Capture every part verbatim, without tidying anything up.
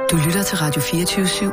Du lytter til Radio fireogtyve syv.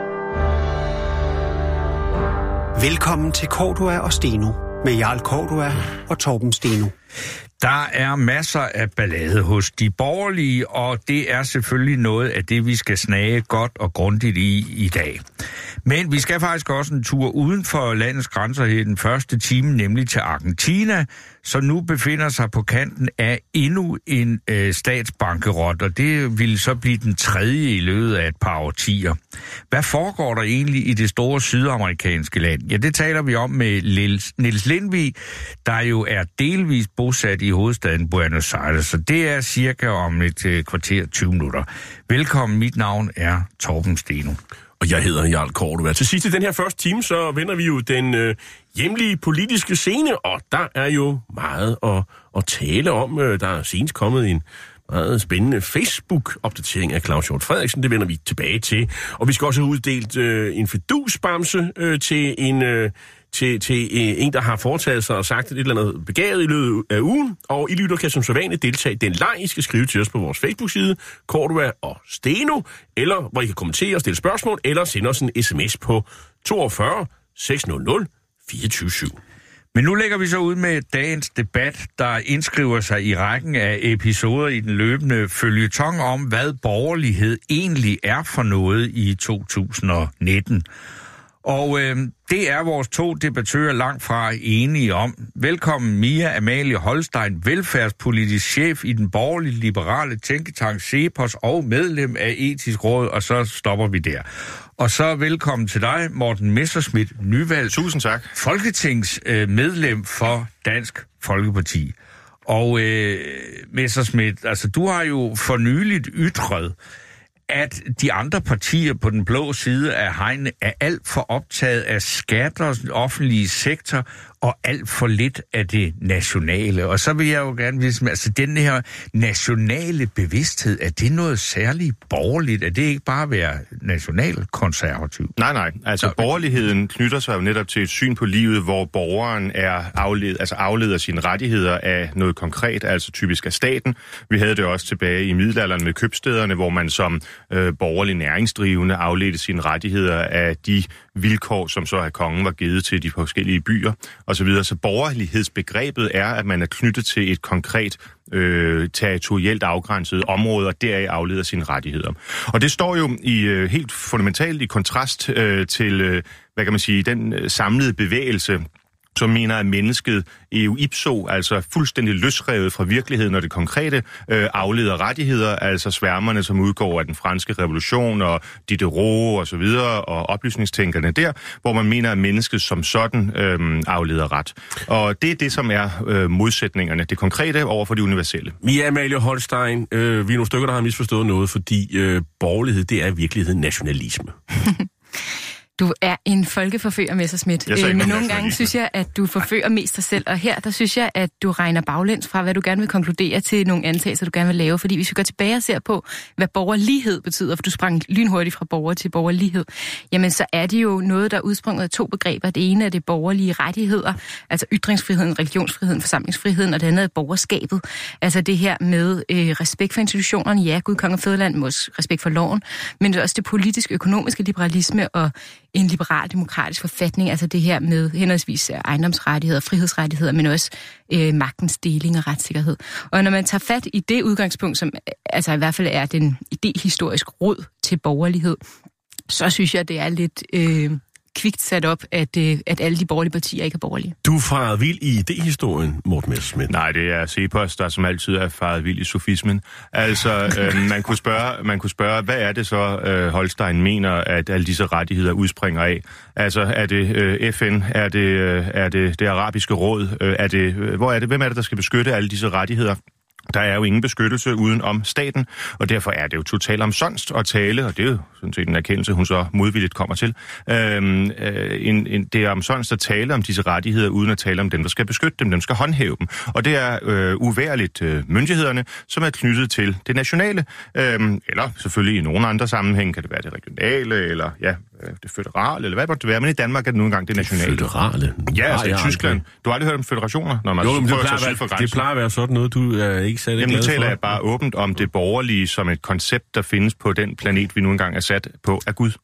Velkommen til Cordua og Steno med Jarl Cordua og Torben Steno. Der er masser af ballade hos de borgerlige, og det er selvfølgelig noget af det, vi skal snage godt og grundigt i i dag. Men vi skal faktisk også en tur uden for landets grænser her den første time, nemlig til Argentina, som nu befinder sig på kanten af endnu en øh, statsbankerot, og det vil så blive den tredje i løbet af et par årtier. Hvad foregår der egentlig i det store sydamerikanske land? Ja, det taler vi om med Niels Lindvig, der jo er delvist bosat i hovedstaden Buenos Aires, så det er cirka om et øh, kvarter tyve minutter. Velkommen, mit navn er Torben Steno. Og jeg hedder Jarl Cordua. Til sidst i den her første time, så vender vi jo den øh, hjemlige politiske scene, og der er jo meget at, at tale om. Der er senest kommet en meget spændende Facebook-opdatering af Claus Hjort Frederiksen. Det vender vi tilbage til. Og vi skal også have uddelt øh, en fidusbamse øh, til en... Øh, til, til øh, en, der har foretaget sig og sagt et eller andet begavet i løbet af ugen. Og I lytter kan som sædvanligt deltage i den leg. I skal skrive til os på vores Facebook-side, Cordua og Steno, eller hvor I kan kommentere og stille spørgsmål, eller sende os en sms på toogfyrre seks nul nul fire to syv. Men nu lægger vi så ud med dagens debat, der indskriver sig i rækken af episoder i den løbende føljeton om, hvad borgerlighed egentlig er for noget i to tusind nitten. Og øh, det er vores to debattører langt fra enige om. Velkommen Mia Amalie Holstein, velfærdspolitisk chef i den borgerlige liberale tænketank CEPOS og medlem af Etisk Råd, og så stopper vi der. Og så velkommen til dig, Morten Messerschmidt, nyvalgt. Tusind tak. Folketingsmedlem øh, for Dansk Folkeparti. Og øh, Messerschmidt, altså du har jo for nyligt ytret, at de andre partier på den blå side af hegnet er alt for optaget af skatter, den offentlige sektor, og alt for lidt af det nationale. Og så vil jeg jo gerne vide, altså den her nationale bevidsthed, er det noget særligt borgerligt? Er det ikke bare at være nationalkonservativ? Nej, nej. Altså så, borgerligheden knytter sig jo netop til et syn på livet, hvor borgeren er afled, altså afleder sine rettigheder af noget konkret, altså typisk af staten. Vi havde det også tilbage i middelalderen med købstæderne, hvor man som øh, borgerlig næringsdrivende afledte sine rettigheder af de vilkår, som så af kongen var givet til de forskellige byer og så videre. Så borgerlighedsbegrebet er, at man er knyttet til et konkret øh, territorielt afgrænset område, og deraf afleder sine rettigheder. Og det står jo i øh, helt fundamentalt i kontrast øh, til, øh, hvad kan man sige, den øh, samlede bevægelse, som mener, at mennesket eu ipso, altså fuldstændig løsrevet fra virkeligheden og det konkrete, øh, afleder rettigheder, altså sværmerne, som udgår af den franske revolution og Diderot og så videre, og oplysningstænkerne der, hvor man mener, at mennesket som sådan øh, afleder ret. Og det er det, som er øh, modsætningerne, det konkrete over for det universelle. Mia Amalie Holstein, øh, vi er nogle stykker, der har misforstået noget, fordi øh, borgerlighed, det er i virkeligheden nationalisme. Du er en folkeforfører, Messerschmidt. Øh, men nogle gange synes jeg, at du forfører mest dig selv. Og her, der synes jeg, at du regner baglæns fra, hvad du gerne vil konkludere til nogle antagelser, du gerne vil lave. Fordi hvis vi går tilbage og ser på, hvad borgerlighed betyder, for du sprang lynhurtigt fra borger til borgerlighed, jamen så er det jo noget, der udspringer af to begreber. Det ene er det borgerlige rettigheder, altså ytringsfriheden, religionsfriheden, forsamlingsfriheden, og det andet er borgerskabet. Altså det her med øh, respekt for institutionerne, ja, Gud, konge og fædreland, måske respekt for loven, men det er også det politiske, økonomiske liberalisme og en liberal demokratisk forfatning, altså det her med henholdsvis ejendomsrettigheder, frihedsrettigheder, men også øh, magtens deling og retssikkerhed. Og når man tager fat i det udgangspunkt, som altså i hvert fald er den idehistorisk råd til borgerlighed, så synes jeg, det er lidt øh, kvikt sat op, at, øh, at alle de borgerlige partier ikke er borgerlige. Du er faret vild i idéhistorien, Morten Messerschmidt. Nej, det er CEPOS, der som altid er faret vild i sofismen. Altså, øh, man, kunne spørge, man kunne spørge, hvad er det så, øh, Holstein mener, at alle disse rettigheder udspringer af? Altså, er det øh, F N? Er det, øh, er det det arabiske råd? Øh, er det, øh, hvor er det? Hvem er det, der skal beskytte alle disse rettigheder? Der er jo ingen beskyttelse uden om staten, og derfor er det jo totalt omsonst at tale, og det er jo sådan set en erkendelse, hun så modvilligt kommer til. Øhm, øh, en, en, det er omsonst at tale om disse rettigheder, uden at tale om dem, der skal beskytte dem, dem skal håndhæve dem. Og det er øh, uværligt øh, myndighederne, som er knyttet til det nationale, øhm, eller selvfølgelig i nogle andre sammenhæng kan det være det regionale, eller ja, det føderale, eller hvad måtte det være, men i Danmark er det nu engang det nationale. Føderale? Ja, altså i Tyskland. Du har aldrig hørt om føderationer? Når man jo, men det plejer, at være, det plejer at være sådan noget, du er ikke særlig Jamen, glad for. nu taler jeg bare åbent om det borgerlige som et koncept, der findes på den planet, vi nu engang er sat på af Gud.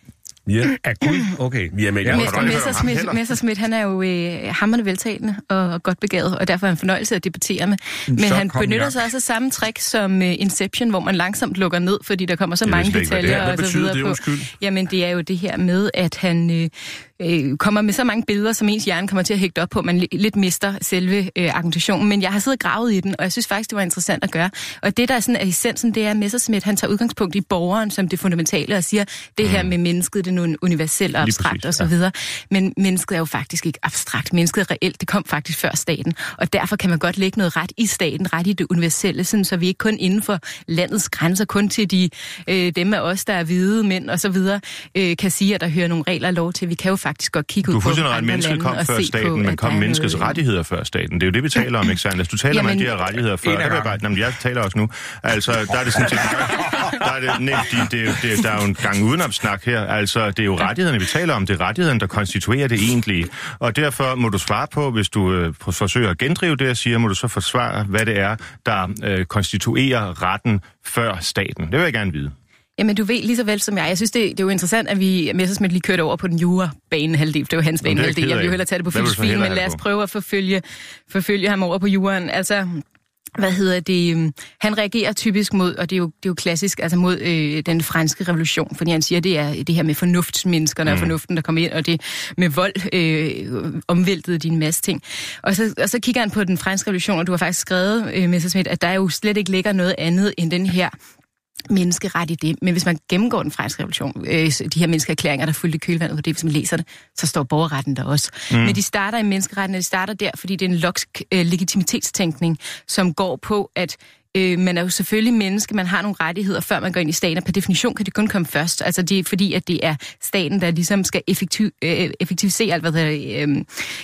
Ja, af Gud? Okay. Ja, men, ja, Messerschmidt, Messerschmidt, han er jo øh, hamrende veltalende og godt begavet, og derfor er en fornøjelse at debattere med. Men så han benytter sig også af samme trick som øh, Inception, hvor man langsomt lukker ned, fordi der kommer så det mange detaljer og så videre det, på. Undskyld? Jamen, det er jo det her med, at han øh, øh, kommer med så mange billeder, som ens hjerne kommer til at hægte op på, man lidt mister selve øh, argumentationen. Men jeg har siddet gravet i den, og jeg synes faktisk, det var interessant at gøre. Og det, der er sådan er essensen, det er, at Messerschmidt, han tager udgangspunkt i borgeren som det fundamentale, og siger, det her med mennesket, det er nu universelt og abstrakt og så videre. Men mennesket er jo faktisk ikke abstrakt. Mennesket er reelt. Det kom faktisk før staten. Og derfor kan man godt lægge noget ret i staten, ret i det universelle, sådan, så vi ikke kun inden for landets grænser, kun til de, øh, dem af os, der er hvide mænd og så videre, øh, kan sige, at der hører nogle regler og lov til. Vi kan jo faktisk godt kigge ud på andre lande og se på, mennesket kom før staten, men kom menneskets noget... rettigheder før staten. Det er jo det, vi taler om, ikke sandt? Du taler Jamen, om de her rettigheder før. Der jeg, bare, jamen, jeg taler også nu. Altså, der er det sådan set... Der er, det, nej, de, det, det, der er jo en gang udenomsnak her. Altså, det er jo rettighederne, vi taler om. Det er rettigheden, der konstituerer det egentlige. Og derfor må du svare på, hvis du øh, forsøger at gendrive det, jeg siger, må du så forsvare, hvad det er, der øh, konstituerer retten før staten. Det vil jeg gerne vide. Jamen, du ved lige så vel som jeg. Jeg synes, det, det er jo interessant, at vi Messerschmidt lige kørte over på den jura-bane halvdel. Det var hans bane halvdel. Jeg vil jo hellere tage det på filosofien, men lad os prøve at forfølge, forfølge ham over på juraen. Altså... Hvad hedder det? Han reagerer typisk mod, og det er jo, det er jo klassisk, altså mod øh, den franske revolution, fordi han siger, det er det her med fornuftsmenneskerne mm. og fornuften, der kommer ind, og det med vold øh, omvæltede de en masse ting. Og så, og så kigger han på den franske revolution, og du har faktisk skrevet, øh, Messerschmidt, at der jo slet ikke ligger noget andet end den her menneskeret i det. Men hvis man gennemgår den franske revolution, øh, de her menneskeerklæringer, der fulgte kølvandet på det, hvis man læser det, så står borgerretten der også. Mm. Men de starter i menneskeretten, og de starter der, fordi det er en loksk øh, legitimitetstænkning, som går på, at øh, man er jo selvfølgelig menneske, man har nogle rettigheder, før man går ind i staten, og per definition kan det kun komme først. Altså det er fordi, at det er staten, der ligesom skal effektiv, øh, effektivisere, hvad det, øh,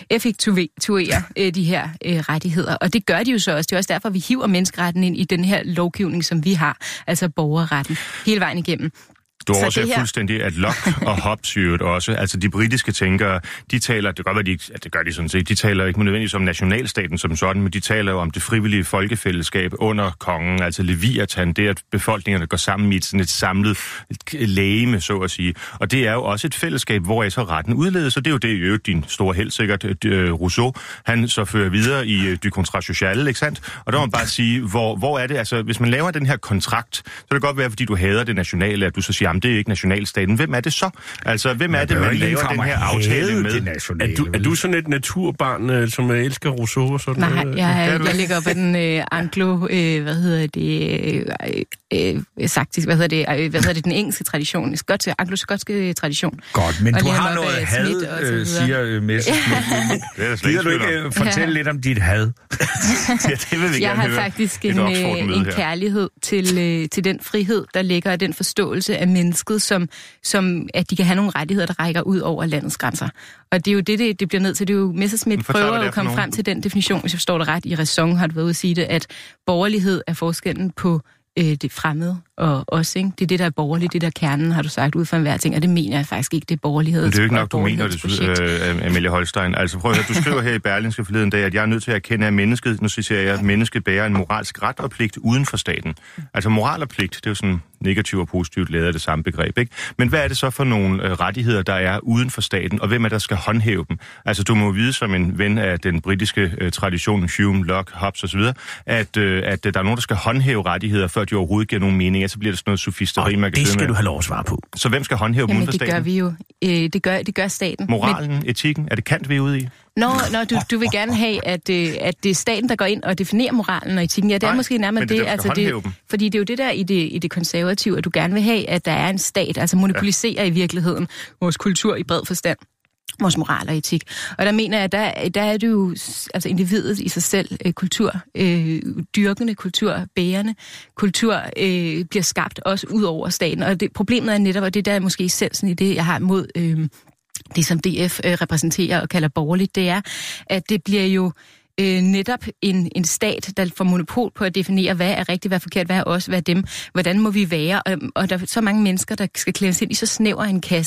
effektuere øh, de her øh, rettigheder. Og det gør de jo så også. Det er også derfor, vi hiver menneskeretten ind i den her lovgivning, som vi har, altså borgerretten, hele vejen igennem. Du overser her... fuldstændig, at Locke og Hobbes jo også, altså de britiske tænkere, de taler, det kan godt være, de, at det gør de sådan set, de taler ikke nødvendigvis om nationalstaten som sådan, men de taler jo om det frivillige folkefællesskab under kongen, altså Leviathan, det at befolkningerne går sammen i et, sådan et samlet legeme, så at sige. Og det er jo også et fællesskab, hvor jeg så retten udledes, og det er jo det, jo din store held sikkert, Rousseau, han så fører videre i Du Contrat Social, ikke sandt? Og der må man bare sige, hvor, hvor er det, altså hvis man laver den her kontrakt, så kan det godt være, fordi du hader det nationale, at du så siger, det er ikke nationalstaten. Hvem er det så? Altså, hvem er det, man laver den her aftale med? Er du, er du sådan et naturbarn, som elsker Rousseau og sådan Nej, noget? jeg, jeg, jeg ligger op ad den øh, anglo, øh, hvad hedder det, øh, øh, saktisk, hvad hedder det, øh, hvad hedder det, den engelske tradition, skotske, anglo-skotske tradition. Godt, men og du har noget had, øh, siger Messerschmidt. Gider du ikke uh, fortælle ja. lidt om dit had? Ja, det vil vi jeg gerne har høre. faktisk en, øh, en kærlighed til, øh, til den frihed, der ligger i den forståelse af mennesket, som, som at de kan have nogle rettigheder, der rækker ud over landets grænser. Og det er jo det, det, det bliver nødt til. Det er jo, Messerschmidt prøver jo at komme frem til den definition, hvis jeg forstår det ret, i Raison har du været ude at sige det, at borgerlighed er forskellen på øh, det fremmede og os, ikke? Det er det, der er borgerligt, det der kernen, har du sagt, ud fra enhver ting, og det mener jeg faktisk ikke, det er borgerlighed. Men det er jo ikke nok, du mener det, øh, Amelie Holstein. Altså prøv at høre, du skriver her i Berlingske forleden dag, at jeg er nødt til at erkende, at mennesket, nu siger jeg, at mennesket bærer en moralsk ret og pligt uden for staten. Altså moral og pligt, det er jo sådan negativt og positivt lavet af det samme begreb, ikke? Men hvad er det så for nogle øh, rettigheder, der er uden for staten, og hvem er der skal håndhæve dem? Altså du må vide som en ven af den britiske øh, tradition, Hume, Locke, Hobbes osv., at, øh, at øh, der er nogen, der skal håndhæve rettigheder, før de overhovedet giver nogen mening, så bliver det sådan noget sofisteri, man kan det skal med. Du have lov at svare på. Så hvem skal håndhæve dem uden for staten? Jamen det gør vi jo. Øh, det, gør, det gør staten. Moralen, Men... etikken, er det Kant, vi er ude i? Nå, nå du, du vil gerne have, at, øh, at det er staten, der går ind og definerer moralen og etikken. Ja, det er Nej, måske nærmere det. det, altså det fordi det er jo det der i det, i det konservative, at du gerne vil have, at der er en stat, altså monopoliserer ja. i virkeligheden vores kultur i bred forstand. Vores moral og etik. Og der mener jeg, at der, der er det jo altså individet i sig selv, øh, kultur, øh, dyrkende kultur, bærende kultur, øh, bliver skabt også ud over staten. Og det, problemet er netop, og det der er måske essensen i det, jeg har mod øh, det, som D F øh, repræsenterer og kalder borgerligt, det er, at det bliver jo øh, netop en, en stat, der får monopol på at definere, hvad er rigtigt, hvad er forkert, hvad er os, hvad er dem, hvordan må vi være. Og, og der er så mange mennesker, der skal klædes ind i så snæver en kasse,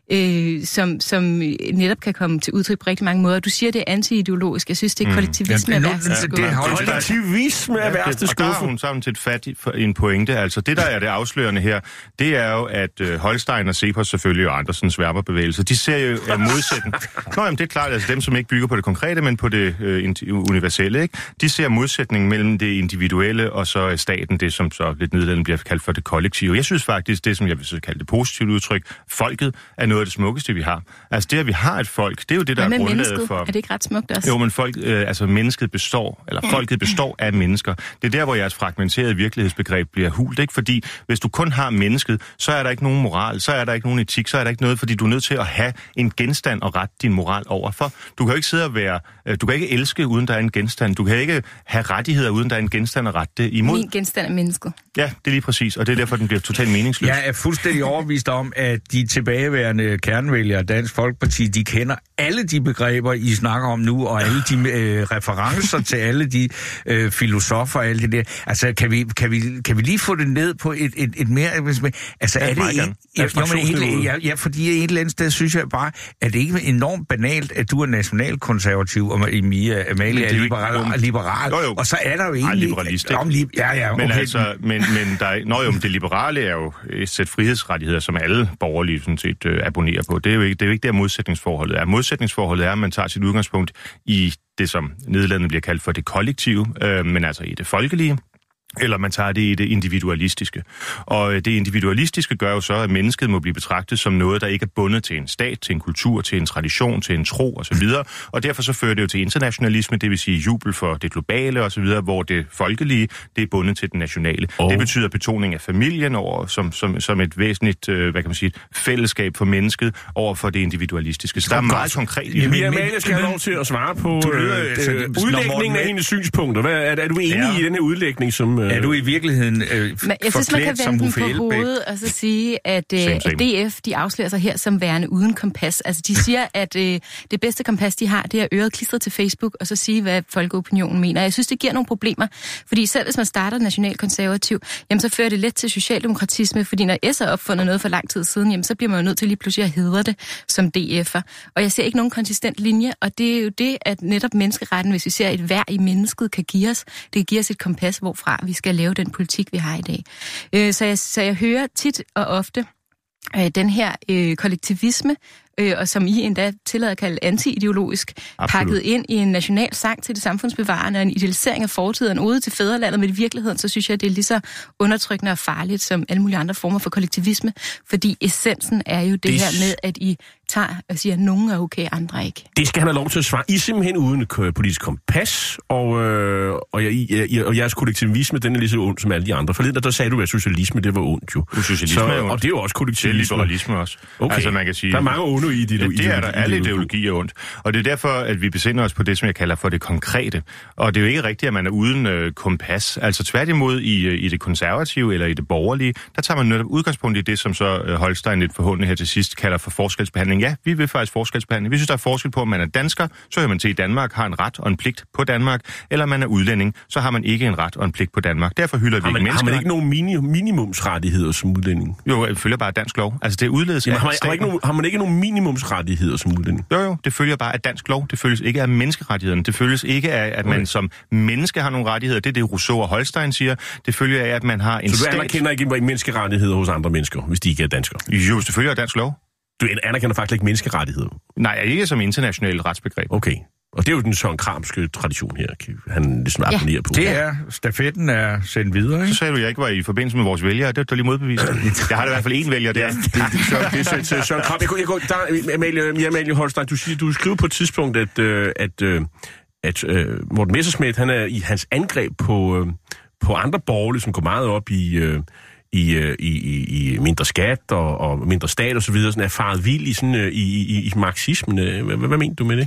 øh, som, som netop kan komme til udtryk på rigtig mange måder. Du siger, det er anti-ideologisk. Jeg synes, det er kollektivisme mm. af værste skuffe. Det er kollektivisme af værste skuffe. Og der har hun sammen til fat i en pointe. Altså det, der er det afslørende her, det er jo, at øh, Holstein og Cepos selvfølgelig og Andersens sværmerbevægelser, de ser jo af modsætning. Nå, jamen det er klart, altså dem, som ikke bygger på det konkrete, men på det øh, universelle, ikke? De ser modsætningen mellem det individuelle og så staten, det som så lidt nedladende bliver kaldt for det kollektive. Jeg synes faktisk, det som jeg vil så kalde det positive udtryk, folket er noget af det smukkeste, vi har. Altså det, at vi har et folk, det er jo det, der er grundlaget for... Er det ikke ret smukt også? Jo, men folk, øh, altså mennesket består, eller folket består af mennesker. Det er der, hvor jeres fragmenterede virkelighedsbegreb bliver hult, ikke? Fordi hvis du kun har mennesket, så er der ikke nogen moral, så er der ikke nogen etik, så er der ikke noget, fordi du er nødt til at have en genstand og rette din moral overfor. Du kan jo ikke sidde og være... Øh, du kan ikke elske, uden der er en genstand. Du kan ikke have rettigheder, uden der er en genstand at rette det imod. Min genstand er mennesket. Ja, det er lige præcis, og det er derfor, den bliver totalt meningsløs. Jeg er fuldstændig overbevist om, at de tilbageværende kernevælgere af Dansk Folkeparti, de kender alle de begreber, I snakker om nu, og alle de øh, referencer til alle de øh, filosofer og alle det der. Altså, kan vi, kan vi, kan vi lige få det ned på et, et, et mere... Altså, ja, er det ikke... Ja, jo, men egentlig, ja, ja, fordi et eller andet sted synes jeg bare, at det ikke er enormt banalt, at du er nationalkonservativ, og Mia Amalie er liberal, liberal jo, jo. og så er der jo egentlig... Ej, liberalist, ikke? Om, ja, ja, okay. Men altså, men, men der er, nå jo, det liberale er jo et sæt frihedsrettigheder, som alle borgerlige sådan set øh, abonnerer på. Det er jo ikke, det er jo ikke der modsætningsforholdet er. Modsætningsforholdet er, at man tager sit udgangspunkt i det, som Nederlandene bliver kaldt for det kollektive, øh, men altså i det folkelige. Eller man tager det i det individualistiske. Og det individualistiske gør jo så, at mennesket må blive betragtet som noget, der ikke er bundet til en stat, til en kultur, til en tradition, til en tro osv. Og derfor så fører det jo til internationalisme, det vil sige jubel for det globale osv., hvor det folkelige, det er bundet til det nationale. Oh. Det betyder betoning af familien over, som, som, som et væsentligt, hvad kan man sige, fællesskab for mennesket over for det individualistiske. Så der er meget konkret i det. Mia Amalie skal have lov til at svare på øh, øh, udlægningen af hendes synspunkter. Hvad, er, er du enig ja. i den her udlægning, som... Er du i virkeligheden øh, Men jeg synes, man kan vende den på hovedet og så sige, at, øh, same, same. at D F, de afslører sig her som værende uden kompas. Altså, de siger, at øh, det bedste kompas, de har, det er øret klistret til Facebook, og så sige, hvad folkeopinionen mener. Jeg synes, det giver nogle problemer, fordi selv hvis man starter nationalkonservativ, jamen så fører det let til socialdemokratisme, fordi når S har opfundet noget for lang tid siden, jamen så bliver man jo nødt til lige pludselig at hedre det som D F'er. Og jeg ser ikke nogen konsistent linje, og det er jo det, at netop menneskeretten, hvis vi ser et værd i mennesket, kan give os. Det kan give os et kompas, hvorfra vi skal lave den politik, vi har i dag. Øh, så, jeg, så jeg hører tit og ofte øh, den her øh, kollektivisme, øh, og som I endda tillader at kalde anti-ideologisk, absolut, pakket ind i en national sang til det samfundsbevarende, og en idealisering af fortiden, ode til fædrelandet, men i virkeligheden, så synes jeg, det er lige så undertrykkende og farligt som alle mulige andre former for kollektivisme, fordi essensen er jo det, det her med, at I tager og siger, at nogen er okay, andre ikke. Det skal han have lov til at svare. I er simpelthen uden politisk kompas, og, øh, og, jeg, jeg, og jeres kollektivisme, den er lige så ond som alle de andre. Forleden, der sagde du, at socialisme, det var ondt jo. Socialisme så, er ondt. Og det er jo også kollektivisme. Det er liberalisme også. Okay. Altså, man kan sige, der er mange onde ideologier. Ja, det er der. Alle ideologier er ondt. Og det er derfor, at vi besinder os på det, som jeg kalder for det konkrete. Og det er jo ikke rigtigt, at man er uden øh, kompas. Altså tværtimod i, i det konservative eller i det borgerlige, der tager man netop udgangspunkt i det, som så øh, Holstein lidt forhåndende her til sidst kalder for forskelsbehandling. Ja, vi vil faktisk forskelsbehandling. Vi synes, der er forskel på, om man er dansker, så hører man til i Danmark, har en ret og en pligt på Danmark, eller man er udlænding, så har man ikke en ret og en pligt på Danmark. Derfor hylder vi ikke mennesker. Har man ikke nogen mini, minimumsrettigheder som udlænding? Jo, det følger bare dansk lov. Altså det udledes Jamen, af har, man, har, ikke nogen, har man ikke nogen minimumsrettigheder som udlænding? Jo, jo, det følger bare af dansk lov. Det følges ikke af menneskerettighederne. Det følges ikke af, at man okay. som menneske har nogle rettigheder. Det er det, Rousseau og Holstein siger. Det følger af, at man har en stat... Så du stat... anerkender ikke menneskerettigheder hos andre mennesker, hvis de ikke er danskere? Jo, det følger af dansk lov. Du anerkender faktisk ikke menneskerettigheder? Nej, ikke som internationalt retsbegreb. Okay. Og det er jo den Søren Kramske tradition her, han ligesom ja. abonnerer på. Det er, stafetten er sendt videre, ikke? Så sagde du, at jeg ikke var i forbindelse med vores vælgere. Det er du lige modbevist. Jeg har da i hvert fald én vælger der. Ja, det, det, det, det, det er Søren Kram. Jeg går, jeg går, der, Amalie, Amalie Holstein, du, siger, du skriver på et tidspunkt, at, at, at, at uh, Morten Messerschmidt, han er i hans angreb på, uh, på andre borgerlige, som går meget op i... Uh, I, i, i, i mindre skat og, og mindre stat og så videre, sådan er faret vild i, sådan, i, i, i marxismen. Hvad, hvad mener du med det?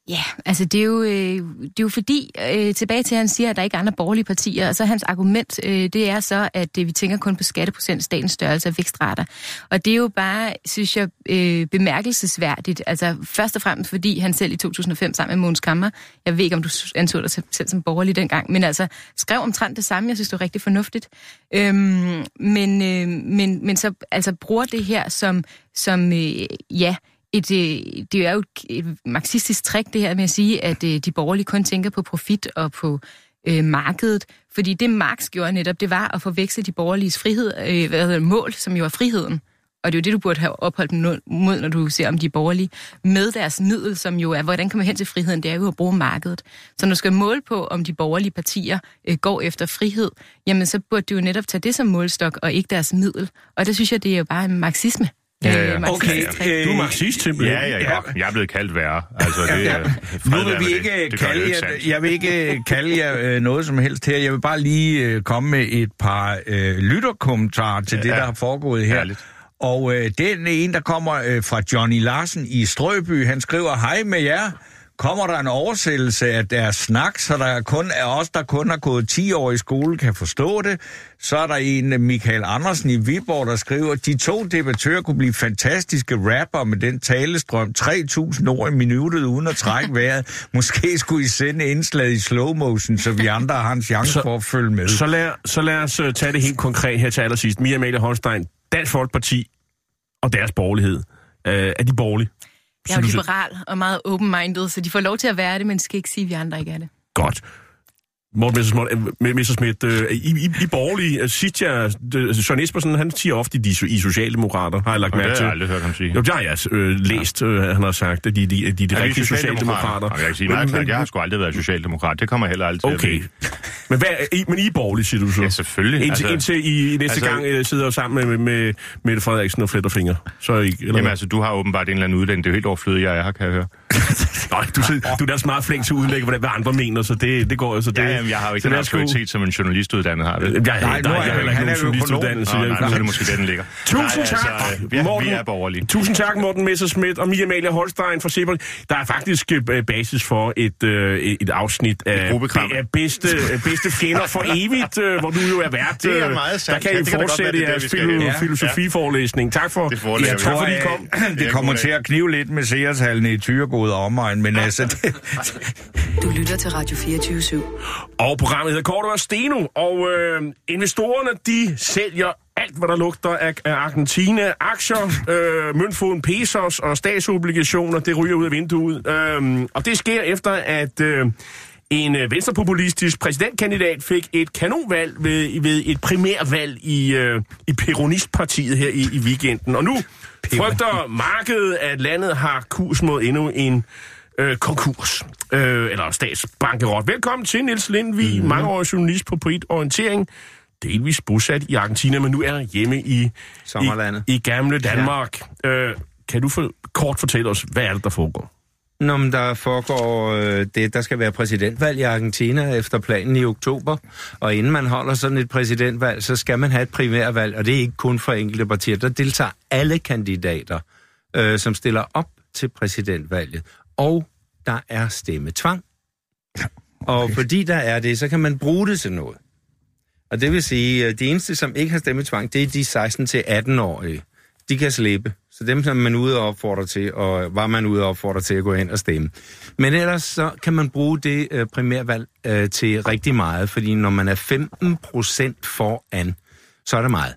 Ja, altså det er jo, øh, det er jo fordi, øh, tilbage til at han siger, at der ikke er andre borgerlige partier, og så hans argument, øh, det er så, at øh, vi tænker kun på skatteprocent, statens størrelse og vækstrater. Og det er jo bare, synes jeg, øh, bemærkelsesværdigt. Altså først og fremmest, fordi han selv i to tusind og fem sammen med Mogens Camre, jeg ved ikke, om du anså dig selv som borgerlig dengang, men altså skrev omtrent det samme, jeg synes, det var rigtig fornuftigt. Øhm, men, øh, men, men så altså bruger det her som, som øh, ja, Et, det er jo et marxistisk trick, det her med at sige, at de borgerlige kun tænker på profit og på øh, markedet. Fordi det Marx gjorde netop, det var at forveksle de borgerliges frihed, øh, hvad hedder det, mål, som jo er friheden. Og det er jo det, du burde have opholdt dem mod, når du ser om de borgerlige, med deres middel, som jo er, hvordan kommer hen til friheden, det er jo at bruge markedet. Så når du skal måle på, om de borgerlige partier øh, går efter frihed, jamen så burde du jo netop tage det som målstok, og ikke deres middel. Og det synes jeg, det er jo bare en marxisme. Ja, ja. Okay, du er marxist simpelthen. Ja, ja, ja. Jeg er blevet kaldt værre. Altså, det, ja, ja. Nu vil vi ikke det. Det kalde jer, jeg vil ikke kalde jer øh, noget som helst her. Jeg vil bare lige øh, komme med et par øh, lytterkommentarer til ja, det, der har foregået her. Herligt. Og øh, den er en, der kommer øh, fra Johnny Larsen i Strøby. Han skriver, hej med jer. Kommer der en oversættelse af deres snak, så der kun er os, der kun har gået ti år i skole, kan forstå det. Så er der en, Michael Andersen i Viborg, der skriver, de to debattører kunne blive fantastiske rapper med den talestrøm. tre tusind ord i minuttet uden at trække vejret. Måske skulle I sende indslaget i slow motion, så vi andre har en chance så, for at følge med. Så lad, så lad os uh, tage det helt konkret her til allersidst. Mia Amalie Holstein, Dansk Folkeparti og deres borgerlighed. Uh, er de borgerlige? Jeg er jo liberal og meget open-minded, så de får lov til at være det, men skal ikke sige, at vi andre ikke er det. Godt. Morten Messerschmidt, øh, I, I, I borgerlige, sidst jeg, Søren Espersen, han siger ofte, de I socialdemokrater, har jeg lagt mærke til. Det har jeg aldrig hørt ham sige. Jo, det har jeg øh, læst, øh, han har sagt, at de, de, de, de, de rigtige socialdemokrater. Jeg kan ikke sige meget klart, jeg har sgu aldrig været socialdemokrat, det kommer heller aldrig okay. til at men, hvad, I, men I er borgerlige, siger du så? Ja, selvfølgelig. Indtil, altså, indtil I næste altså, gang uh, sidder sammen med, med, med Mette Frederiksen og fletter fingre. Så er I, eller jamen hvad? Altså, du har åbenbart en eller anden uddannelse, det er jo helt overflødigt, jeg er her, kan jeg høre. Nej, du, du er da smart flink til at udlægge, hvad andre mener, så det, det går jo så det. Ja, jamen, jeg har jo ikke den autoritet, som en journalistuddannet har. Det. Jeg, nej, nej, jeg har ikke nogen journalistuddannelse. Nej, så er det måske det, den ligger. Tusind tak, nej, altså, Morten, vi er borgerlige. Tusind tak, Morten Messerschmidt og Mia Amalie Holstein fra Sebel. Der er faktisk basis for et, et afsnit af bedste, bedste fjender for evigt, hvor du jo er vært. Det er meget sandt. Der kan I fortsætte jeres filosofiforelæsning. Tak for, jeg tror, fordi I kom. Det kommer til at knive lidt med seertallene i Tyregod og omegn, men altså... Du lytter til Radio fireogtyve syv. Og programmet hedder Kort og Steno, og øh, investorerne, de sælger alt, hvad der lugter af, af Argentina. Aktier, øh, møntfoden pesos og statsobligationer, det ryger ud af vinduet. Øh, og det sker efter, at... Øh, En venstrepopulistisk præsidentkandidat fik et kanonvalg ved, ved et primærvalg i, øh, i Peronistpartiet her i, i weekenden. Og nu frygter markedet, at landet har kurs mod endnu en øh, konkurs. Øh, eller statsbankerot. Velkommen til, Niels Lindvig, mm-hmm. mangeårig journalist på Poet Orientering. Delvis bosat i Argentina, men nu er hjemme i, i, i gamle Danmark. Ja. Øh, kan du for, kort fortælle os, hvad er det, der foregår? Nå, men der foregår øh, det, der skal være præsidentvalg i Argentina efter planen i oktober, og inden man holder sådan et præsidentvalg, så skal man have et primærvalg, og det er ikke kun for enkelte partier. Der deltager alle kandidater, øh, som stiller op til præsidentvalget, og der er stemmetvang. Okay. Og fordi der er det, så kan man bruge det til noget. Og det vil sige, at de eneste, som ikke har stemmetvang, det er de seksten til atten-årige. De kan slippe. Så dem, som man er ude og opfordre til, og var man ude og opfordre til at gå ind og stemme. Men ellers så kan man bruge det øh, primærvalg øh, til rigtig meget, fordi når man er femten procent foran, så er det meget.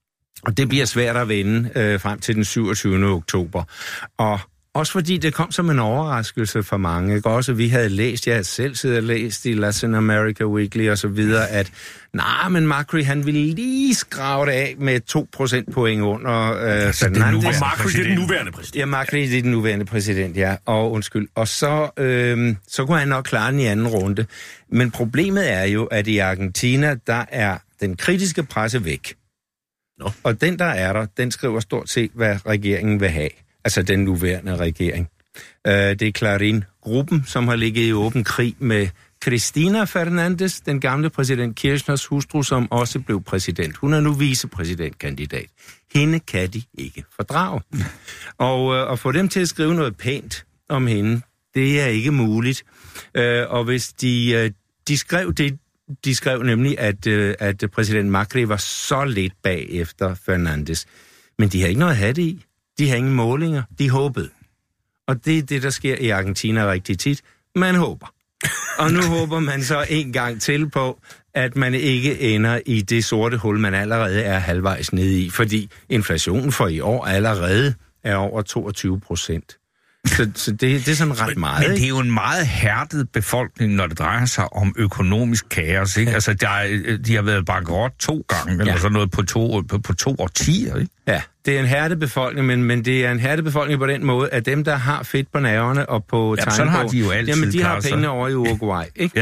Og det bliver svært at vinde øh, frem til den syvogtyvende oktober. Og også fordi det kom som en overraskelse for mange. Ikke? Også vi havde læst, jeg havde selv siddet og læst i Latin America Weekly og så videre, at nej, men Macri, han ville lige skrave det af med to procentpoint under øh, Fernandes. Og Macri, det er den nuværende præsident. Ja, Macri, det er den nuværende præsident, ja. Og undskyld. Og så, øh, så kunne han nok klare den i anden runde. Men problemet er jo, at i Argentina, der er den kritiske presse væk. No. Og den, der er der, den skriver stort set, hvad regeringen vil have. Altså den nuværende regering. Uh, det er Clarín-gruppen, som har ligget i åben krig med Cristina Fernández, den gamle præsident Kirchners hustru, som også blev præsident. Hun er nu vicepræsidentkandidat. Hende kan de ikke fordrage. Og uh, at få dem til at skrive noget pænt om hende, Det er ikke muligt. Øh, og hvis de, øh, de skrev det, de skrev nemlig, at, øh, at præsident Macri var så lidt bagefter Fernandes. Men de har ikke noget at have det i. De har ingen målinger. De håbede. Og det er det, der sker i Argentina rigtig tit. Man håber. Og nu håber man så en gang til på, at man ikke ender i det sorte hul, man allerede er halvvejs nede i. Fordi inflationen for i år allerede er over toogtyve procent. Så, så det, det er sådan ret meget. Men det er jo en meget hærdet befolkning, når det drejer sig om økonomisk kaos, ikke? Ja. Altså, der er, de har været bankerot to gange, eller ja. sådan noget på to, på, på to årtier, ikke? Ja, det er en hærdet befolkning, men, men det er en hærdet befolkning på den måde, at dem, der har fedt på nerverne og på ja, sådan har de jo altid. Jamen, de har pengene over i Uruguay, ikke? Ja.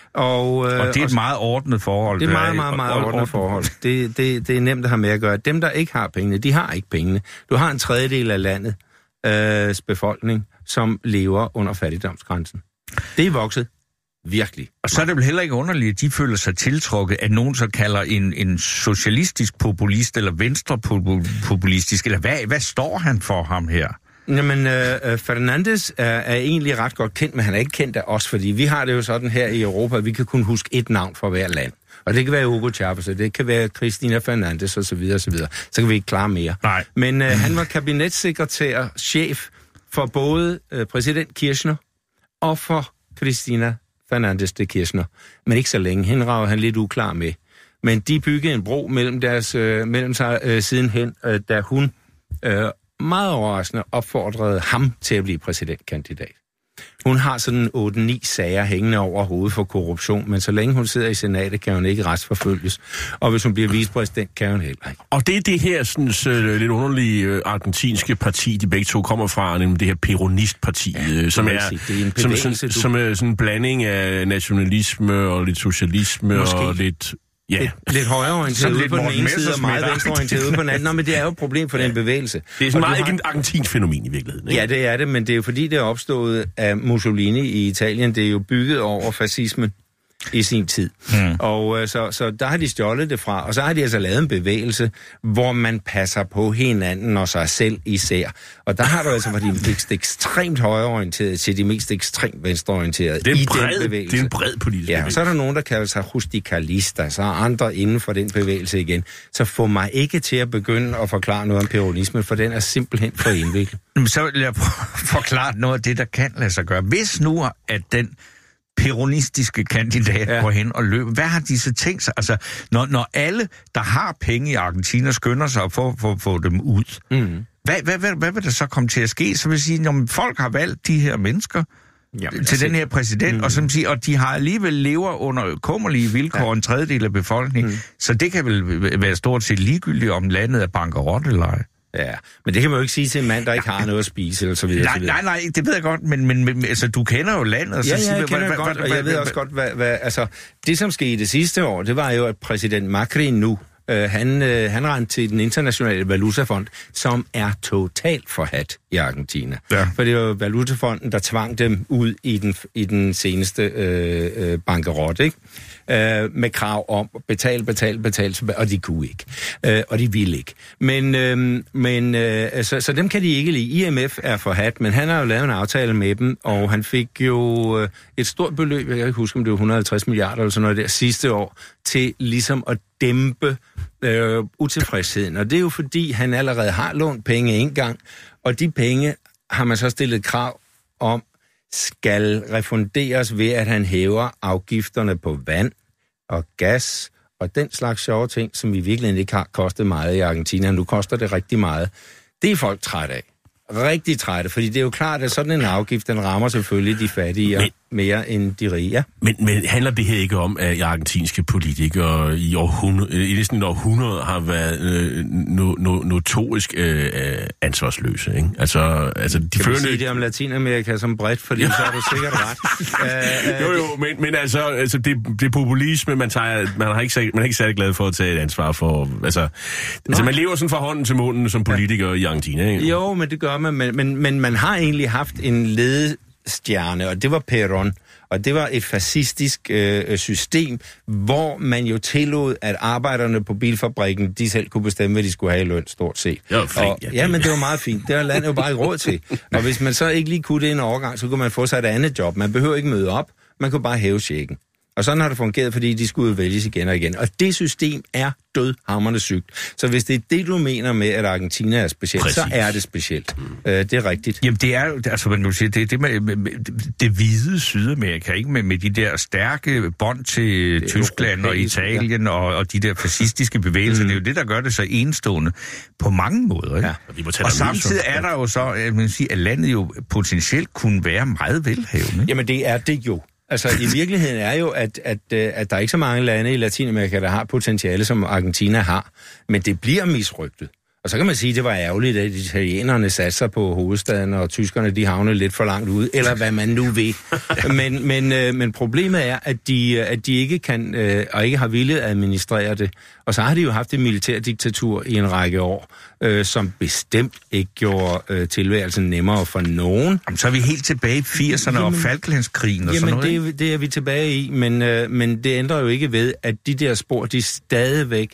Og, øh, og det er et meget ordnet forhold. Det er meget, meget, meget ordnet forhold. Det, det, det er nemt at have med at gøre. Dem, der ikke har pengene, de har ikke pengene. Du har en tredjedel af landet øh, befolkning, som lever under fattigdomsgrænsen. Det er vokset. Virkelig. Og så er det vel heller ikke underligt, at de føler sig tiltrukket, at nogen så kalder en, en socialistisk populist, eller venstrepopulistisk, eller hvad, hvad står han for ham her? Jamen, øh, Fernandes er, er egentlig ret godt kendt, men han er ikke kendt af os, fordi vi har det jo sådan her i Europa, at vi kan kun huske et navn for hver land. Og det kan være Hugo Chávez, og det kan være Cristina Fernandes, og så videre, og så videre. Så kan vi ikke klare mere. Nej. Men øh, han var kabinetssekretær, chef for både øh, præsident Kirchner og for Cristina Fernandes de Kirchner. Men ikke så længe. Hende rager han lidt uklar med. Men de byggede en bro mellem, deres, øh, mellem sig øh, sidenhen, øh, da hun øh, meget overraskende opfordrede ham til at blive præsidentkandidat. Hun har sådan otte ni sager hængende over hovedet for korruption, men så længe hun sidder i senatet, kan hun ikke retsforfølges. Og hvis hun bliver vicepræsident, kan hun heller ikke. Og det er det her sådan, så lidt underlige uh, argentinske parti, de begge to kommer fra, nemlig det her peronistparti, ja, som, er, sige, er som, som, som er sådan en blanding af nationalisme og lidt socialisme Måske. og lidt... Ja. Lidt, lidt højreorienteret ude på den ene side, og meget venstreorienteret ude på den anden. Nå, men det er jo et problem for den bevægelse. Det er sådan meget ikke et argentinsk fænomen i virkeligheden, ikke? Ja, det er det, men det er jo fordi, det er opstået af Mussolini i Italien. Det er jo bygget over fascismen i sin tid. Hmm. Og øh, så, så der har de stjålet det fra, og så har de altså lavet en bevægelse, hvor man passer på hinanden og sig selv især. Og der har du altså fra de mest ekstremt højreorienterede til de mest ekstremt venstreorienterede det er i bred, den bevægelse. Det er en bred politisk Ja, og så er der nogen, der kalder sig rustikalister, så er andre inden for den bevægelse igen. Så få mig ikke til at begynde at forklare noget om peronisme, for den er simpelthen for indviklet. Så vil jeg forklare noget af det, der kan lade sig gøre. Hvis nu, at den peronistiske kandidat ja. går hen og løber. Hvad har de så tænkt sig? Altså, når, når alle, der har penge i Argentina, skynder sig at få, få, få dem ud, mm. hvad, hvad, hvad, hvad vil der så komme til at ske? Så vil jeg sige, at folk har valgt de her mennesker Jamen, til den her præsident, mm. og, som siger, og de har alligevel lever under kummerlige vilkår ja. en tredjedel af befolkningen, mm. så det kan vel være stort set ligegyldigt, om landet er bankerot eller ej. Ja, men det kan man jo ikke sige til en mand, der ikke har noget at spise, eller så videre. Nej, nej, nej, det ved jeg godt, men, men, men altså, du kender jo landet. Og så ja, ja, siger, jeg kender hvad, godt, hvad, og jeg hvad, ved også godt, hvad, hvad, altså, det som skete det sidste år, det var jo, at præsident Macri nu, øh, han, øh, han rendte til den internationale valutafond, som er totalt forhadt i Argentina. Ja. For det var jo valutafonden, der tvang dem ud i den, i den seneste øh, øh, bankerot, ikke? Øh, med krav om betal, betal, betal, og de kunne ikke. Øh, og de ville ikke. Men, øh, men øh, så, så dem kan de ikke lide. I M F er forhat, men han har jo lavet en aftale med dem, og han fik jo øh, et stort beløb, jeg kan ikke huske, om det var et hundrede og halvtreds milliarder eller sådan noget der sidste år, til ligesom at dæmpe øh, utilfredsheden. Og det er jo fordi, han allerede har lånt penge en gang, og de penge har man så stillet krav om, skal refunderes ved, at han hæver afgifterne på vand og gas og den slags sjove ting, som i virkeligheden ikke har kostet meget i Argentina. Nu koster det rigtig meget. Det er folk trætte af. Rigtig trætte, fordi det er jo klart, at sådan en afgift, den rammer selvfølgelig de fattige men, mere end de rige. Ja. Men, men handler det her ikke om, at argentinske politikere i, århundrede, i næsten et århundrede har været øh, no, no, notorisk øh, ansvarsløse, ikke? Altså, altså de kan førende... du sige det om Latinamerika som bredt, fordi så er du sikkert ret. uh, jo, jo, men, men altså, altså det, det er populisme, man, tager, man, har ikke, man er ikke særlig glad for at tage et ansvar for... Altså, altså man lever sådan fra hånden til munden som politiker ja. i Argentina, ikke? Jo, men det gør man, men, men, men man har egentlig haft en lede stjerne, og det var Perón. Og det var et fascistisk øh, system, hvor man jo tillod, at arbejderne på bilfabrikken, de selv kunne bestemme, hvad de skulle have i løn, stort set. Det var flink, og, ja, men det var meget fint. Det har landet jo bare ikke råd til. Og hvis man så ikke lige kunne det en overgang, så kunne man få sig et andet job. Man behøver ikke møde op, man kunne bare hæve checken. Og sådan har det fungeret, fordi de skulle vælges igen og igen. Og det system er dødhamrende sygt. Så hvis det er det, du mener med, at Argentina er specielt, Præcis. så er det specielt. Mm. Øh, det er rigtigt. Jamen, det er jo, altså, man kan sige, det er det med, med, med det hvide Sydamerika, ikke? Med, med de der stærke bånd til Tyskland og Italien ja. og, og de der fascistiske bevægelser. Mm. Det er jo det, der gør det så enestående på mange måder, ikke? Ja. Og, og samtidig er der jo så, man kan sige, at landet jo potentielt kunne være meget velhavende. Jamen, det er det jo. Altså, i virkeligheden er jo, at, at, at der er ikke så mange lande i Latinamerika, der har potentiale, som Argentina har. Men det bliver misrygtet. Og så kan man sige, at det var ærgerligt, at italienerne satte sig på hovedstaden, og tyskerne, de havnede lidt for langt ude, eller hvad man nu vil. Men, men, øh, men problemet er, at de, at de ikke kan, øh, og ikke har villet administrere det. Og så har de jo haft et militærdiktatur i en række år, øh, som bestemt ikke gjorde øh, tilværelsen nemmere for nogen. Jamen, så er vi helt tilbage i firserne jamen, og Falklandskrigen og jamen, sådan noget. Jamen, det, det er vi tilbage i, men, øh, men det ændrer jo ikke ved, at de der spor, de stadigvæk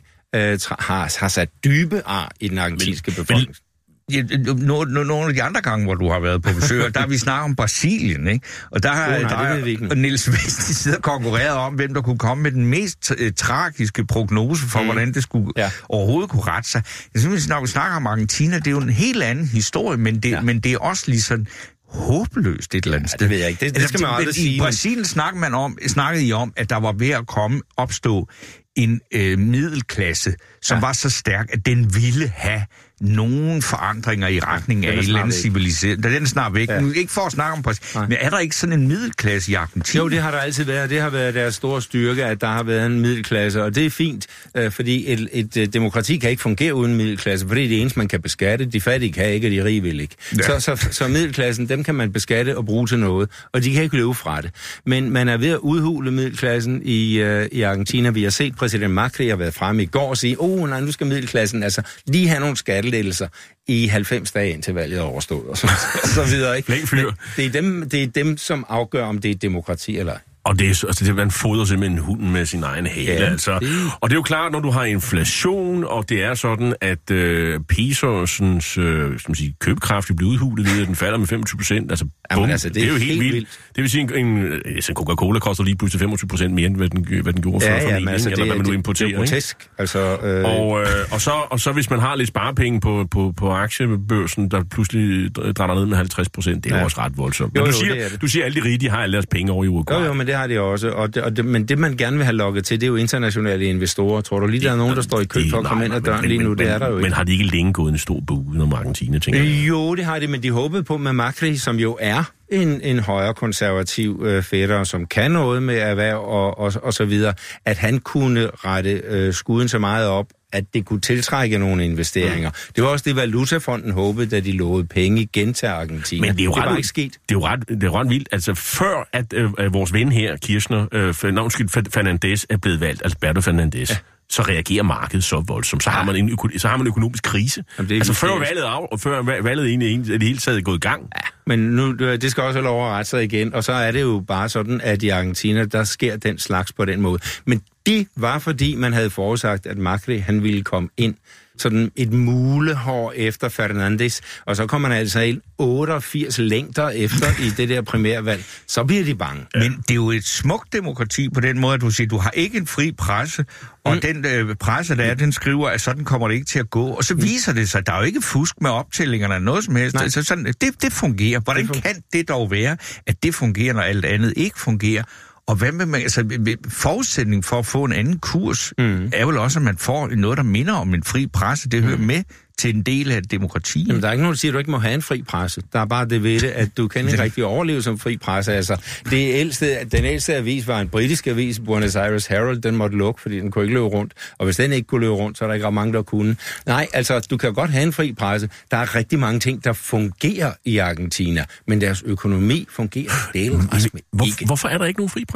Har, har sat dybe ar i den argentinske befolkning. Ja, nogle af de andre gange, hvor du har været på besøg, der har vi snakket om Brasilien, ikke? Og der har oh, der Niels Vesti siddet og konkurreret om, hvem der kunne komme med den mest uh, tragiske prognose for, mm. hvordan det skulle ja. overhovedet kunne rette sig. Jeg synes, når vi snakker om Argentina, det er jo en helt anden historie, men det, ja. men det er også lige sådan håbløst et eller andet sted. Ja, det ved jeg ikke. Det, det skal man aldrig sige. I Brasilien snakkede man om, snakkede I om, at der var ved at komme, opstå en øh, middelklasse, som ja. var så stærk, at den ville have nogle forandringer i retning af et eller andet civiliseret. Den er snart væk. Ja. Nu ikke for at snakke om Brasilien, men er der ikke sådan en middelklasse i Argentina? Jo, det har der altid været. Det har været deres store styrke, at der har været en middelklasse, og det er fint, øh, fordi et, et, et demokrati kan ikke fungere uden middelklasse, for det er det eneste, man kan beskatte. De fattige kan ikke, og de rige vil ikke. Ja. Så, så, så middelklassen, dem kan man beskatte og bruge til noget, og de kan ikke løbe fra det. Men man er ved at udhule middelklassen i, øh, i Argentina. Vi har set præsident Macri har været fremme i går og sige, åh oh, nej, nu skal middelklassen altså lige have nogle skattelettelser i halvfems dage indtil valget er overstået, og så, og så videre. Ikke? Det, det, er dem, det er dem, som afgør, om det er demokrati eller ej. Og det er, altså, det, man fodrer simpelthen hunden med sin egen hale, ja, altså. Det... Og det er jo klart, når du har inflation, og det er sådan, at øh, pesosens øh, sige, købekraft bliver udhulet ved, at den falder med femogtyve procent. Altså, Jamen, altså, det, det er jo helt, helt vildt. vildt. Det vil sige, en, en, en Coca-Cola koster lige pludselig femogtyve procent mere, end hvad den, hvad den gjorde ja, for ja, altså, eller det, hvad man nu importerer. Det er grotesk. Altså, øh... og, øh, og, så, og så hvis man har lidt sparepenge på, på, på aktiebørsen, der pludselig drætter ned med halvtreds procent, det er ja. også ret voldsomt. Men jo, jo, du, siger, det det. du siger, at alle de rige, de har alle deres penge over i Uruguay. Jo, jo, men det har de også. Og det, og det, men det, man gerne vil have lukket til, det er jo internationale investorer. Tror du lige, der er nogen, der står i kø for at komme ind ad døren men, lige nu? Men, det er der jo ikke. Men har de ikke længe gået en stor bue om Argentina, tænker jeg? Jo, det har de, men de håbede på med Macri, som jo er en, en højere konservativ øh, fætter, som kan noget med erhverv og, og, og så videre, at han kunne rette øh, skuden så meget op, at det kunne tiltrække nogle investeringer. Mm. Det var også det, Valutafonden håbede, da de lovede penge igen til Argentina. Men det er jo det ret, var ikke sket. Det er jo ret, det er ret vildt. Altså før at øh, vores ven her, Kirchner, øh, navnskyld Fernandez, er blevet valgt, Alberto Fernandez, ja. så reagerer markedet så voldsomt. Så har man en, så har man en økonomisk krise. Jamen, altså før valget af, og før valget egentlig er det hele taget gået i gang. Ja, men nu, det skal også have lov at rette sig igen, og så er det jo bare sådan, at i Argentina, der sker den slags på den måde. Men det var, fordi man havde forudsagt, at Macri, han ville komme ind sådan et mulehår efter Fernandes, og så kommer man altså ind otteogfirs længder efter i det der primærvalg. Så bliver de bange. Men det er jo et smukt demokrati på den måde, at du siger, du har ikke en fri presse, og mm. den øh, presse, der er, den skriver, at sådan kommer det ikke til at gå. Og så viser det sig, at der er jo ikke fusk med optællingerne eller noget som helst. Altså sådan, det, det fungerer. Hvordan det fungerer. Kan det dog være, at det fungerer, når alt andet ikke fungerer? Og hvad med man, altså, forudsætning for at få en anden kurs, mm. er vel også, at man får noget, der minder om en fri presse. Det hører mm. med til en del af demokratiet. Jamen, der er ikke nogen, der siger, at du ikke må have en fri presse. Der er bare det ved det, at du kan ikke rigtig overleve som fri presse. Altså, det ældste, den ældste avis var en britisk avis, Buenos Aires Herald. Den måtte lukke, fordi den kunne ikke løbe rundt. Og hvis den ikke kunne løbe rundt, så er der ikke ret mange, der kunne. Nej, altså, du kan godt have en fri presse. Der er rigtig mange ting, der fungerer i Argentina, men deres økonomi fungerer delen Hvor, ikke. Hvorfor er der ikke nogen fri presse?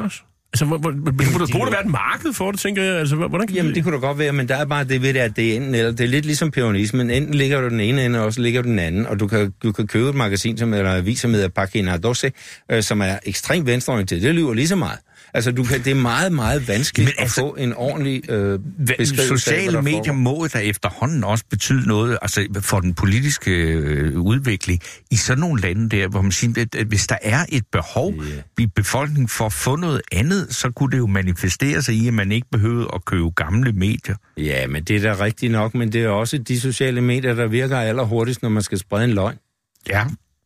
Altså, burde der være et marked for det, tænker jeg? Altså, hvordan kan Jamen, det? det kunne da godt være, men der er bare det ved det, at det er enten eller. Det er lidt ligesom peronismen. Enten ligger du den ene ende, og så ligger du den anden. Og du kan, du kan købe et magasin, som er aviser med Página doce, øh, som er ekstremt venstreorienteret. Det lyver lige så meget. Altså, du kan, det er meget, meget vanskeligt altså, at få en ordentlig øh, beskrivelse. Sociale af, medier må der efterhånden også betyde noget altså for den politiske øh, udvikling i sådan nogle lande der, hvor man siger, at, at hvis der er et behov yeah. i befolkningen for at få noget andet, så kunne det jo manifestere sig i, at man ikke behøvede at købe gamle medier. Ja, men det er da rigtigt nok, men det er også de sociale medier, der virker allerhurtigst, når man skal sprede en løgn. Ja.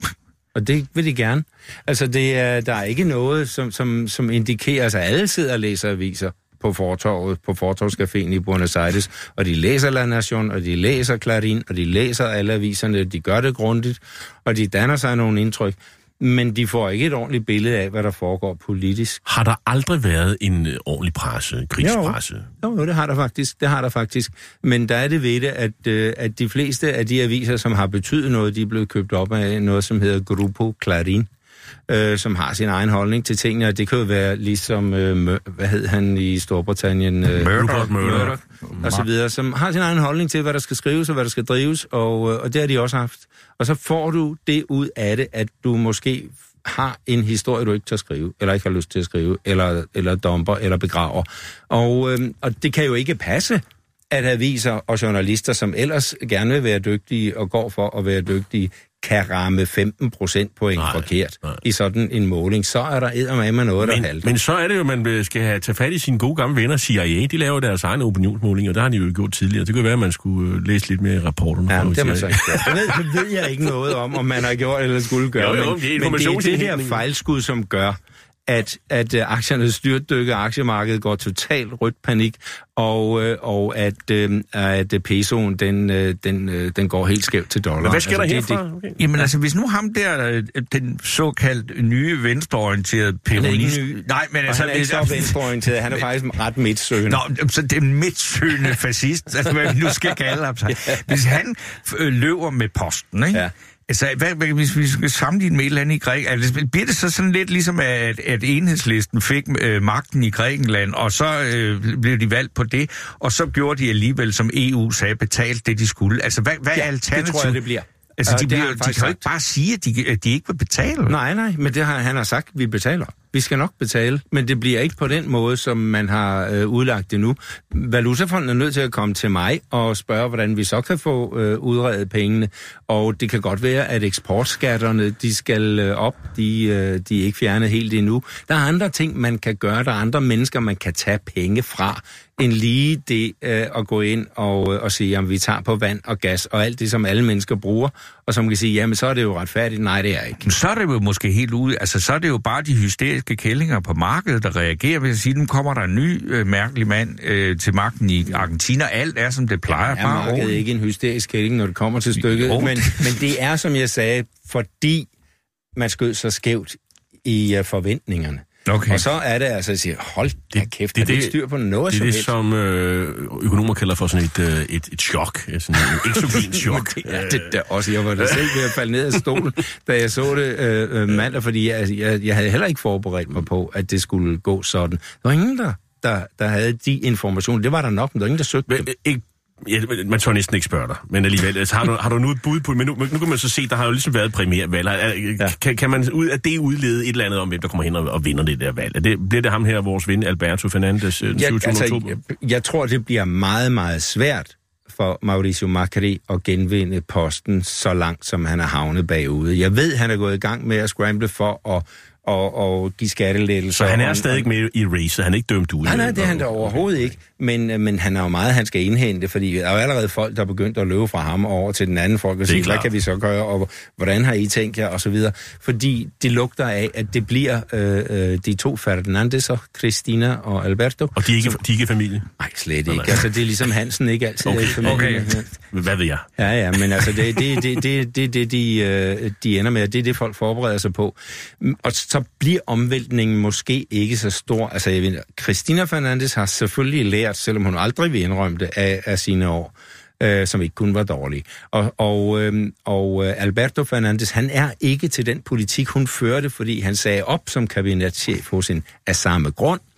Og det vil de gerne. Altså, det er, der er ikke noget, som, som, som indikerer, altså alle sidder og læser aviser på fortorvet, på Fortorvscaféen i Buenos Aires, og de læser La Nación, og de læser Clarín, og de læser alle aviserne, de gør det grundigt, og de danner sig nogle indtryk, men de får ikke et ordentligt billede af, hvad der foregår politisk. Har der aldrig været en øh, ordentlig presse, kritisk presse? Jo, jo, det har der faktisk, det har der faktisk. Men der er det ved det, at, øh, at de fleste af de aviser, som har betydet noget, de er blevet købt op af noget, som hedder Grupo Clarín, øh, som har sin egen holdning til tingene, og det kan jo være ligesom, øh, hvad hed han i Storbritannien? Øh, Murdoch, Murdoch, og så videre, som har sin egen holdning til, hvad der skal skrives og hvad der skal drives, og, og det har de også haft. Og så får du det ud af det, at du måske har en historie, du ikke tør skrive, eller ikke har lyst til at skrive, eller, eller dumper, eller begraver. Og, øh, og det kan jo ikke passe, at aviser og journalister, som ellers gerne vil være dygtige og går for at være dygtige, kan ramme femten procent point nej, forkert nej. i sådan en måling, så er der eddermame noget, der men, halter. Men så er det jo, at man skal have, tage fat i sine gode gamle venner, C I A. De laver deres egne opinionsmålinger, og der har de jo gjort tidligere. Det kan være, at man skulle læse lidt mere i rapporterne. Ja, det har man så ikke gjort. Det ved, det ved jeg ikke noget om, om man har gjort eller skulle gøre. Jo, jo, men, det er men det er det her fejlskud, som gør, at, at uh, aktierne styrtdykker, aktiemarkedet går totalt rødt panik, og, uh, og at, uh, at pesoen, den, uh, den, uh, den går helt skævt til dollar. Men hvad sker altså, der herfra? Okay. Jamen altså, hvis nu ham der, den såkaldt nye venstreorienterede peronist... Nej, men altså... Han er ikke så venstreorienteret, han er faktisk ret midtsøgende. Nå, så det er en midtsøgende fascist, altså hvad vi nu skal kalde ham sig. Hvis han øh, løber med posten, ikke? Ja. Altså, hvad, hvad, hvis vi skal sammenligne med et eller andet i Grækenland, altså, bliver det så sådan lidt ligesom, at, at Enhedslisten fik øh, magten i Grækenland, og så øh, blev de valgt på det, og så gjorde de alligevel, som E U sagde, betalt det, de skulle. Altså, hvad, hvad ja, er alternativet? Det tror jeg, det bliver. Altså, de, uh, bliver, de kan jo ikke bare sige, at de, at de ikke vil betale. Nej, nej, men det har han har sagt, at vi betaler. Vi skal nok betale, men det bliver ikke på den måde, som man har øh, udlagt det nu. Valutafonden er nødt til at komme til mig og spørge, hvordan vi så kan få øh, udredet pengene. Og det kan godt være, at eksportskatterne, de skal øh, op. De, øh, de er ikke fjernet helt endnu. Der er andre ting, man kan gøre. Der er andre mennesker, man kan tage penge fra, end lige det øh, at gå ind og, øh, og sige, at vi tager på vand og gas og alt det, som alle mennesker bruger. Og som kan sige, jamen så er det jo retfærdigt. Nej, det er ikke. Så er det jo måske helt ude. Altså, så er det jo bare de hysteriske kællinger på markedet, der reagerer ved at sige, nu kommer der en ny øh, mærkelig mand øh, til magten i Argentina. Alt er, som det plejer. Ja, er markedet ikke en hysterisk kælling, når det kommer til stykket. Men, men det er, som jeg sagde, fordi man skød så skævt i uh, forventningerne. Okay. Og så er det altså at sige, hold da kæft, det, det, det styr på noget det, som det, helst. Det er det, som øh, økonomer kalder for sådan et, øh, et, et chok, sådan en eksogen chok. Ja, det der også. Jeg var da selv ved at falde ned af stolen, da jeg så det øh, mandag, fordi jeg, jeg, jeg havde heller ikke forberedt mig på, at det skulle gå sådan. Der var ingen, der, der, der havde de informationer. Det var der nok, men der var ingen, der søgte men, ikke Ja, man tør næsten ikke spørge dig, men alligevel, altså, har, du, har du nu et bud på, men nu, nu kan man så se, der har jo ligesom været primærvalg. Ja. Kan, kan man ud af det udlede et eller andet om, hvem der kommer hen og, og vinder det der valg? Det, bliver det ham her, vores ven Alberto Fernandes, den ja, syvogtyvende altså, oktober? Jeg, jeg tror, det bliver meget, meget svært for Mauricio Macri at genvinde posten så langt, som han er havnet bagude. Jeg ved, han er gået i gang med at scramble for at Og, og give skattelettelser. Så han er og, stadig med i racet, han er ikke dømt ud? Nej, nej, det er han da overhovedet ikke. Men, men han har jo meget, han skal indhente, fordi der er jo allerede folk, der er begyndt at løbe fra ham over til den anden folk og sige, hvad kan vi så gøre, og hvordan har I tænkt jer, og så videre. Fordi det lugter af, at det bliver øh, de to Fernandes, og Cristina og Alberto. Og de er ikke, som, de er ikke familie? Nej, slet ikke. Nej. Altså, det er ligesom Hansen, ikke altid okay. familie. Okay, hvad ved jeg? Ja, ja, men altså, det er det, det, det, det, det de, de ender med, det er det, folk forbereder sig på. Og så bliver omvæltningen måske ikke så stor. Altså, jeg ved, Cristina Fernandes har selvfølgelig lært, selvom hun aldrig vil indrømme det, af, af sine år, øh, som ikke kun var dårlige. Og, og, øh, og Alberto Fernandes, han er ikke til den politik, hun førte, fordi han sagde op som kabinetschef hos en af samme grund.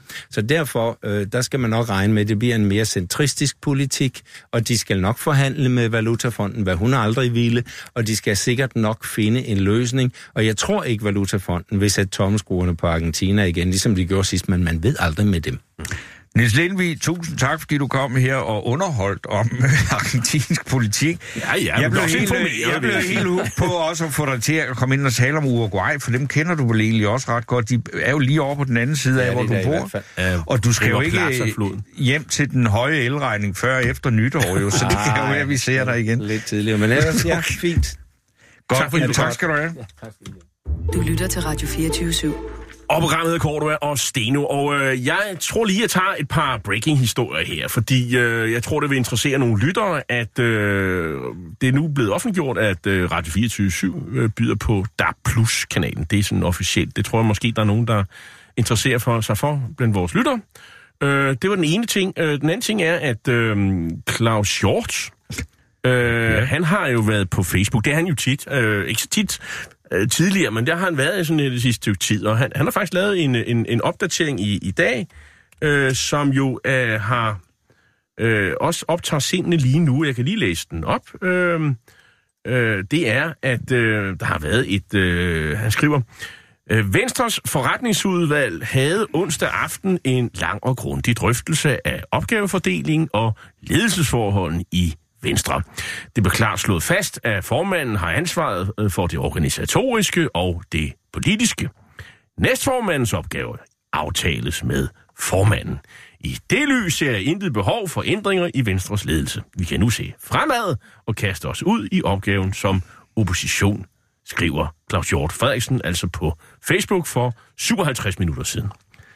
Så derfor, øh, der skal man nok regne med, at det bliver en mere centristisk politik, og de skal nok forhandle med Valutafonden, hvad hun aldrig ville, og de skal sikkert nok finde en løsning. Og jeg tror ikke, Valutafonden vil sætte tommelskruerne på Argentina igen, ligesom de gjorde sidst, men man ved aldrig med dem. Niels Lindvig, tusind tak, fordi du kom her og underholdt om argentinsk politik. Ja, ja, jeg blev helt, jeg blev helt hooked på også at få dig til at komme ind og tale om Uruguay, for dem kender du vel egentlig også ret godt. De er jo lige over på den anden side af, ja, hvor du bor. Uh, og du skal jo ikke hjem til den høje elregning før efter nytår, jo, så det kan jo være, at vi ser dig igen. Lidt tidligere, men ellers ja, fint. Godt, tak, for ja, tak skal du have. Du lytter til Radio fireogtyve syv. Og programmet hedder Cordua og Steno, og øh, jeg tror lige, at jeg tager et par breaking-historier her, fordi øh, jeg tror, det vil interessere nogle lyttere, at øh, det er nu blevet offentliggjort, at øh, Radio fireogtyve syv øh, byder på D A B plus-kanalen. Det er sådan officielt. Det tror jeg måske, der er nogen, der interesserer for sig for blandt vores lyttere. Øh, det var den ene ting. Øh, den anden ting er, at øh, Claus Hjort, øh, ja. han har jo været på Facebook. Det er han jo tit. Øh, ikke så tit øh, tidligere, men der har han været i sådan det sidste stykke tid. Og han, han har faktisk lavet en, en, en opdatering i, i dag, øh, som jo øh, har øh, også optager sindene lige nu. Jeg kan lige læse den op. Øh, øh, det er, at øh, der har været et... Øh, han skriver... Venstres forretningsudvalg havde onsdag aften en lang og grundig drøftelse af opgavefordeling og ledelsesforholdene i Venstre. Det blev klart slået fast, at formanden har ansvaret for det organisatoriske og det politiske. Næstformandens opgave aftales med formanden. I det lys ser jeg intet behov for ændringer i Venstres ledelse. Vi kan nu se fremad og kaste os ud i opgaven som opposition, skriver Claus Hjort Frederiksen, altså på Facebook for syvoghalvtreds minutter siden.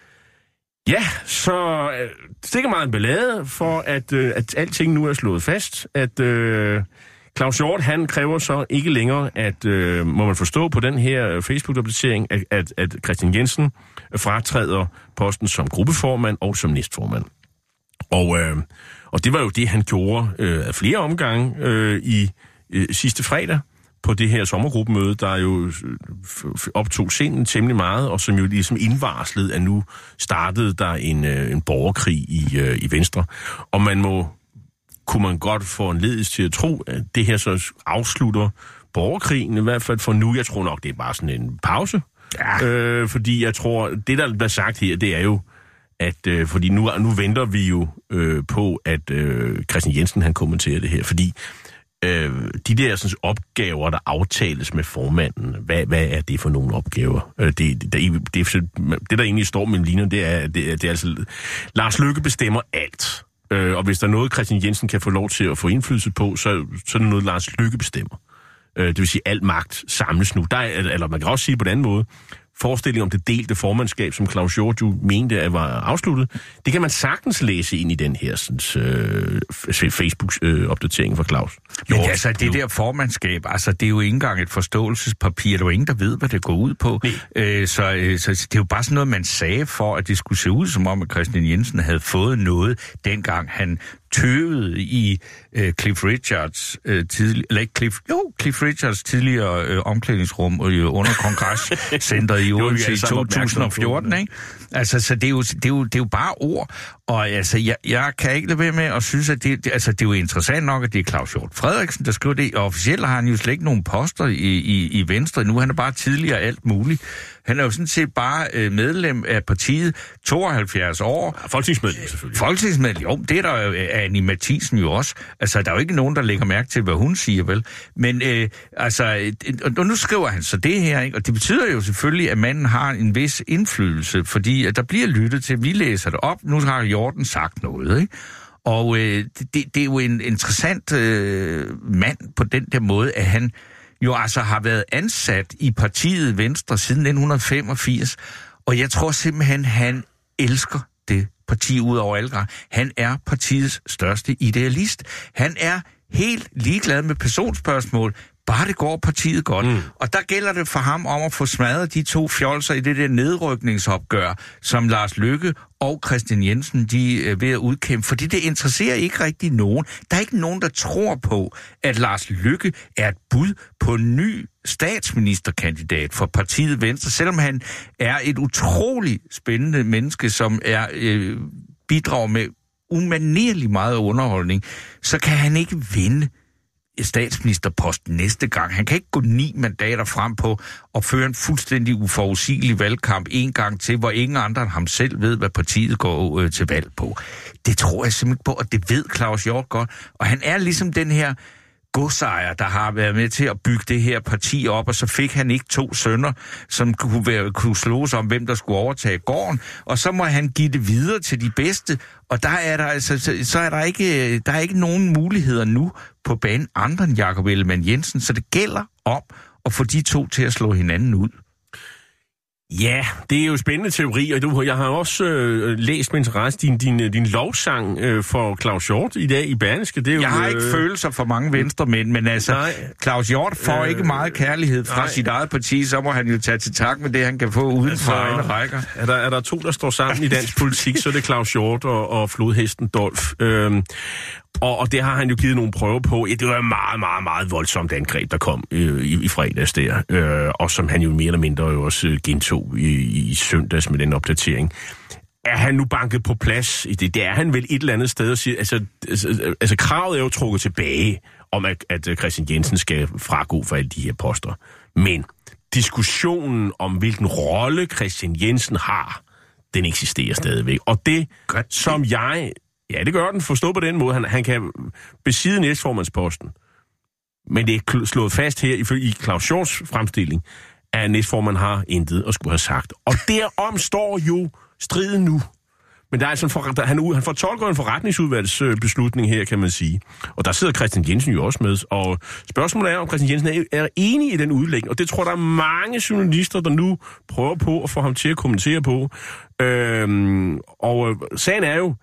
Ja, så øh, det er meget en ballade for, at, øh, at alting nu er slået fast, at øh, Claus Hjort, han kræver så ikke længere, at, øh, må man forstå på den her Facebook-opdatering, at, at, at Christian Jensen fratræder posten som gruppeformand og som næstformand. Og, øh, og det var jo det, han gjorde øh, af flere omgange øh, i øh, sidste fredag, på det her sommergruppemøde, der jo optog sinden temmelig meget, og som jo ligesom indvarslede, at nu startede der en, en borgerkrig i, i Venstre. Og man må, kunne man godt få en ledelse til at tro, at det her så afslutter borgerkrigen, i hvert fald for nu. Jeg tror nok, det er bare sådan en pause. Ja. Øh, fordi jeg tror, det der bliver sagt her, det er jo, at øh, fordi nu, nu venter vi jo øh, på, at øh, Christian Jensen, han kommenterer det her, fordi Øh, de der sådan, opgaver, der aftales med formanden, hvad, hvad er det for nogle opgaver? Øh, det, det, det, det, det, der egentlig står mellem linjerne, det er, det, er, det er altså, Lars Løkke bestemmer alt. Øh, og hvis der er noget, Christian Jensen kan få lov til at få indflydelse på, så, så er det noget, Lars Løkke bestemmer. Øh, det vil sige, al magt samles nu. Der er, eller man kan også sige på den anden måde, forestillingen om det delte formandskab, som Claus Hjort jo mente at var afsluttet, det kan man sagtens læse ind i den her sådan, øh, Facebook-opdatering fra Claus Hjort. Men altså, det der formandskab, altså, det er jo ikke engang et forståelsespapir. Der er jo ingen, der ved, hvad det går ud på. Øh, så, øh, så det er jo bare sådan noget, man sagde for, at det skulle se ud som om, at Christian Jensen havde fået noget, dengang han tøvede i øh, Cliff Richards øh, tidlig, eller ikke Cliff, jo, Cliff Richards tidligere øh, omklædningsrum øh, under kongresscenteret i Odense i to tusind og fjorten, ikke? Altså, så det er, jo, det, er jo, det er jo bare ord, og altså, jeg, jeg kan ikke lade være med at synes, at det, det, altså, det er jo interessant nok, at det er Claus Hjort Frederiksen, der skriver det, og officielt har han jo slet ikke nogen poster i, i, i Venstre nu, han er bare tidligere alt muligt. Han er jo sådan set bare øh, medlem af partiet, tooghalvfjerds år. Ja, folketingsmedlem selvfølgelig. Folketingsmedlem, jo, det er der jo Annie Mathisen jo også. Altså, der er jo ikke nogen, der lægger mærke til, hvad hun siger, vel? Men øh, altså, og nu skriver han så det her, ikke? Og det betyder jo selvfølgelig, at manden har en vis indflydelse, fordi at der bliver lyttet til, vi læser det op, nu har Hjorten sagt noget, ikke? Og øh, det, det er jo en interessant øh, mand på den der måde, at han jo altså har været ansat i partiet Venstre siden nitten femogfirs, og jeg tror simpelthen, han elsker det parti ud over alle grader. Han er partiets største idealist. Han er helt ligeglad med personspørgsmål, bare det går partiet godt. Mm. Og der gælder det for ham om at få smadret de to fjolser i det der nedrykningsopgør, som Lars Løkke og Kristian Jensen de er ved at udkæmpe. Fordi det interesserer ikke rigtig nogen. Der er ikke nogen, der tror på, at Lars Løkke er et bud på en ny statsministerkandidat for partiet Venstre, selvom han er et utroligt spændende menneske, som er øh, bidrager med umanerlig meget underholdning, så kan han ikke vinde statsministerposten næste gang. Han kan ikke gå ni mandater frem på og føre en fuldstændig uforudsigelig valgkamp en gang til, hvor ingen andre end ham selv ved, hvad partiet går øh, til valg på. Det tror jeg simpelthen på, og det ved Claus Hjort godt. Og han er ligesom den her godsejer, der har været med til at bygge det her parti op, og så fik han ikke to sønner, som kunne, være, kunne slås om, hvem der skulle overtage gården, og så må han give det videre til de bedste, og der er der altså, så, så er der ikke, der er ikke nogen muligheder nu på banen andre end Jakob Ellemann-Jensen, så det gælder om at få de to til at slå hinanden ud. Ja, det er jo spændende teori, og du, jeg har også øh, læst med interesse din, din, din lovsang øh, for Claus Hjort i dag i Berlingske. Det er jo, jeg har ikke øh... følelser for mange venstremænd, men altså, nej. Claus Hjort får øh... ikke meget kærlighed fra nej. sit eget parti, så må han jo tage til tak med det, han kan få uden for egne rækker. Er der, er der to, der står sammen i dansk politik, så er det Claus Hjort og, og flodhesten Dolf. Øhm, og, og det har han jo givet nogle prøver på. Ja, det var et meget, meget, meget voldsomt angreb, der kom øh, i, i fredags der, øh, og som han jo mere eller mindre jo også øh, gentog i, i søndags med den opdatering. Er han nu banket på plads i det? Det er han vel et eller andet sted at sige. Altså, altså, altså kravet er jo trukket tilbage om, at, at Kristian Jensen skal fragå for alle de her poster. Men diskussionen om, hvilken rolle Kristian Jensen har, den eksisterer stadigvæk. Og det, godt, som jeg... Ja, det gør den. Forstå på den måde. Han, han kan besidde næstformandsposten. Men det er slået fast her i, i Claus Hjorts fremstilling, at næstformand har intet at skulle have sagt. Og derom står jo striden nu. Men der er altså en for, der, han, han fortolker en forretningsudvalgsbeslutning her, kan man sige. Og der sidder Kristian Jensen jo også med. Og spørgsmålet er, om Kristian Jensen er, er enig i den udlægning. Og det tror der er mange journalister, der nu prøver på at få ham til at kommentere på. Øhm, og sagen er jo,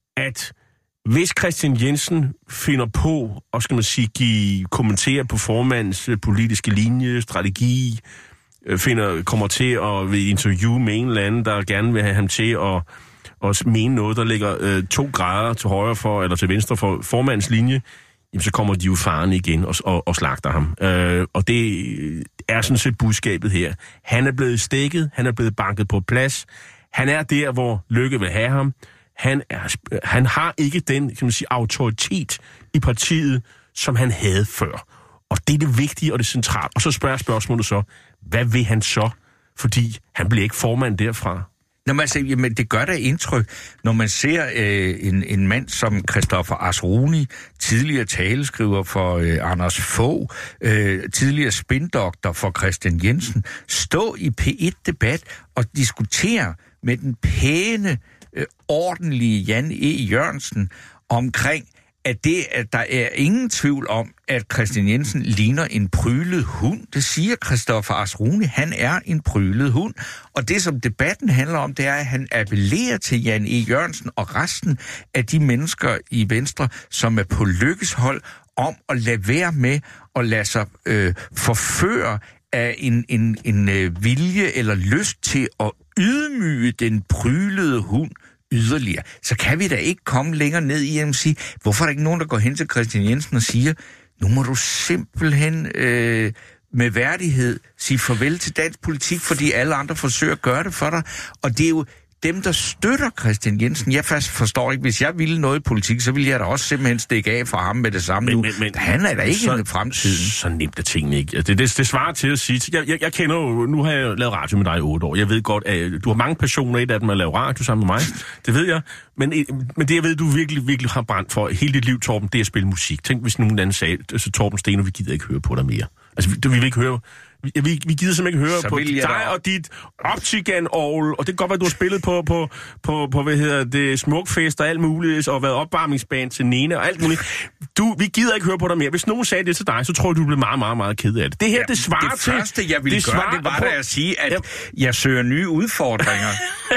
at hvis Kristian Jensen finder på, og skal man sige, give kommentere på formandens politiske linje, strategi, finder, kommer til at vil interview med en eller anden, der gerne vil have ham til at, at mene noget, der ligger øh, to grader til højre for, eller til venstre for formandens linje, jamen, så kommer de jo faren igen og, og, og slagter ham. Øh, og det er sådan set budskabet her. Han er blevet stikket, han er blevet banket på plads, han er der, hvor Løkke vil have ham. Han, er, han har ikke den, kan man sige, autoritet i partiet, som han havde før. Og det er det vigtige og det centrale. Og så spørger spørgsmålet så, hvad vil han så? Fordi han bliver ikke formand derfra. Nå, men altså, jamen, det gør da indtryk, når man ser øh, en, en mand som Christoffer Asruni, tidligere taleskriver for øh, Anders Fogh, øh, tidligere spindoktor for Kristian Jensen, stå i P et-debat og diskutere med den pæne, øh, ordentlige Jan E. Jørgensen omkring, at, det, at der er ingen tvivl om, at Kristian Jensen ligner en prylet hund. Det siger Christoffer Asruni. Han er en prylet hund. Og det, som debatten handler om, det er, at han appellerer til Jan E. Jørgensen og resten af de mennesker i Venstre, som er på Løkkes hold, om at lade være med at lade sig øh, forføre af en, en, en øh, vilje eller lyst til at ydmyge den prylede hund yderligere, så kan vi da ikke komme længere ned i at sige, hvorfor er der ikke nogen, der går hen til Kristian Jensen og siger, nu må du simpelthen øh, med værdighed sige farvel til dansk politik, fordi alle andre forsøger at gøre det for dig. Og det er jo dem, der støtter Kristian Jensen. Jeg fast forstår ikke, hvis jeg ville noget i politik, så ville jeg da også simpelthen stikke af for ham med det samme men, nu. Men, men, han er da ikke så, i fremtiden. Så nemt er tingene ikke. Det, det, det svarer til at sige, jeg, jeg, jeg kender jo, nu har jeg lavet radio med dig i otte år. Jeg ved godt, at du har mange passioner i, at man laver radio sammen med mig. Det ved jeg. Men, men det, jeg ved, du virkelig, virkelig har brændt for hele dit liv, Torben, det er at spille musik. Tænk, hvis nogen anden sagde, så Torben Steno, vi gider ikke høre på dig mere. Altså, vi, vi vil ikke høre... Vi, vi, vi gider simpelthen ikke høre så på dig da... og dit Optigan-orgel, og det kan godt være, du har spillet på, på, på, på hvad hedder det, Smukfest og alt muligt, og været opvarmningsband til Nene og alt muligt. Du, vi gider ikke høre på dig mere. Hvis nogen sagde det til dig, så tror jeg, du blev meget, meget, meget ked af det. Det her, ja, det svarer det til... Det første, jeg ville det gøre, det var på... da at sige, at ja. jeg søger nye udfordringer.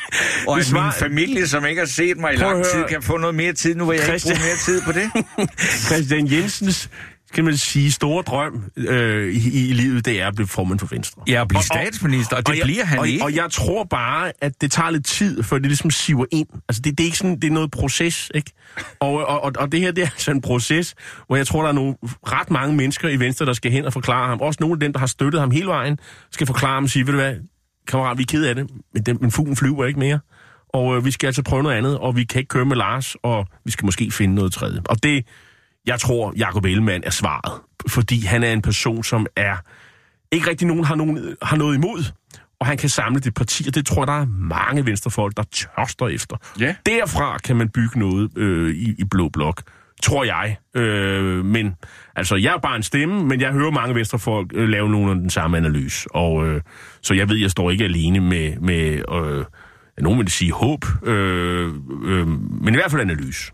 Og at svar... min familie, som ikke har set mig i lang tid, kan få noget mere tid. Nu vil jeg Christian... ikke bruge mere tid på det. Christian Jensens, kan man sige, store drøm øh, i, i livet, det er at blive formand for Venstre. Ja, at blive og, statsminister, og det og bliver jeg, han og, ikke. Og jeg tror bare, at det tager lidt tid, for det ligesom siver ind. Altså, det, det er ikke sådan, det er noget proces, ikke? Og, og, og, og det her, det er altså en proces, hvor jeg tror, der er nogle ret mange mennesker i Venstre, der skal hen og forklare ham. Også nogle af dem, der har støttet ham hele vejen, skal forklare ham og sige, ved du hvad, kammerat, vi er ked af det, men, den, men fuglen flyver ikke mere. Og øh, vi skal altså prøve noget andet, og vi kan ikke køre med Lars, og vi skal måske finde noget tredje. Og det... Jeg tror, Jakob Ellemann er svaret, fordi han er en person, som er ikke rigtig nogen har, nogen har noget imod, og han kan samle det parti, og det tror jeg, der er mange venstrefolk, der tørster efter. Ja. Derfra kan man bygge noget øh, i, i blå blok, tror jeg. Øh, men altså, jeg er bare en stemme, men jeg hører mange venstrefolk øh, lave nogen af den samme analyse, og øh, så jeg ved, jeg står ikke alene med, med øh, nogen vil sige håb, øh, øh, men i hvert fald analyse.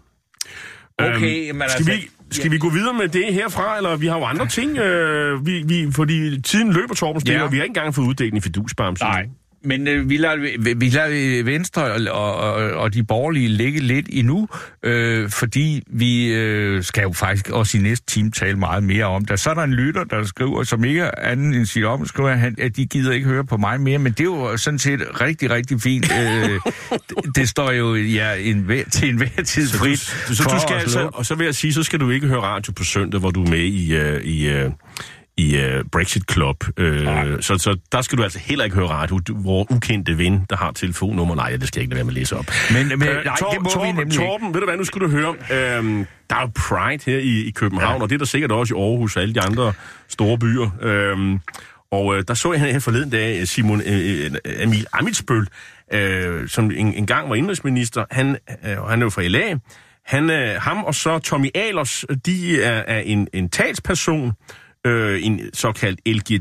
Okay, øhm, men skal altså... vi, skal vi gå videre med det herfra, eller vi har jo andre ting, øh, vi, vi, fordi tiden løber, Torben Steno, ja. Og vi har ikke engang fået uddelt en fidusbamse. Nej, men øh, vi, lader, vi lader Venstre og, og, og de borgerlige ligge lidt endnu, øh, fordi vi øh, skal jo faktisk også i næste time tale meget mere om det. Så er der en lytter, der skriver, som ikke er anden end sit om, skriver, at de gider ikke høre på mig mere, men det er jo sådan set rigtig, rigtig fint. øh, det, det står jo ja, en, til enhver tid frit. Så, du, så, så du skal altså, og så vil jeg sige, så skal du ikke høre radio på søndag, hvor du er med i... Uh, i uh, i uh, Brexit Club. Uh, så, så der skal du altså heller ikke høre radio. Du, hvor ukendte ven, der har telefonnummer. Nej, det skal jeg ikke lade være med at læse op. Men, men uh, nej, Tor, det må Torben, vi nemlig Torben, ved du hvad, nu skal du høre. Uh, der er jo Pride her i, i København, ja. Og det er der sikkert også i Aarhus og alle de andre store byer. Uh, og uh, der så jeg her forleden dag Simon uh, Emil Ammitzbøll, uh, som en, en gang var indrigsminister. Han, uh, han er jo fra L A. Han, uh, ham og så Tommy Ahlers, de er, er en, en talsperson, Øh, en såkaldt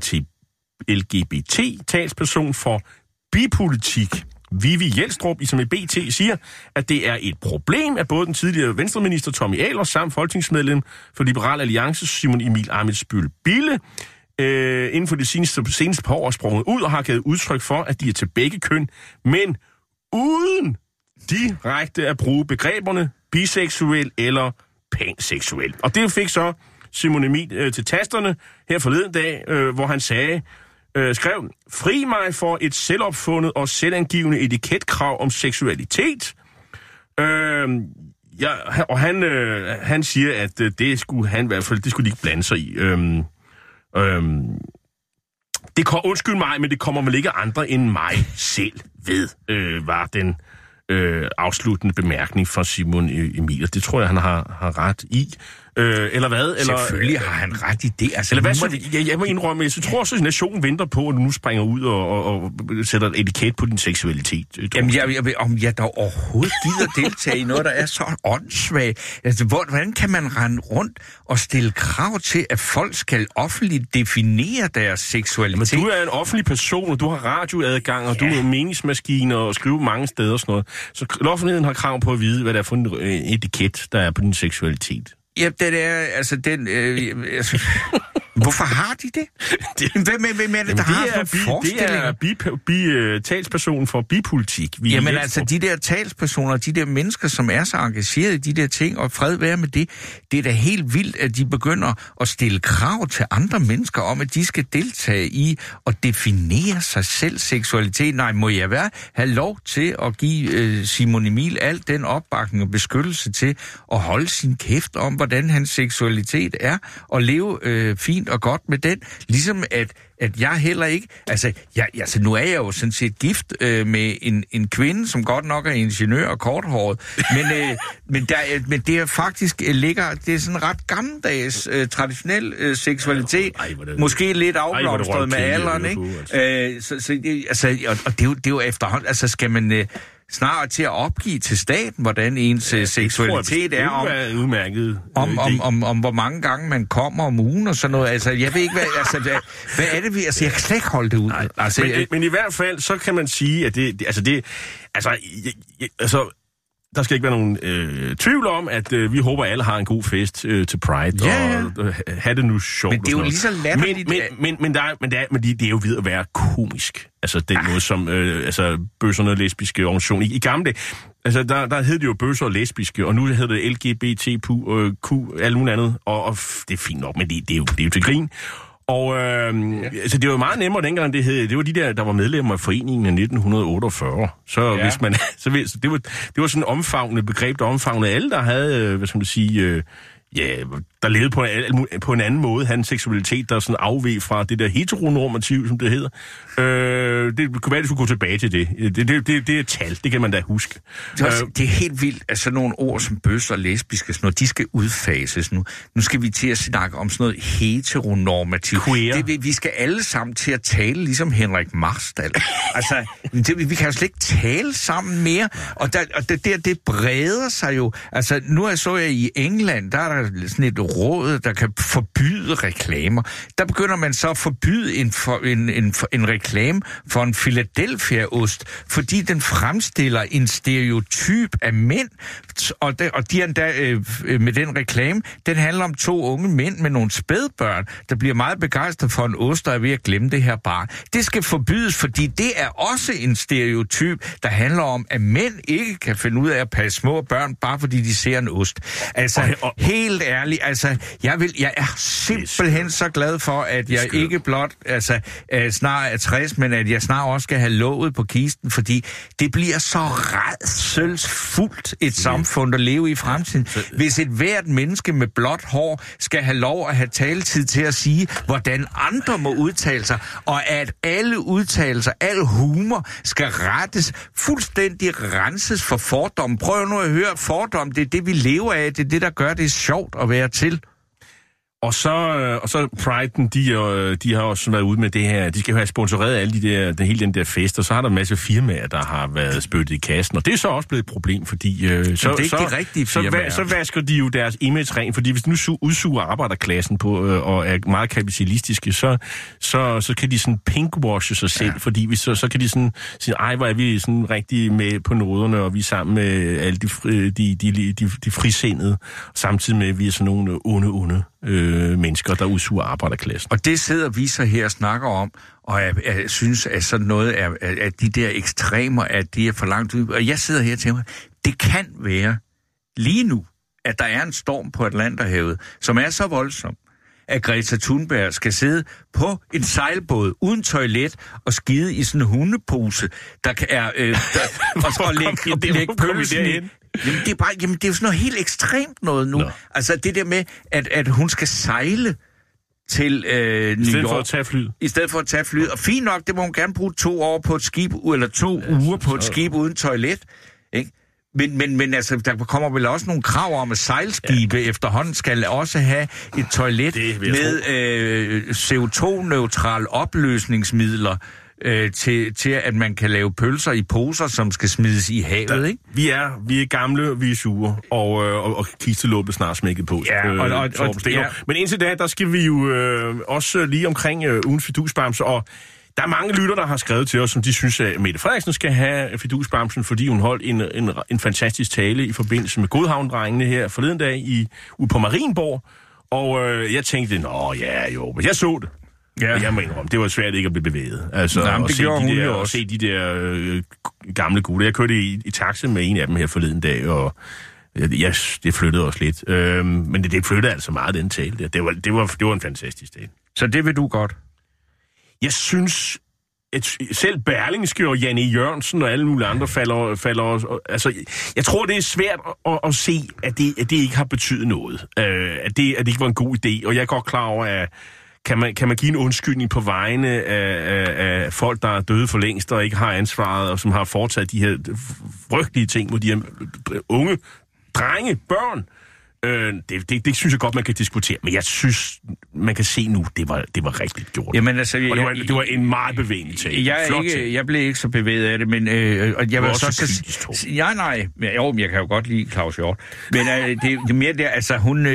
L G B T-talsperson for bipolitik. Vivi Jelstrup, som i B T, siger, at det er et problem, at både den tidligere venstreminister Tommy Ahlers samt folketingsmedlem for Liberal Alliance Simon Emil Ammitzbøll Bille øh, inden for de seneste, seneste par år er sprunget ud og har givet udtryk for, at de er til begge køn, men uden direkte at bruge begreberne biseksuel eller panseksuel. Og det fik så Simon Emil øh, til tasterne her forleden dag, øh, hvor han sagde, øh, skrev, fri mig for et selvopfundet og selvangivende etiketkrav om seksualitet. Øh, ja, og han, øh, han siger, at øh, det skulle han i hvert fald, det skulle de ikke blande sig i. Øh, øh, det kom, undskyld mig, men det kommer vel ikke andre end mig selv ved, øh, var den øh, afsluttende bemærkning fra Simon Emil. Det tror jeg, han har, har ret i. Øh, eller hvad? Eller, Selvfølgelig har han ret i det. Altså, eller hvad så? Jeg, jeg må indrømme, jeg tror også, at nationen venter på, at du nu springer ud og, og, og sætter et etiket på din seksualitet. Jamen, jeg, jeg, om jeg dog overhovedet gider deltage i noget, der er så åndssvagt. Altså, hvordan kan man rende rundt og stille krav til, at folk skal offentligt definere deres seksualitet? Men du er en offentlig person, og du har radioadgang, og ja. Du er meningsmaskiner og skriver mange steder og sådan noget. Så offentligheden har krav på at vide, hvad der er for en etiket, der er på din seksualitet. Ja, det er, altså, den... Øh, altså, hvorfor har de det? Hvem, hvem, hvem er det, der har nogle forestillinger? Det er bi, bi, talspersonen for bipolitik. Vi Jamen altså, de der talspersoner, de der mennesker, som er så engagerede i de der ting, og fred være med det, det er da helt vildt, at de begynder at stille krav til andre mennesker om, at de skal deltage i og definere sig selv seksualitet. Nej, må jeg være have lov til at give øh, Simon Emil al den opbakning og beskyttelse til at holde sin kæft om, hvordan hans seksualitet er, og leve øh, fint og godt med den. Ligesom at, at jeg heller ikke... Altså, jeg, altså, nu er jeg jo sådan set gift øh, med en, en kvinde, som godt nok er ingeniør og korthåret, men, øh, men, der, men det er faktisk øh, ligger... Det er sådan en ret gammeldags, øh, traditionel øh, seksualitet. Ej, det, måske lidt afblomstret med alderen, ikke? Øh, så, så, altså, og, og det, er jo, det er jo efterhånden... Altså, skal man... Øh, snart til at opgive til staten, hvordan ens ja, seksualitet jeg, er, om, er udmærket, om, om, om, om hvor mange gange man kommer om ugen og sådan noget. Altså, jeg ved ikke, hvad, altså, hvad, hvad er det, vi... Altså, jeg kan slet ikke holde det ud. Nej, altså, men, jeg, men i hvert fald, så kan man sige, at det... det altså, det... Altså, jeg, jeg, altså der skal ikke være nogen øh, tvivl om, at øh, vi håber, at alle har en god fest øh, til Pride, ja, ja. og øh, have det nu sjovt. Men det er jo lige så latterligt. Men, men, men, men, der er, men, der er, men det, det er jo ved at være komisk. Altså den ah. måde, som øh, altså, bøsserne og lesbiske organisation. I, i gamle dage, altså der, der hed det jo bøsser og lesbiske, og nu hedder det L G B T Q, alt muligt andet, og, og det er fint nok, men det, det, er, jo, det er jo til grin. Og øh, ja. altså, det var meget nemmere dengang, det hed. Det var de der, der var medlemmer af foreningen i nitten otteogfyrre. Så ja. hvis man, så, så det var det var sådan en omfavnende begreb, der omfavnede alle, der havde, hvad skal man sige, øh, ja, der levede på en, på en anden måde, havde en seksualitet, der sådan afveg fra det der heteronormativ, som det hedder. Øh, det kunne være, at du skulle gå tilbage til det. Det, det, det, det er tal, det kan man da huske. Det er, også, det er helt vildt, at sådan nogle ord som bøsser og lesbiske, sådan noget, de skal udfases nu. Nu skal vi til at snakke om sådan noget heteronormativ. Queer. Det, vi skal alle sammen til at tale ligesom Henrik Marstal. Altså, det, vi kan jo slet ikke tale sammen mere. Og, der, og det der, det breder sig jo. Altså, nu er så jeg i England, der er der sådan et råd, der kan forbyde reklamer. Der begynder man så at forbyde en, for, en, en, en reklame for en Philadelphia-ost, fordi den fremstiller en stereotyp af mænd, og, de, og de er endda, øh, med den reklame, den handler om to unge mænd med nogle spædbørn, der bliver meget begejstret for en ost, og er ved at glemme det her barn. Det skal forbydes, fordi det er også en stereotyp, der handler om, at mænd ikke kan finde ud af at passe små børn, bare fordi de ser en ost. Altså, og, og, helt ærligt, altså, jeg, vil, jeg er simpelthen så glad for, at jeg ikke blot altså, snart er tres, men at jeg snart også skal have låget på kisten, fordi det bliver så rædselsfuldt et samfund at leve i fremtiden. Hvis et hvert menneske med blåt hår skal have lov at have taletid til at sige, hvordan andre må udtale sig, og at alle udtalelser, al humor skal rettes, fuldstændig renses for fordomme. Prøv nu at høre, fordomme, det er det, vi lever af, det er det, der gør det sjovt at være til. Og så, og så Pride'en, de, de har også været ude med det her. De skal jo have sponsoreret alle de der, den, hele den der fest, og så har der en masse firmaer, der har været spyttet i kassen. Og det er så også blevet et problem, fordi øh, så, det er ikke så, de rigtige firmaer. Så, så vasker de jo deres image ren, fordi hvis de nu udsuger arbejderklassen på, øh, og er meget kapitalistiske, så, så, så kan de sådan pinkwashe sig selv, ja. Fordi vi, så, så kan de sådan sige, ej, hvor er vi sådan rigtig med på noderne, og vi er sammen med alle de, de, de, de, de, de frisindede, samtidig med, at vi er sådan nogle onde, onde Øh, mennesker, der udsuger arbejderklassen. Og det sidder vi så her og snakker om, og jeg, jeg synes, at sådan noget er, at de der ekstremer, at de er for langt ud. Og jeg sidder her til mig, det kan være lige nu, at der er en storm på Atlanterhavet, som er så voldsom, at Greta Thunberg skal sidde på en sejlbåd uden toilet og skide i sådan en hundepose, der kan er øh, der, og så lægge, og lægge pølsen i. Jamen det er bare, jamen det er jo sådan noget helt ekstremt noget nu. Nå. Altså det der med, at, at hun skal sejle til øh, New York. I stedet for at tage flyet. I stedet for at tage flyet. Og fint nok, det må hun gerne bruge to år på et skib, eller to ja, uger på et skib uden toilet. Ikke? Men, men, men altså, der kommer vel også nogle krav om, at sejlskibe ja. efterhånden skal også have et toilet med øh, C O to-neutral opløsningsmidler. Øh, til, til at man kan lave pølser i poser, som skal smides i havet, der, ikke? Vi er, vi er gamle, vi er sure, og, øh, og, og kistelåbet snart smækket på. Ja, øh, og, og, og, ja. Men indtil da, der skal vi jo øh, også lige omkring øh, ugens fidusbamse, og der er mange lytter, der har skrevet til os, som de synes, at Mette Frederiksen skal have fidusbamsen, fordi hun holdt en, en, en fantastisk tale i forbindelse med Godhavn-drengene her forleden dag i, ude på Marienborg, og øh, jeg tænkte, nå ja, jo, men jeg så det. Ja. Jeg mener om, det var svært ikke at blive bevæget. Altså, Jamen, det gjorde de hun der, jo også. se de der øh, gamle gutter. Jeg kørte i, i taxa med en af dem her forleden dag, og ja, det flyttede også lidt. Øhm, men det, det flyttede altså meget, den tale der. Det var, det var, det var en fantastisk tale. Så det vil du godt? Jeg synes, at selv Berlingske og Janne Jørgensen og alle mulige andre falder... falder altså, jeg tror, det er svært at, at se, at det, at det ikke har betydet noget. Øh, at, det, at det ikke var en god idé. Og jeg er godt klar over, at Kan man, kan man give en undskyldning på vegne af, af, af folk, der er døde for længst, og ikke har ansvaret, og som har foretaget de her frygtelige ting mod de her unge drenge, børn? Øh, det, det, det synes jeg godt, man kan diskutere. Men jeg synes, man kan se nu, det var, det var rigtigt gjort. Jamen, altså, jeg, og det var, det var en meget bevægende tale. Jeg, ikke, jeg blev ikke så bevæget af det, men øh, og jeg vil også så... Ja, nej. Jo, jeg kan jo godt lide Claus Hjort. Men øh, det, det er mere der, altså hun... Øh,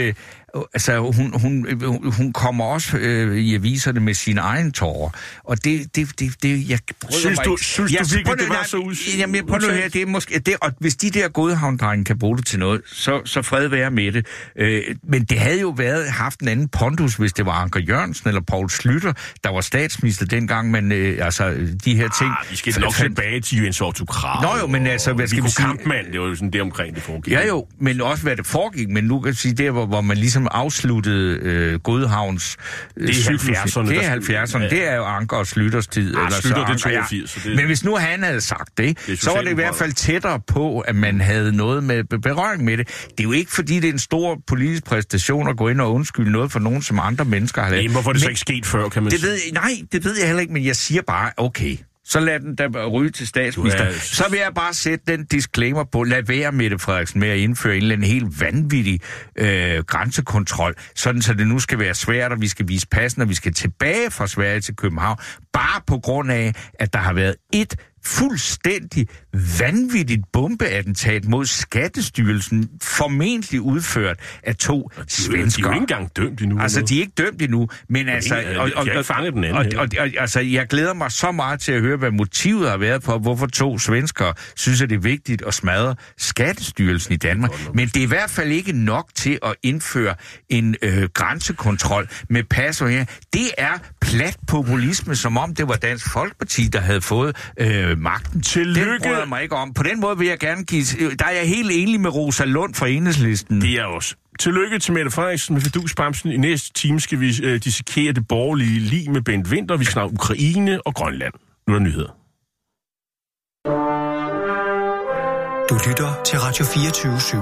altså, hun, hun, hun kommer også øh, i aviserne med sine egne tårer. Og det, det, det, det jeg Synes du, synes jeg, du virkelig, det var der, så udsigt? Jamen, prøv nu her, det er måske, det, og hvis de der Godhavn-drenge kan bruge det til noget, så, så fred være med det. Øh, men det havde jo været, haft en anden pondus, hvis det var Anker Jørgensen eller Poul Schlüter, der var statsminister dengang, men øh, altså, de her ting... Ah, vi skal nok tilbage til Jens Otto Krag. Nå jo, men altså, hvad skal vi sige? Kampmann, det var jo sådan det omkring, det foregik. Ja jo, men også hvad det foregik, men nu kan jeg sige, der hvor, hvor man ligesom afsluttede øh, Godhavns... Øh, det er halvfjerdserne. Det er halvfjerdserne, ja. Det er jo Anker og Schlüters tid. Ah, eller Schlüter, så det er Anker, toogfirs. Så det... Men hvis nu han havde sagt det, det så var det i hvert fald tættere på, at man havde noget med berøring med det. Det er jo ikke, fordi det er en stor politisk præstation at gå ind og undskylde noget for nogen, som andre mennesker har lavet. Jamen, hvorfor er det men, så ikke sket før, kan man det sige? ved, nej, det ved jeg heller ikke, men jeg siger bare, okay... Så lad den der ryge til statsminister. Er... Så vil jeg bare sætte den disclaimer på, lad være Mette Frederiksen med at indføre en eller anden helt vanvittig øh, grænsekontrol, sådan så det nu skal være svært, og vi skal vise passen, og vi skal tilbage fra Sverige til København, bare på grund af, at der har været et fuldstændig vanvittigt bombeattentat mod Skattestyrelsen, formentlig udført af to svenskere. De er jo ikke engang dømt endnu. Altså, de er ikke dømt endnu, men altså... Og, og, og, og, fanget den anden, og, og, og, altså, jeg glæder mig så meget til at høre, hvad motivet har været for, hvorfor to svenskere synes, at det er vigtigt at smadre Skattestyrelsen i Danmark. Men det er i hvert fald ikke nok til at indføre en øh, grænsekontrol med pas og her. Det er plat populisme, som om det var Dansk Folkeparti, der havde fået øh, magten. Tillykke. Den bryder jeg mig ikke om. På den måde vil jeg gerne give... Der er jeg helt enig med Rosa Lund fra Enhedslisten. Det er også. Tillykke til Mette Frederiksen med fidusbremsen. I næste time skal vi øh, dissekere det borgerlige lig med Bent Winther. Vi snakker Ukraine og Grønland. Nu er der nyheder. Du lytter til Radio fireogtyve syv.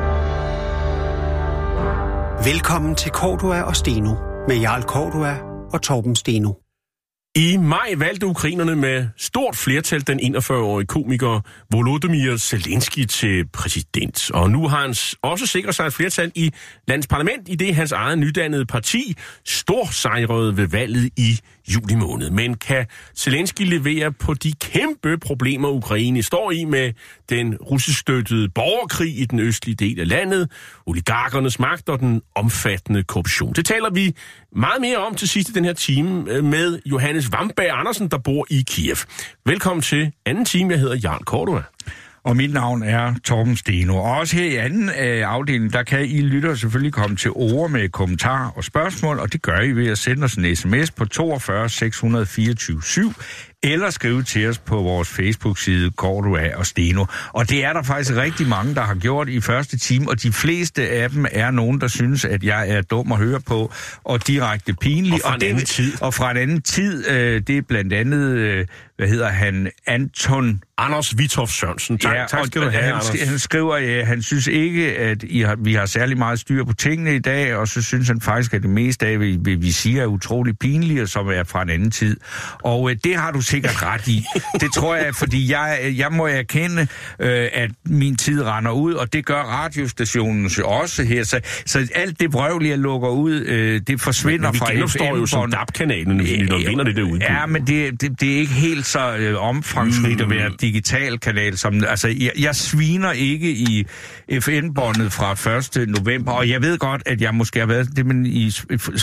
Velkommen til Cordua og Steno med Jarl Cordua og Torben Steno. I maj valgte ukrainerne med stort flertal den enogfyrre-årige komiker Volodymyr Zelensky til præsident. Og nu har han også sikret sig et flertal i landets parlament, i det hans eget nydannede parti storsejrede ved valget i juli måned. Men kan Zelensky levere på de kæmpe problemer, Ukraine står i med den russisk støttede borgerkrig i den østlige del af landet, oligarkernes magt og den omfattende korruption? Det taler vi meget mere om til sidst i den her time med Johannes Vamberg Andersen, der bor i Kiev. Velkommen til anden time. Jeg hedder Jarl Cordua. Og mit navn er Torben Steno. Og også her i anden øh, afdeling, der kan I lytter selvfølgelig komme til ord med kommentarer og spørgsmål, og det gør I ved at sende os en sms på toogfyrre seks fireogtyve syv, eller skrive til os på vores Facebook-side Cordua og Steno. Og det er der faktisk rigtig mange, der har gjort i første time, og de fleste af dem er nogen, der synes, at jeg er dum at høre på, og direkte pinlig. Og fra og en det, anden tid. Og fra en anden tid, øh, det er blandt andet, øh, hvad hedder han, Anton... Anders Vithoff Sørensen. Tak, ja, tak skal du have, han, Anders. Han skriver, at han synes ikke, at I har, vi har særlig meget styr på tingene i dag, og så synes han faktisk, at det meste af, hvad vi, vi siger, er utrolig pinlige, som er fra en anden tid. Og øh, det har du sikkert ret i. Det tror jeg, fordi jeg, jeg må erkende, øh, at min tid render ud, og det gør radiostationen også her. Så, så alt det vrøvl, jeg lukker ud, øh, det forsvinder fra F M-bånd. Men vi genopstår jo som D A B-kanalen, når vi vinder det der udbud. Ja, men det, det, det er ikke helt så øh, omfangsrigt mm. at være digital kanal. Som, altså, jeg, jeg sviner ikke i F M-båndet fra første november, og jeg ved godt, at jeg måske har været det, man i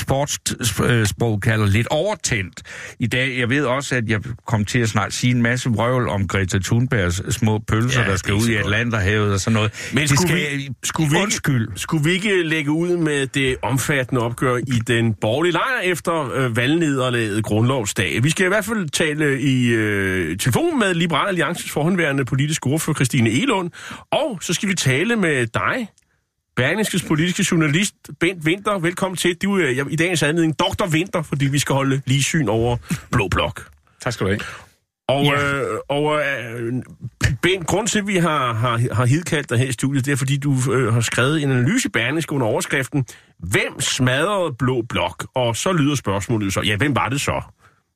sportssprog kalder lidt overtændt i dag. Jeg ved også, at jeg kom til at snart sige en masse vrøvl om Greta Thunbergs små pølser, ja, der skal ud i Atlanterhavet og sådan noget. Men skulle, det skal, vi, skulle, vi ikke, skulle vi ikke lægge ud med det omfattende opgør i den borgerlige lejr efter øh, valgnederlaget grundlovsdag? Vi skal i hvert fald tale i øh, telefon med Liberal Alliances forhåndværende politiske ordfører Christine Egelund, og så skal vi tale med dig, Berlingskes politiske journalist Bent Winther. Velkommen til. Du er i dagens anledning doktor Winther, fordi vi skal holde ligsyn over Blå Blok. Tak skal du have. Og, ja. øh, og øh, Bent, grund til, at vi har, har, har hidkaldt dig her i studiet, det er, fordi du øh, har skrevet en analyse i Berlingske under overskriften Hvem smadrede Blå Blok? Og så lyder spørgsmålet så, ja, hvem var det så?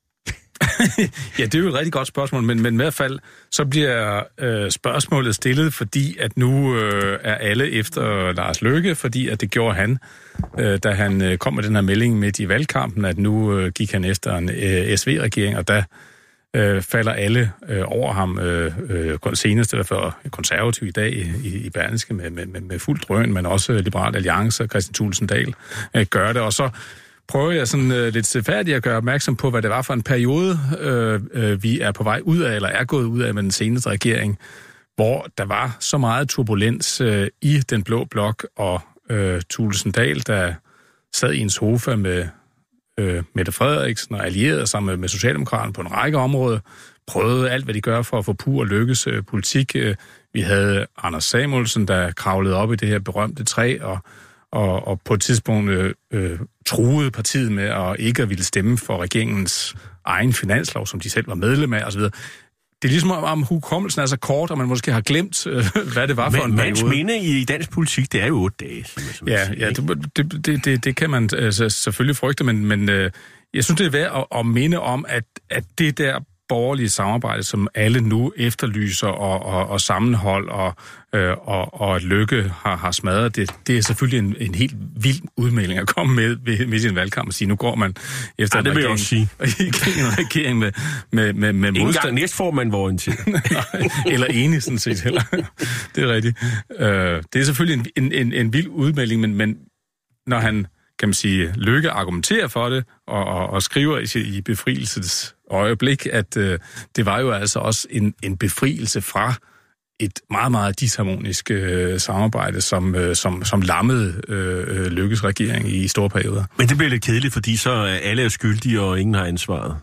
Ja, det er jo et rigtig godt spørgsmål, men, men i hvert fald så bliver øh, spørgsmålet stillet, fordi at nu øh, er alle efter Lars Løkke, fordi at det gjorde han, øh, da han øh, kom med den her melding midt i valgkampen, at nu øh, gik han efter en øh, S V-regering, og der øh, falder alle øh, over ham. Øh, øh, senest, i hvert fald konservativ i dag i, i Berlingske med, med, med, med fuld drøn, men også Liberal Alliance og Kristian Thulesen Dahl øh, gør det. Og så prøver jeg sådan øh, lidt stilfærdigt at gøre opmærksom på, hvad det var for en periode, øh, øh, vi er på vej ud af, eller er gået ud af med den seneste regering, hvor der var så meget turbulens øh, i den blå blok, og øh, Thulesen Dahl, der sad i en sofa med øh, Mette Frederiksen og allierede sammen med, med Socialdemokraterne på en række områder, prøvede alt, hvad de gør for at få pur og lykkes øh, politik. Øh, vi havde Anders Samuelsen, der kravlede op i det her berømte træ, og, og, og på et tidspunkt øh, øh, truede partiet med at ikke at ville stemme for regeringens egen finanslov, som de selv var medlem af, osv. Det er ligesom om hukommelsen er så kort, og man måske har glemt, øh, hvad det var for Men, en periode. Mands minde i dansk politik, det er jo otte dage. Ja, ja det, det, det, det kan man altså, selvfølgelig frygte, men, men øh, jeg synes, det er værd at, at minde om, at, at det der borgerlige samarbejde, som alle nu efterlyser, og, og, og sammenhold og, øh, og, og at Løkke har, har smadret, det, det er selvfølgelig en, en helt vild udmelding at komme med midt i en valgkamp og sige, nu går man efter ja, det vil jeg også sige. en regering med, med, med, med Ingen modstand. gang næstformand var orienteret. Eller enig, sådan set heller. Det er rigtigt. Øh, det er selvfølgelig en, en, en vild udmelding, men, men når han, kan man sige, Løkke argumenterer for det, og, og, og skriver i, i befrielsens øjeblik, at øh, det var jo altså også en, en befrielse fra et meget, meget disharmonisk øh, samarbejde, som, øh, som, som lammede øh, Løkkes regering i store perioder. Men det bliver lidt kedeligt, fordi så er alle er skyldige, og ingen har ansvaret.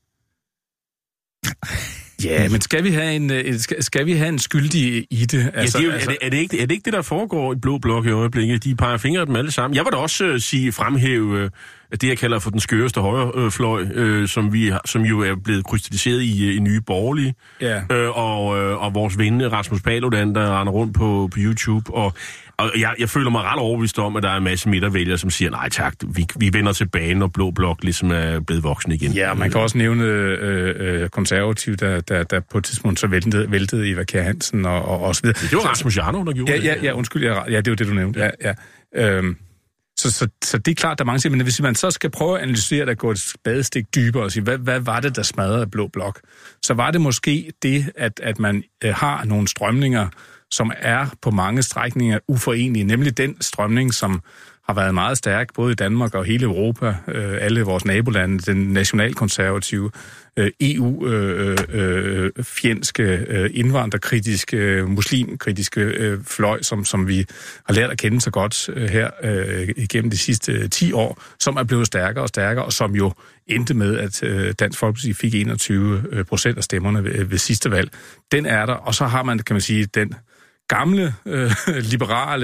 Ja, men skal vi have en, skal, skal vi have en skyldig i det? Altså, ja, det er, jo, altså, er, det, er, det ikke, er det ikke det, der foregår i Blå Blok i øjeblikket? De peger fingre af dem alle sammen. Jeg vil da også uh, sige, fremhæve uh, det, jeg kalder for den skøreste højrefløj, uh, som, vi har, som jo er blevet krystalliseret i, i Nye Borgerlige. Ja. Uh, og, uh, og vores ven Rasmus Paludan, der render rundt på, på YouTube. Og, og jeg, jeg føler mig ret overbevist om, at der er en masse midtervælgere, som siger, nej tak, vi, vi vender tilbage, når Blå Blok ligesom er blevet voksen igen. Ja, man kan også nævne øh, øh, konservativ, der, der, der på et tidspunkt så væltede, væltede Eva Kjær Hansen og, og, og så videre. Det var Rasmus Jarlov, der gjorde ja, det. Ja, ja, undskyld, ja, ja, det var det, du nævnte. Ja, ja. Øhm, så, så, så det er klart, der er mange siger, men hvis man så skal prøve at analysere det og gå et spadestik dybere og sige, hvad, hvad var det, der smadrede Blå Blok? Så var det måske det, at, at man øh, har nogle strømninger, som er på mange strækninger uforenelige, nemlig den strømning, som har været meget stærk, både i Danmark og hele Europa, øh, alle vores nabolande, den nationalkonservative, øh, E U-fjendske, øh, øh, indvandrerkritiske, øh, muslimkritiske øh, fløj, som, som vi har lært at kende så godt øh, her øh, igennem de sidste øh, ti år, som er blevet stærkere og stærkere, og som jo endte med, at øh, Dansk Folkeparti fik enogtyve procent af stemmerne ved, ved sidste valg. Den er der, og så har man, kan man sige, den gamle, øh, liberale,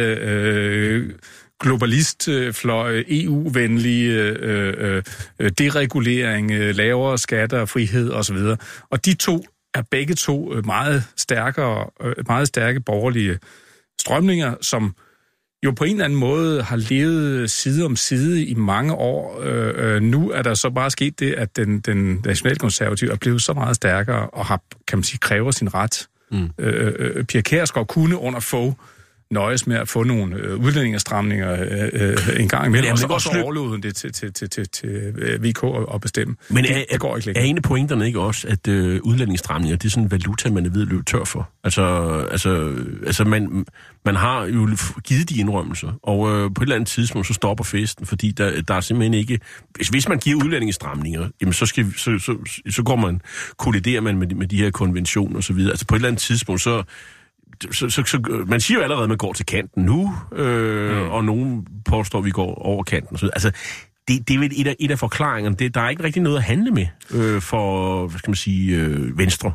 øh, globalistfløj, E U-venlige, øh, øh, deregulering, øh, lavere skatter, frihed osv. Og de to er begge to meget stærkere, øh, meget stærke borgerlige strømninger, som jo på en eller anden måde har levet side om side i mange år. Øh, nu er der så bare sket det, at den, den nationalkonservative er blevet så meget stærkere og har, kan man sige, kræver sin ret. Mm. Øh, øh, Pia Kjærsgaard kunne under få nøjes med at få nogle øh, udlændingestramninger øh, øh, en gang imellem, og så også overlod det til, til, til, til, til V K at bestemme. Men er, det, det går ikke er en af pointerne ikke også, at øh, udlændingestramninger, det er sådan en valuta, man er ved at løbe tør for? Altså, altså, altså man, man har jo givet de indrømmelser, og øh, på et eller andet tidspunkt, så stopper festen, fordi der, der er simpelthen ikke... Hvis, hvis man giver udlændingestramninger, jamen så, skal, så, så, så går man, kolliderer man med, med de her konventioner og så videre. Altså på et eller andet tidspunkt, så... Så, så, så, man siger jo allerede, at man går til kanten nu, øh, mm. og nogen påstår, at vi går over kanten. Så, altså, det, det er vel et af, et af forklaringerne. Det, der er ikke rigtig noget at handle med øh, for, hvad skal man sige, øh, Venstre.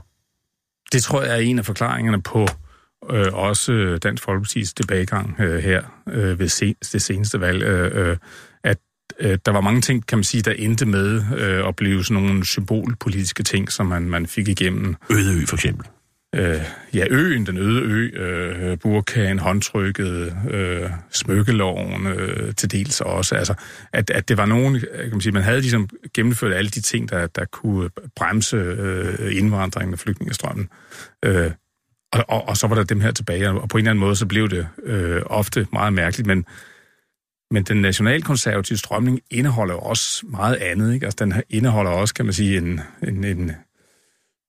Det tror jeg er en af forklaringerne på øh, også Dansk Folkepartis tilbagegang øh, her øh, ved sen, det seneste valg. Øh, at øh, der var mange ting, kan man sige, der endte med øh, at blive sådan nogle symbolpolitiske ting, som man, man fik igennem. Ødeø for eksempel. Øh, ja, øen, den øde ø, øh, burkaen, håndtrykket, øh, smykkeloven øh, til dels også. Altså, at, at det var nogen, kan man sige, man havde ligesom gennemført alle de ting, der, der kunne bremse øh, indvandringen og flygtningestrømmen. Øh, og, og, og så var der dem her tilbage, og på en eller anden måde, så blev det øh, ofte meget mærkeligt, men Men den nationalkonservative strømning indeholder også meget andet, ikke? Altså, den indeholder også, kan man sige, en... en, en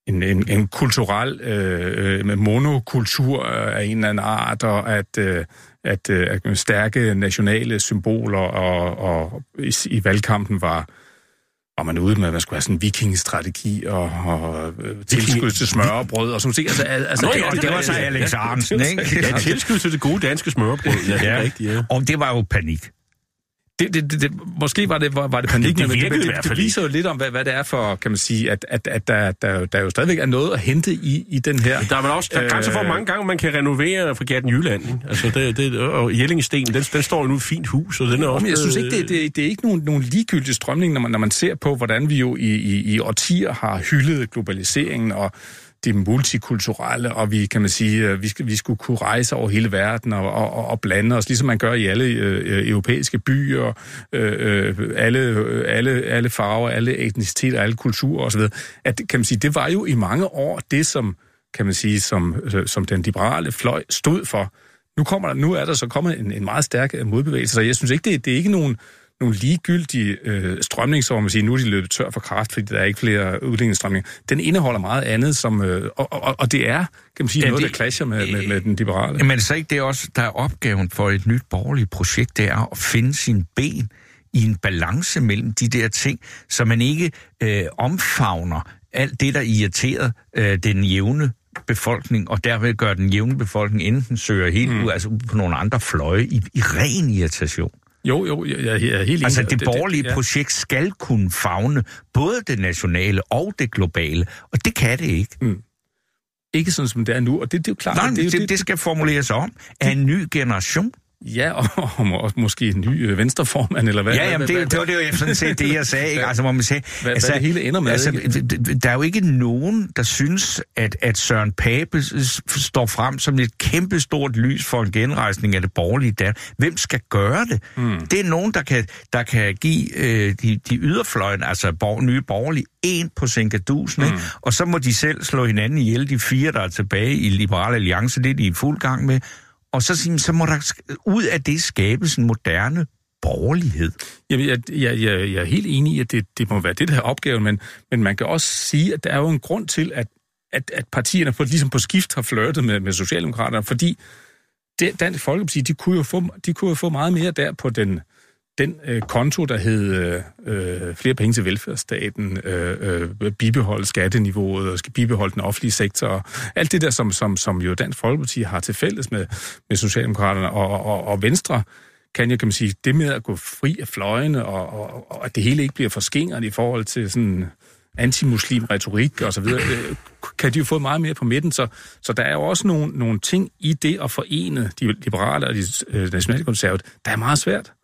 en, en, en kulturel øh, monokultur af en eller anden art, og at, øh, at, øh, at stærke nationale symboler, og, og i, i valgkampen var, var man ude med, at man skulle have sådan en vikingestrategi, og, og tilskud til smørrebrød, og sådan noget. Altså, altså, Nå, det, ja, det, det var så Alex Ahrendtsen, ikke? Ja, tilskud til det gode danske smørbrød. Ja, det er ja. rigtigt, ja. Og det var jo panik. Det, det, det, det, måske var det, var, var det panik, det, men det, det, det, det, det viser jo lidt om, hvad, hvad det er for, kan man sige, at, at, at der, der, der jo stadigvæk er noget at hente i, i den her. Der er vel også der er grænser for, hvor mange gange man kan renovere Fregatten Jylland. Ikke? Altså, det, det, og Jellingsten, den, den står jo nu et fint hus, og den er også... Men jeg synes ikke, det, det, det er ikke nogen, nogen ligegyldig strømning, når man, når man ser på, hvordan vi jo i, i, i årtier har hyldet globaliseringen og det multikulturelle, og vi kan man sige, vi skal vi skulle kunne rejse over hele verden og, og, og blande os, ligesom man gør i alle øh, europæiske byer, øh, alle alle alle farver, alle etniciteter, alle kulturer osv. At kan man sige, det var jo i mange år det, som kan man sige, som som den liberale fløj stod for. Nu kommer der, nu er der så kommet en, en meget stærk modbevægelse, så jeg synes ikke det, det er ikke nogen nogle ligegyldige øh, strømninger, hvor man siger, nu er de løbet tør for kraft, fordi der er ikke flere udviklingsstrømninger. Den indeholder meget andet, som, øh, og, og, og det er, kan man sige, ja, noget, det, der clasher med, med, med den liberale. Men så ikke det er også, der er opgaven for et nyt borgerligt projekt, det er at finde sin ben i en balance mellem de der ting, så man ikke øh, omfavner alt det, der irriterer øh, den jævne befolkning, og derved gør den jævne befolkning enten søger helt mm. ud, altså ud på nogle andre fløje i, i ren irritation. Jo, jo, jeg, jeg er helt enig. Altså, det, det borgerlige det, ja. projekt skal kunne favne både det nationale og det globale, og det kan det ikke. Mm. Ikke sådan, som det er nu, og det, det er jo klart... Nej, det, det, det, det skal formuleres om af en ny generation. Ja, og, og, og måske en ny øh, venstreformand, eller hvad? Ja, jamen, det, det var det jo sådan set det, jeg sagde, ikke? Altså, hvor man sagde... Hvad, altså, hvad det hele ender med, altså, ikke? der er jo ikke nogen, der synes, at, at Søren Pape står frem som et kæmpestort lys for en genrejsning af det borgerlige der. Hvem skal gøre det? Hmm. Det er nogen, der kan, der kan give øh, de, de yderfløjen, altså bor, nye borgerlige, en på sænkedusen, hmm. og så må de selv slå hinanden ihjel, de fire, der er tilbage i Liberal Alliance, det er de i fuld gang med. Og så, så må der ud af det skabes en moderne borgerlighed. Jamen, jeg, jeg, jeg, jeg er helt enig i, at det, det må være det, der er opgaven, men, men man kan også sige, at der er jo en grund til, at, at, at partierne på, ligesom på skift har flirtet med, med Socialdemokraterne, fordi det, Dansk Folkeparti, de kunne, jo få, de kunne jo få meget mere der på den, den øh, konto, der hed øh, flere penge til velfærdsstaten, øh, øh, bibeholde skatteniveauet, og skal bibeholde den offentlige sektor, og alt det der, som, som, som jo Dansk Folkeparti har til fælles med, med Socialdemokraterne og, og, og Venstre, kan jeg kan man sige, det med at gå fri af fløjene, og, og, og at det hele ikke bliver forskingret i forhold til sådan antimuslim retorik og så videre, øh, kan de jo få meget mere på midten, så, så der er jo også nogle, nogle ting i det at forene de liberale og de øh, nationale konservative, der er meget svært.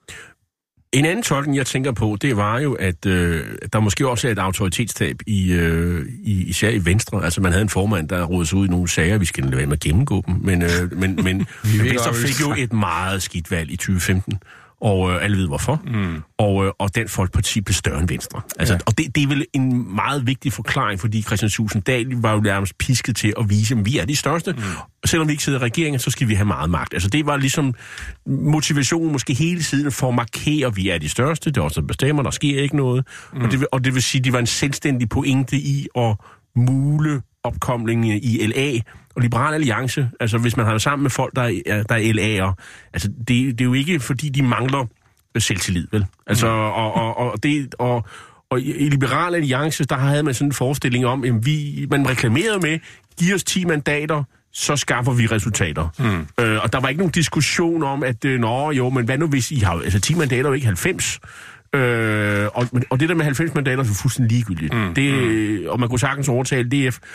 En anden tolkning, jeg tænker på, det var jo, at øh, der måske også er et autoritetstab i, øh, i, især i Venstre. Altså, man havde en formand, der rodede sig ud i nogle sager, vi skal lade være med at gennemgå dem, men, øh, men, men Venstre fik jo et meget skidt valg i tyve femten, og øh, alle ved hvorfor. Mm. Og, øh, og Dansk Folkeparti blev større end Venstre. Altså, ja. Og det, det er vel en meget vigtig forklaring, fordi Kristian Thulesen Dahl var jo nærmest pisket til at vise, at vi er de største. Mm. Selvom vi ikke sidder i regeringen, så skal vi have meget magt. Altså, det var ligesom motivationen måske hele tiden for at markere, at vi er de største. Det er også, der bestemmer, der sker ikke noget. Mm. Og, det, og det vil sige, at det var en selvstændig pointe i at mule opkomlingen i L A og Liberal Alliance. Altså, hvis man har det sammen med folk, der er, der er L A'er, altså, det, det er jo ikke, fordi de mangler selvtillid, vel? Altså, mm. og, og, og, det, og, og i Liberal Alliance, der havde man sådan en forestilling om, at vi, man reklamerede med, giv os ti mandater, så skaffer vi resultater. Mm. Øh, og der var ikke nogen diskussion om, at, øh, nå jo, men hvad nu hvis I har, altså ti mandater er jo ikke halvfems. Øh, og, og det der med halvfems mandater er fuldstændig ligegyldigt. Mm. Det, og man kunne sagtens overtale D F.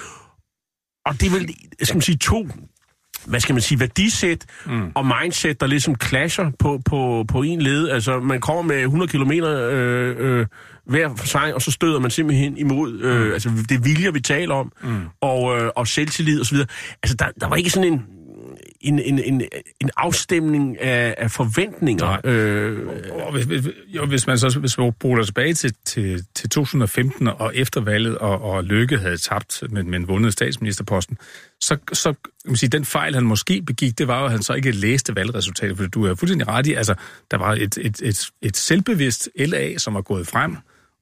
Og det er vel, skal man sige, to, hvad skal man sige, værdisæt mm. og mindset, der ligesom clasher på, på, på en led. Altså, man kommer med hundrede kilometer øh, øh, hver for sig, og så støder man simpelthen imod, øh, mm. altså det vilje, vi taler om, mm. og, øh, og selvtillid og så videre. Altså, der, der var ikke sådan en En, en, en, en afstemning af, af forventninger. Øh, og hvis, hvis, jo, hvis man så hvis man bruger tilbage til, til, til to tusind og femten og efter valget, og, og Løkke havde tabt, men, men vundet statsministerposten, så, så kan man sige, den fejl, han måske begik, det var jo, at han så ikke læste valgresultatet, for du er fuldstændig ret i, altså, der var et, et, et, et selvbevidst L A, som var gået frem,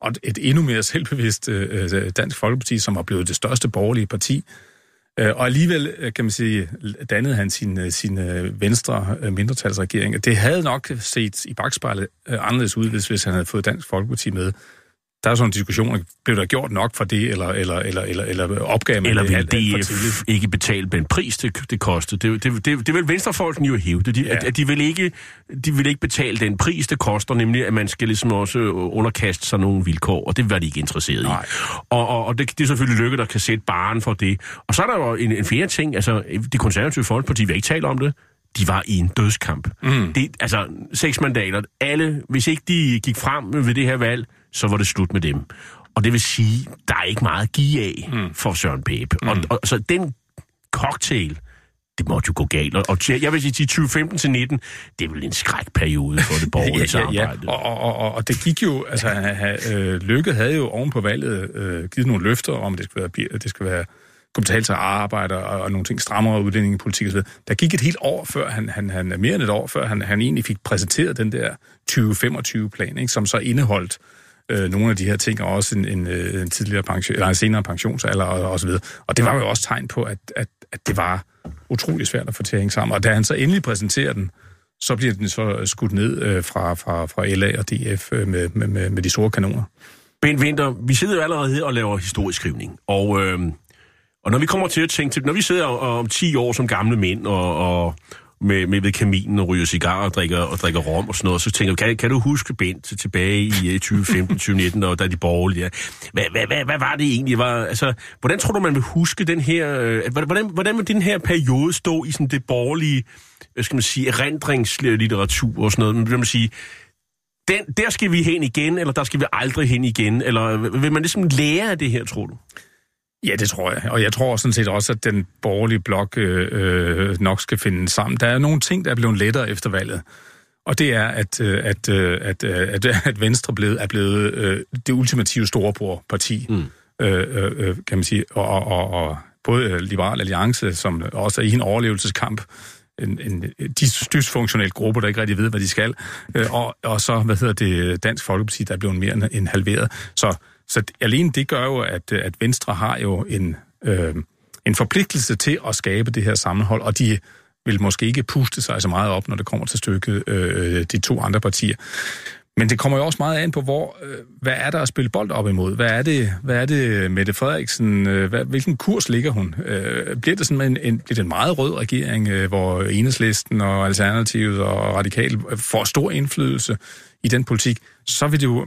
og et endnu mere selvbevidst øh, Dansk Folkeparti, som var blevet det største borgerlige parti. Øh, og alligevel, kan man sige, dannede han sin, sin venstre mindretalsregering. Det havde nok set i bagspejlet øh, anderledes ud, hvis han havde fået Dansk Folkeparti med. Der er sådan en diskussion, blev der gjort nok for det, eller, eller, eller, eller, eller opgav man eller det vil D F ikke betale den pris, det, det kostede? Det, det, det, det vil venstrefolkene jo hæve. De, ja. at, de, vil ikke, de vil ikke betale den pris, det koster, nemlig at man skal ligesom også underkaste sig nogle vilkår, og det var de ikke interesseret i. Og, og, og det, det er selvfølgelig Løkke, der kan sætte barren for det. Og så er der jo en, en fjerde ting, altså det konservative Folkeparti vil ikke tale om det. De var i en dødskamp. Mm. Det, altså, seks mandater. Alle, hvis ikke de gik frem ved det her valg, så var det slut med dem. Og det vil sige, der er ikke meget at give af mm. for Søren Pape. Mm. Og, og så den cocktail, det måtte jo gå galt. Og, og jeg vil sige, til tyve femten til nitten, det er vel en skrækperiode for det borgerlige samarbejde. ja, ja, ja. Og, og, og, og det gik jo, altså øh, Løkke havde jo oven på valget øh, givet nogle løfter om, at det skal være, det skal være kunne betale sig arbejde og, og nogle ting strammere udlændingepolitik og så videre. Der gik et helt år før, han, han, han mere end et år før, han, han egentlig fik præsenteret den der tyve femogtyve-plan, ikke, som så indeholdt øh, nogle af de her ting, og også en, en, en tidligere pension, eller en senere pensionsalder og, og så videre. Og det var jo også tegn på, at, at, at det var utrolig svært at få til at hænge sammen. Og da han så endelig præsenterer den, så bliver den så skudt ned øh, fra, fra, fra L A og D F øh, med, med, med, med de store kanoner. Bent Winther, vi sidder jo allerede her og laver historieskrivning, og... Øh, Og når vi kommer til at tænke til, når vi sidder om ti år som gamle mænd og, og med, med ved kaminen og ryger cigarer og drikker, og drikker rom og sådan noget, så tænker vi, kan, kan du huske Bent tilbage i tyve femten tyve nitten, og der er de borgerlige? Hvad, hvad, hvad, hvad var det egentlig? Var, altså, hvordan tror du, man vil huske den her... Øh, hvordan, hvordan vil den her periode stå i sådan det borgerlige, hvad skal man sige, erindringslitteratur og sådan noget? Men vil man sige... Den, der skal vi hen igen, eller der skal vi aldrig hen igen? Eller vil man ligesom lære af det her, tror du? Ja, det tror jeg. Og jeg tror sådan set også, at den borgerlige blok øh, nok skal finde sammen. Der er nogle ting, der er blevet lettere efter valget. Og det er, at, at, at, at, at Venstre blevet, er blevet øh, det ultimative storebror-parti, mm. øh, øh, kan man sige. Og, og, og, og både Liberal Alliance, som også er i en overlevelseskamp, en, en dysfunktionel gruppe, der ikke rigtig ved, hvad de skal, øh, og, og så, hvad hedder det, Dansk Folkeparti, der er blevet mere end halveret. Så Så alene det gør jo, at, at Venstre har jo en, øh, en forpligtelse til at skabe det her sammenhold, og de vil måske ikke puste sig så meget op, når det kommer til stykket, øh, de to andre partier. Men det kommer jo også meget an på, hvor, øh, hvad er der at spille bold op imod? Hvad er det, hvad er det Mette Frederiksen? Øh, hvad, hvilken kurs ligger hun? Øh, bliver det sådan en, en, bliver det en meget rød regering, øh, hvor Enhedslisten og Alternativet og Radikale får stor indflydelse i den politik, så vil det jo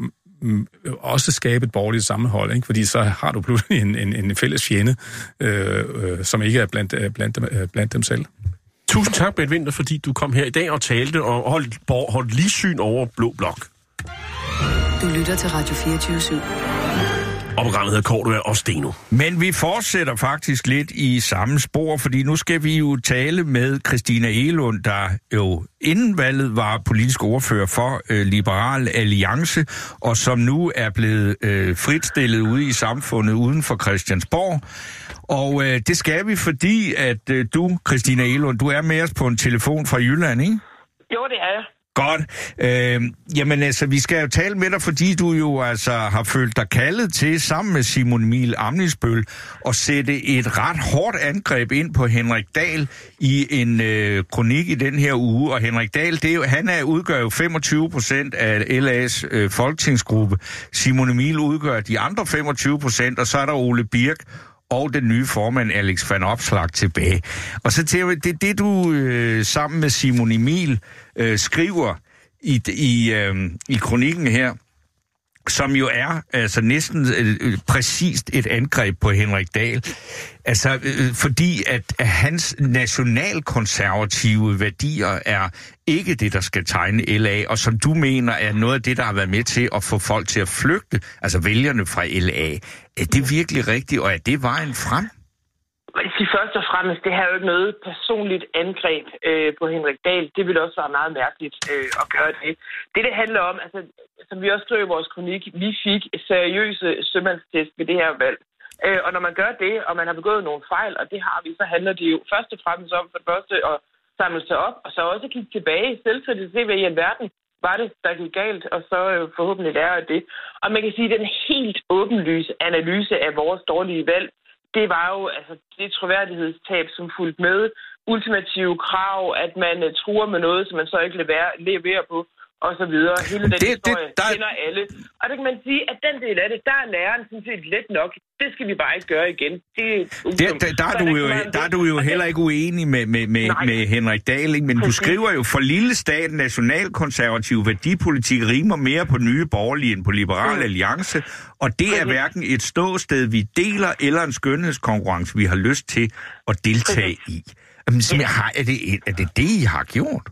også skabe et borgerligt sammenhold, ikke? Fordi så har du pludselig en, en, en fælles fjende, øh, øh, som ikke er blandt, blandt, dem, blandt dem selv. Tusind tak, Bent Winther, fordi du kom her i dag og talte og holdt, holdt lige syn over Blå Blok. Du lytter til Radio fireogtyve syv. Og programmet hedder Cordua og Steno. Men vi fortsætter faktisk lidt i samme spor, fordi nu skal vi jo tale med Christina Egelund, der jo inden valget var politisk ordfører for øh, Liberal Alliance, og som nu er blevet øh, fritstillet ude i samfundet uden for Christiansborg. Og øh, det skal vi, fordi at øh, du, Christina Egelund, du er med os på en telefon fra Jylland, ikke? Jo, det er jeg. Godt. Øh, jamen altså, vi skal jo tale med dig, fordi du jo altså har følt dig kaldet til, sammen med Simon Emil Ammitzbøll, at sætte et ret hårdt angreb ind på Henrik Dahl i en øh, kronik i den her uge. Og Henrik Dahl, det er jo, han er, udgør jo femogtyve procent af L A's øh, folketingsgruppe. Simon Emil udgør de andre femogtyve procent, og så er der Ole Birk og den nye formand Alex Van Opslark tilbage. Og så til det, det du øh, sammen med Simon Emil øh, skriver i, i, øh, i kronikken her, som jo er altså næsten øh, præcist et angreb på Henrik Dahl. Altså, øh, fordi at, at hans nationalkonservative værdier er ikke det, der skal tegne L A, og som du mener er noget af det, der har været med til at få folk til at flygte, altså vælgerne fra L A. Er det virkelig rigtigt, og er det vejen frem? Jeg først og fremmest, det her er jo ikke noget personligt angreb øh, på Henrik Dahl. Det ville også være meget mærkeligt øh, at gøre det. Det, det handler om, altså, som vi også skrev i vores kronik, vi fik seriøse sømandstest ved det her valg. Øh, og når man gør det, og man har begået nogle fejl, og det har vi, så handler det jo først og fremmest om for det første at samle sig op, og så også kigge tilbage, selvkritisk, se hvad i alverden var det, der gik galt, og så øh, forhåbentlig lære af det. Og man kan sige, at den helt åbenlyse analyse af vores dårlige valg, det var jo altså det troværdighedstab, som fulgte med, ultimative krav, at man uh, truer med noget, som man så ikke leverer, leverer på, og så videre. Hele den det, historie det, der... kender alle. Og der kan man sige, at den del af det, der er læreren sådan set let nok. Det skal vi bare ikke gøre igen. Det, det, der, der, er du jo, der er du jo heller ikke uenig med, med, med, med Henrik Dahl, ikke? Men præcis. Du skriver jo, for lille stat, nationalkonservativ værdipolitik rimer mere på Nye Borgerlige end på Liberal mm. Alliance, og det præcis. Er hverken et ståsted, vi deler, eller en skønhedskonkurrence, vi har lyst til at deltage præcis. I. Jamen, ja. er, det, er det det, I har gjort?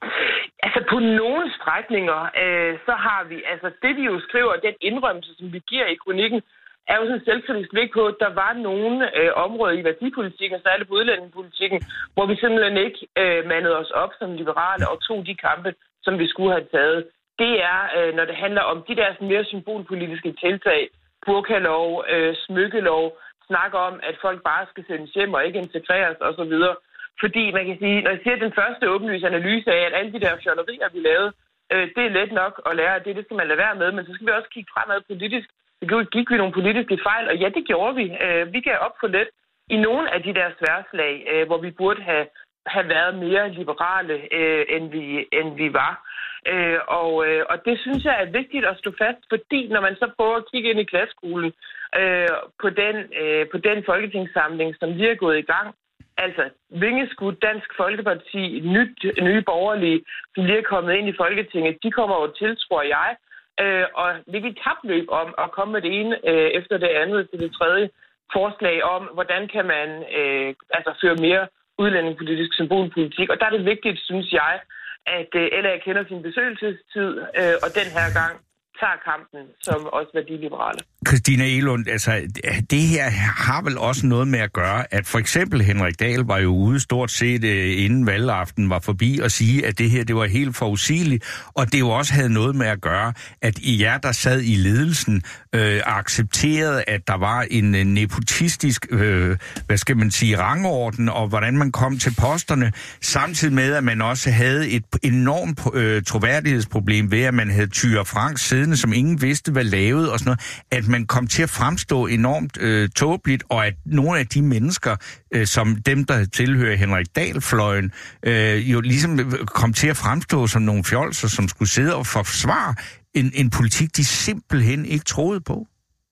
Altså på nogle strækninger, øh, så har vi, altså det vi jo skriver, den indrømmelse, som vi giver i kronikken, er jo sådan selvkritisk væk på, at der var nogle øh, områder i værdipolitikken, og særligt på udlændingepolitikken, hvor vi simpelthen ikke øh, mandede os op som liberale og tog de kampe, som vi skulle have taget. Det er, øh, når det handler om de der sådan mere symbolpolitiske tiltag, burkalov, øh, smykkelov, snak om, at folk bare skal sendes hjem og ikke integreres osv., fordi man kan sige, når jeg siger den første åbenlyse analyse af, at alle de der fjollerier, vi lavede, øh, det er let nok at lære, at det, det skal man lade være med, men så skal vi også kigge fremad politisk. Så gik vi nogle politiske fejl, og ja, det gjorde vi. Øh, vi gav op for let i nogle af de der sværslag, øh, hvor vi burde have, have været mere liberale, øh, end, vi, end vi var. Øh, og, øh, og det synes jeg er vigtigt at stå fast, fordi når man så prøver at kigge ind i klasseskolen øh, på, den, øh, på den folketingssamling, som vi er gået i gang, altså, vingeskud, Dansk Folkeparti, nyt, nye borgerlige, som lige er kommet ind i Folketinget, de kommer jo til, tror jeg, øh, og det er et kapløb om at komme med det ene øh, efter det andet til det tredje forslag om, hvordan kan man øh, altså føre mere udlændingepolitisk symbolpolitik. Og der er det vigtigt, synes jeg, at øh, L A kender sin besøgelsestid, øh, og den her gang tager kampen som også værdiliberale. Christina Egelund, altså det her har vel også noget med at gøre, at for eksempel Henrik Dahl var jo ude stort set uh, inden valgaften var forbi og sige, at det her det var helt forudsigeligt, og det jo også havde noget med at gøre, at I jer, der sad i ledelsen, øh, accepterede, at der var en uh, nepotistisk, øh, hvad skal man sige, rangorden, og hvordan man kom til posterne, samtidig med, at man også havde et enormt øh, troværdighedsproblem ved, at man havde Thyra Frank siddende, som ingen vidste, hvad lavede og sådan noget, at man kom til at fremstå enormt øh, tåbeligt, og at nogle af de mennesker, øh, som dem, der tilhører Henrik Dahl-fløjen, øh, jo ligesom kom til at fremstå som nogle fjolser, som skulle sidde og forsvare en, en politik, de simpelthen ikke troede på.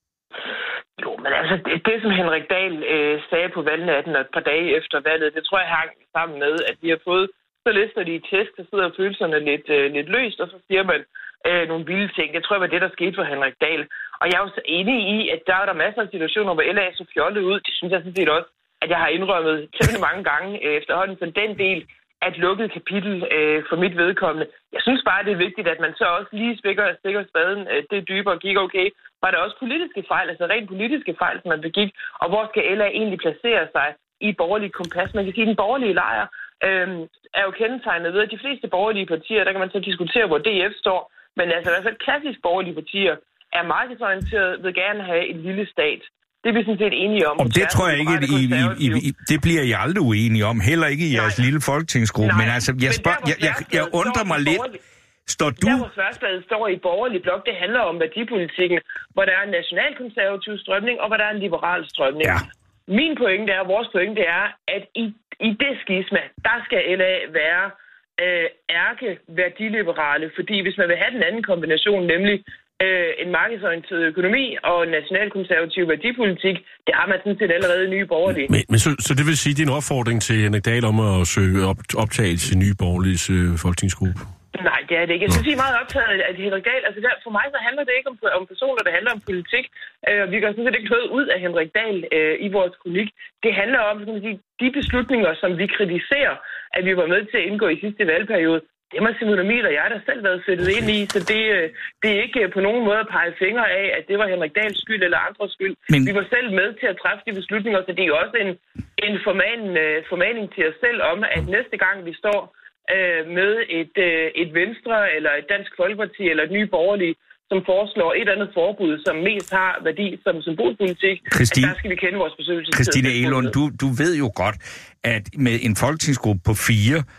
Jo, men altså, det, det som Henrik Dahl øh, sagde på valgnatten og et par dage efter valget, det tror jeg hang sammen med, at vi har fået, så lister de i test, der sidder følelserne lidt, øh, lidt løst, og så siger man øh, nogle vilde ting. Det tror jeg var det, der skete for Henrik Dahl. Og jeg er jo så enig i, at der er der masser af situationer, hvor L A så fjollet ud. Det synes jeg sådan set også, at jeg har indrømmet temmelig mange gange øh, efterhånden. Så den del af et lukket kapitel øh, for mit vedkommende. Jeg synes bare, det er vigtigt, at man så også lige stikker, stikker spaden øh, det dybere og kigger, okay, var der også politiske fejl, altså rent politiske fejl, som man begik, og hvor skal L A egentlig placere sig i et borgerligt kompas? Man kan sige, at den borgerlige lejr øh, er jo kendetegnet ved, at de fleste borgerlige partier, der kan man så diskutere, hvor D F står, men altså i hvert fald klassisk borgerlige partier, er markedsorienteret, vil gerne have en lille stat. Det er vi sådan set enige om. Og det tror jeg ikke, at I, I, I, I, det bliver I aldrig uenige om. Heller ikke i jeres Nej. lille folketingsgruppe. Nej. Men altså, jeg, spørg, jeg, jeg, jeg undrer mig lidt. Står du... Der, hvor Sværsbadet står i borgerlig blok, det handler om værdipolitikken, hvor der er en nationalkonservativ strømning, og hvor der er en liberal strømning. Ja. Min pointe er, vores pointe er, at i, i det skisma, der skal L A være øh, ærke værdiliberale, fordi hvis man vil have den anden kombination, nemlig Øh, en markedsorienteret økonomi og en nationalkonservativ værdipolitik, det har man sådan set allerede i Nye Borgerlige. Men, men så, så det vil sige, at det er en opfordring til Henrik Dahl om at søge op, optagelse til Nye Borgerliges øh, folketingsgruppe? Nej, det er det ikke. Jeg synes, I er meget optaget af Henrik Dahl. Altså der, for mig så handler det ikke om, om personer, det handler om politik. Øh, vi gør sådan set ikke noget ud af Henrik Dahl øh, i vores kronik. Det handler om sådan at sige, de beslutninger, som vi kritiserer, at vi var med til at indgå i sidste valgperiode. Det har Simon Emil og jeg der selv været sættet ind i, så det, det er ikke på nogen måde at pege fingre af, at det var Henrik Dahls skyld eller andres skyld. Men... Vi var selv med til at træffe de beslutninger, så det er jo også en, en formaning, formaning til os selv om, at næste gang vi står øh, med et, øh, et Venstre eller et Dansk Folkeparti eller et Nye Borgerlige, som foreslår et andet forbud, som mest har værdi som symbolpolitik, Christine, at der skal vi kende vores besøgelsestid. Christine Egelund, du, du ved jo godt, at med en folketingsgruppe på fire,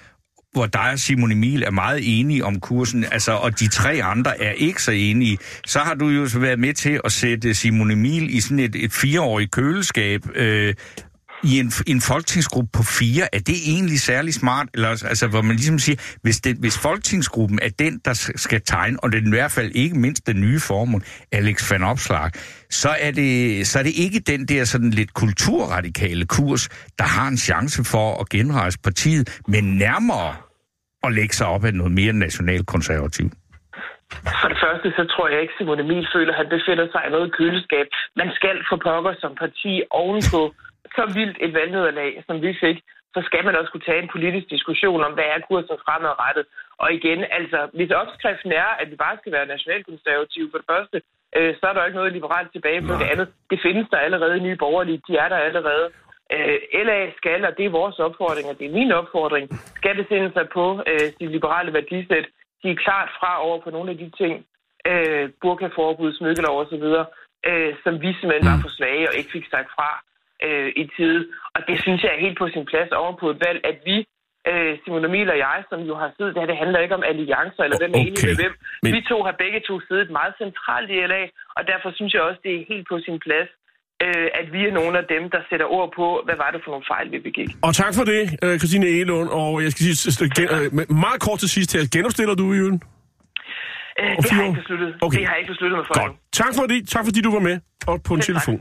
hvor dig og Simon Emil er meget enige om kursen, altså, og de tre andre er ikke så enige, så har du jo så været med til at sætte Simon Emil i sådan et, et fireårigt køleskab, øh, i en, en folketingsgruppe på fire. Er det egentlig særlig smart? Eller, altså, hvor man ligesom siger, hvis, det, hvis folketingsgruppen er den, der skal tegne, og det er i hvert fald ikke mindst den nye formel, Alex Van Opslark, så er det, så er det ikke den der sådan lidt kulturradikale kurs, der har en chance for at genrejse partiet, men nærmere at lægge sig op af noget mere nationalkonservativt. For det første, så tror jeg ikke, Simon Emil føler, at han befinder sig i noget køleskab. Man skal for pokker som parti ovenpå så vildt et valgnederlag, som vi fik, så skal man også kunne tage en politisk diskussion om, hvad er kursen fremadrettet. Og igen, altså, hvis opskriften er, at vi bare skal være nationalkonservative for det første, øh, så er der ikke noget liberalt tilbage på det andet. Det findes der allerede i Nye Borgerlige, de er der allerede. Øh, L A skal, og det er vores opfordring, og det er min opfordring, skal besinde sig på øh, de liberale værdisæt. De er klart fra over på nogle af de ting, øh, burkaforbud, smykkelov og så videre, øh, som vi simpelthen var for svage og ikke fik sagt fra øh, i tide. Og det synes jeg er helt på sin plads over på et valg, at vi, øh, Simon Emil og jeg, som jo har siddet der, det handler ikke om alliancer eller hvem er okay. enig med hvem. Men... Vi to har begge to siddet meget centralt i L A, og derfor synes jeg også, det er helt på sin plads, øh, at vi er nogle af dem, der sætter ord på, hvad var det for nogle fejl, vi begik. Og tak for det, Christine Egelund, og jeg skal sige, meget kort til sidst her, genopstiller du i øvrigt? Øh, det har jeg ikke besluttet. Okay. Det har jeg ikke besluttet med for. Godt. Tak for det. Tak fordi du var med og på en telefon.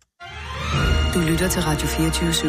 Du lytter til Radio fireogtyve syv.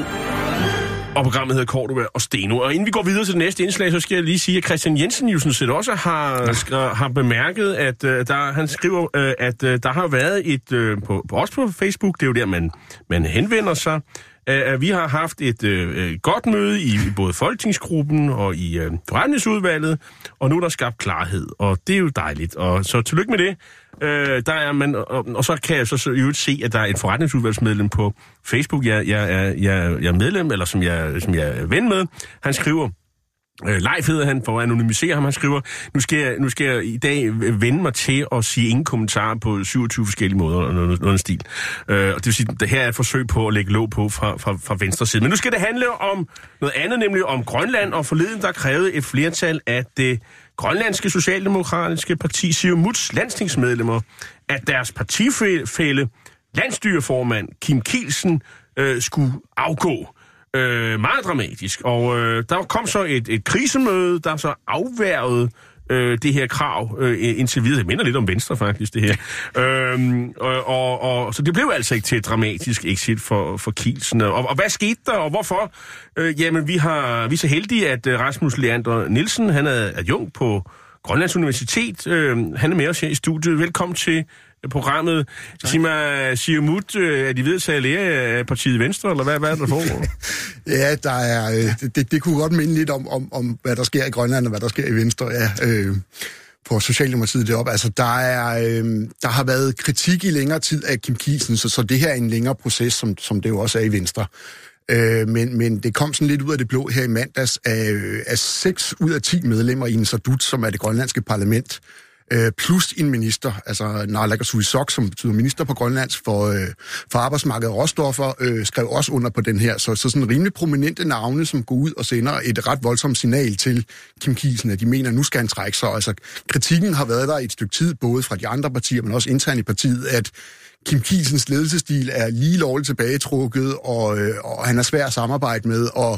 Og programmet hedder Cordua og Steno. Og inden vi går videre til det næste indslag, så skal jeg lige sige, at Christian Jensen jo sådan set også har, skra, har bemærket, at uh, der, han skriver, uh, at uh, der har været et, uh, på, på, også på Facebook, det er jo der, man, man henvender sig, at vi har haft et øh, godt møde i både Folketingsgruppen og i øh, forretningsudvalget, og nu er der skabt klarhed, og det er jo dejligt. Og så tillykke med det. Øh, der er man, og, og så kan jeg så, så i øvrigt se, at der er et forretningsudvalgsmedlem på Facebook, jeg, jeg, er, jeg, jeg er medlem, eller som jeg, som jeg er ven med. Han skriver, Øh, Leif hedder han, for at anonymisere ham, han skriver, nu skal, jeg, nu skal jeg i dag vende mig til at sige ingen kommentarer på syvogtyve forskellige måder, og noget, noget stil. Øh, og det vil sige, det her er et forsøg på at lægge låg på fra, fra, fra venstre side. Men nu skal det handle om noget andet, nemlig om Grønland, og forleden der krævede et flertal af det grønlandske socialdemokratiske parti Siumuts landstingsmedlemmer, at deres partifælle, landsstyreformand Kim Kielsen, øh, skulle afgå. Øh, meget dramatisk, og øh, der kom så et, et krisemøde, der så afværgede øh, det her krav øh, indtil videre. Det minder lidt om Venstre faktisk, det her. øh, og, og, og, så det blev altså ikke til et dramatisk exit for, for Kielsen. Og, og hvad skete der, og hvorfor? Øh, jamen, vi, har, vi er så heldige, at Rasmus Leander Nielsen, han er adjunkt på Grønlands Universitet. Øh, han er med os her i studiet. Velkommen til programmet. Sig mig, Siumut, er de ved at tage lære af partiet Venstre, eller hvad, hvad er der foregår? Ja, der er, det, det kunne godt minde lidt om, om, om, hvad der sker i Grønland, og hvad der sker i Venstre, ja, øh, på Socialdemokratiet deroppe. Altså, der, er, øh, der har været kritik i længere tid af Kim Kielsen, så, så det her er en længere proces, som, som det jo også er i Venstre. Øh, men, men det kom sådan lidt ud af det blå her i mandags af, af seks ud af ti medlemmer i en Sadut, som er det grønlandske parlament, plus en minister, altså Naalakkersuisok, som betyder minister på Grønlands for, øh, for arbejdsmarkedet og råstoffer, øh, skrev også under på den her. Så, så sådan rimelig prominente navne, som går ud og sender et ret voldsomt signal til Kim Kielsen, at de mener, at nu skal han trække sig. Altså, kritikken har været der i et stykke tid, både fra de andre partier, men også internt i partiet, at Kim Kielsens ledelsesstil er lige lovligt tilbagetrukket, og, øh, og han er svær at samarbejde med, og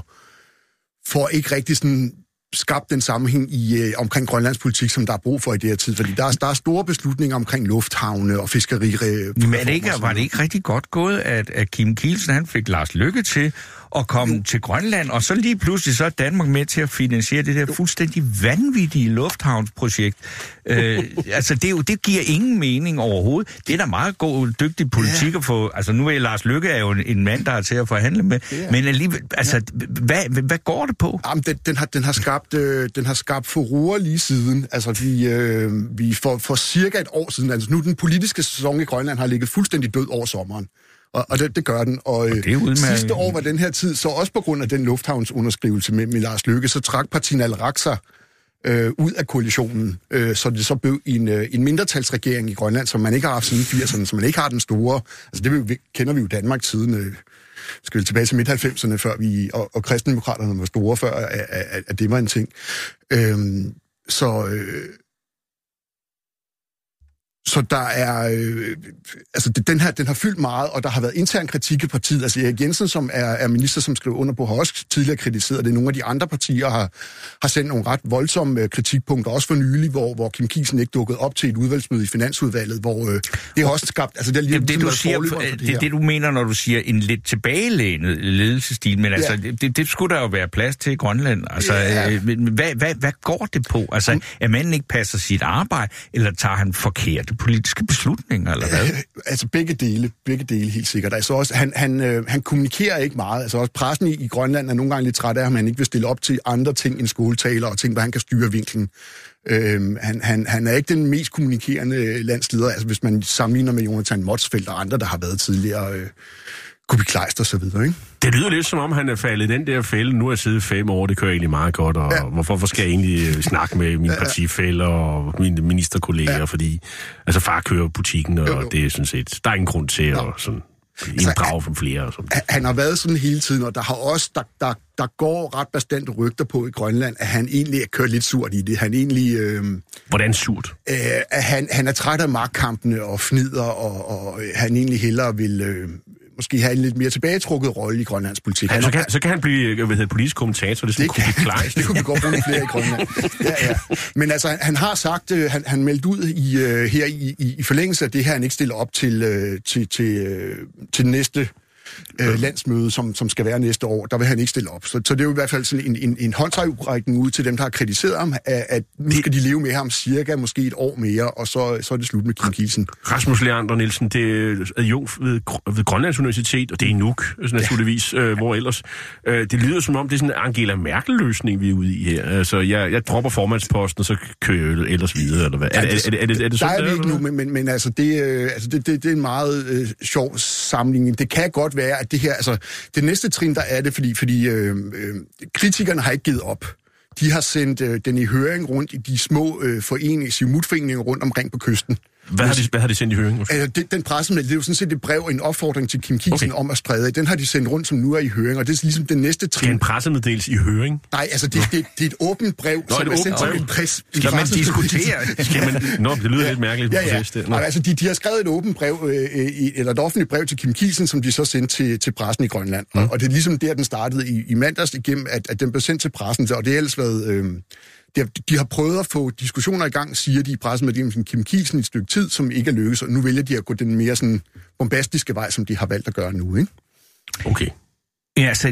får ikke rigtig sådan skabt den sammenhæng i øh, omkring Grønlands politik, som der er brug for i det her tid, fordi der er, der er store beslutninger omkring lufthavne og fiskeri. Men er det ikke, var det ikke rigtig godt gået, at, at Kim Kielsen, han fik Lars Løkke til at komme jo til Grønland, og så lige pludselig så er Danmark med til at finansiere det der fuldstændig vanvittige lufthavnsprojekt. øh, altså, det, er jo, det giver ingen mening overhovedet. Det er da meget god, dygtig politik ja. At få. Altså, nu er Lars Løkke er jo en, en mand, der er til at forhandle med, ja. Men alligevel, altså, ja. hvad, hvad går det på? Jamen, den, den, har, den, har skabt, øh, den har skabt furore lige siden. Altså, vi, øh, vi for, for cirka et år siden, altså nu den politiske sæson i Grønland har ligget fuldstændig død over sommeren. Og, og det, det gør den. Og, og det sidste år var den her tid, så også på grund af den lufthavnsunderskrivelse med, med Lars Løkke, så trak Partinal Raksa øh, ud af koalitionen, øh, så det så blev en, øh, en mindretalsregering i Grønland, som man ikke har haft siden firserne, som man ikke har den store. Altså det vi, kender vi jo Danmark siden øh, skal vi tilbage til midt halvfemserne, før vi, og, og kristendemokraterne var store, før at, at, at det var en ting. Øhm, så... Øh, Så der er, øh, altså den her, den har fyldt meget, og der har været intern kritik i partiet. Altså Erik Jensen, som er, er minister, som skrev under på, har også tidligere kritiseret det. Nogle af de andre partier har, har sendt nogle ret voldsomme kritikpunkter, også for nylig, hvor, hvor Kim Kielsen ikke dukkede op til et udvalgsmøde i Finansudvalget, hvor øh, det har også skabt... Altså, det, er det, det, du siger, det, det, det, du mener, når du siger en lidt tilbagelænet ledelsesstil, men altså, ja. det, det skulle der jo være plads til i Grønland. Altså, ja. øh, hvad, hvad, hvad går det på? Altså, at manden ikke passer sit arbejde, eller tager han forkerte politiske beslutninger, eller hvad? Øh, altså begge dele, begge dele helt sikkert. Altså også, han, han, øh, han kommunikerer ikke meget. Altså også pressen i, i Grønland er nogle gange lidt træt af, at han ikke vil stille op til andre ting end skoletaler og ting, hvor han kan styre vinklen. Øh, han, han, han er ikke den mest kommunikerende landsleder, altså hvis man sammenligner med Jonathan Motzfeldt og andre, der har været tidligere... Øh, Kubi Kleist og så videre, ikke? Det lyder lidt som om, han er faldet i den der fælde. Nu har jeg siddet fem år, det kører egentlig meget godt, og ja. hvorfor skal jeg egentlig snakke med mine partifæller og mine ministerkolleger, ja. fordi altså far kører butikken, og jo, jo. det er sådan set, der er ingen grund til at sådan inddrage altså, flere. Og sådan. Han har været sådan hele tiden, og der har også, der, der, der går ret bastant rygter på i Grønland, at han egentlig er kørt lidt surt i det. Han egentlig... Øh, Hvordan surt? Øh, at han, han er træt af magtkampene og fnider, og, og han egentlig hellere vil... Øh, måske have en lidt mere tilbagetrukket rolle i Grønlands politik. Ja, så, kan, så kan han blive hvad hedder, politisk kommentator, det, det kunne blive klart. Det kunne vi godt bruge flere i Grønland. Ja, ja. Men altså, han, han har sagt, uh, han, han meldte ud i, uh, her i, i, i forlængelse af det her, han ikke stiller op til, uh, til, til, uh, til næste uh, landsmøde, som, som skal være næste år. Der vil han ikke stille op. Så, så det er jo i hvert fald sådan en, en, en håndtrækning ud til dem, der har kritiseret ham, at, at nu skal de leve med ham cirka måske et år mere, og så, så er det slut med Kim Kielsen. Rasmus Leander Nielsen, det er adjunkt ved, ved Grønlands Universitet, og det er i Nuuk, naturligvis, ja. øh, hvor ellers. Øh, det lyder som om, det er sådan en Angela Merkel-løsning, vi er ude i her. Altså, jeg, jeg dropper formandsposten, og så kører jeg ellers videre, eller hvad? Ja, det, er, er, er, er, det, er det sådan, der er det ikke nu, men, men, men altså, det, øh, altså det, det, det er en meget øh, sjov sammenligning. Det kan godt være, at det her, altså, det næste trin, der er det, fordi, fordi øh, øh, kritikerne har ikke givet op. De har sendt øh, den i høring rundt i de små øh, foreninger, simutforeninger rundt omkring på kysten. Hvad har de, hvad har de sendt i høring? Altså, det, den pressemeddelelse, det er jo sådan set et brev, en opfordring til Kim Kielsen okay. om at sprede. Den har de sendt rundt, som nu er i høring, og det er ligesom den næste trin. Skal en pressemeddelelse i høring? Nej, altså det, det, det er et åbent brev, Nå, som er sendt til en pres. Skal man diskutere? Skal man... Nå, det lyder ja. lidt mærkeligt. Ja, ja. ja. Altså, de, de har skrevet et åbent brev, øh, eller et offentligt brev til Kim Kielsen, som de så sendte til, til pressen i Grønland. Mm. Og, og det er ligesom der, den startede i, i mandags igennem, at, at den blev sendt til pressen, og det har ellers været... Øh, De har prøvet at få diskussioner i gang, siger de i pressemeddelelsen Kim Kielsen i et stykke tid, som ikke er lykkes, og nu vælger de at gå den mere sådan bombastiske vej, som de har valgt at gøre nu, ikke? Okay. Ja, så,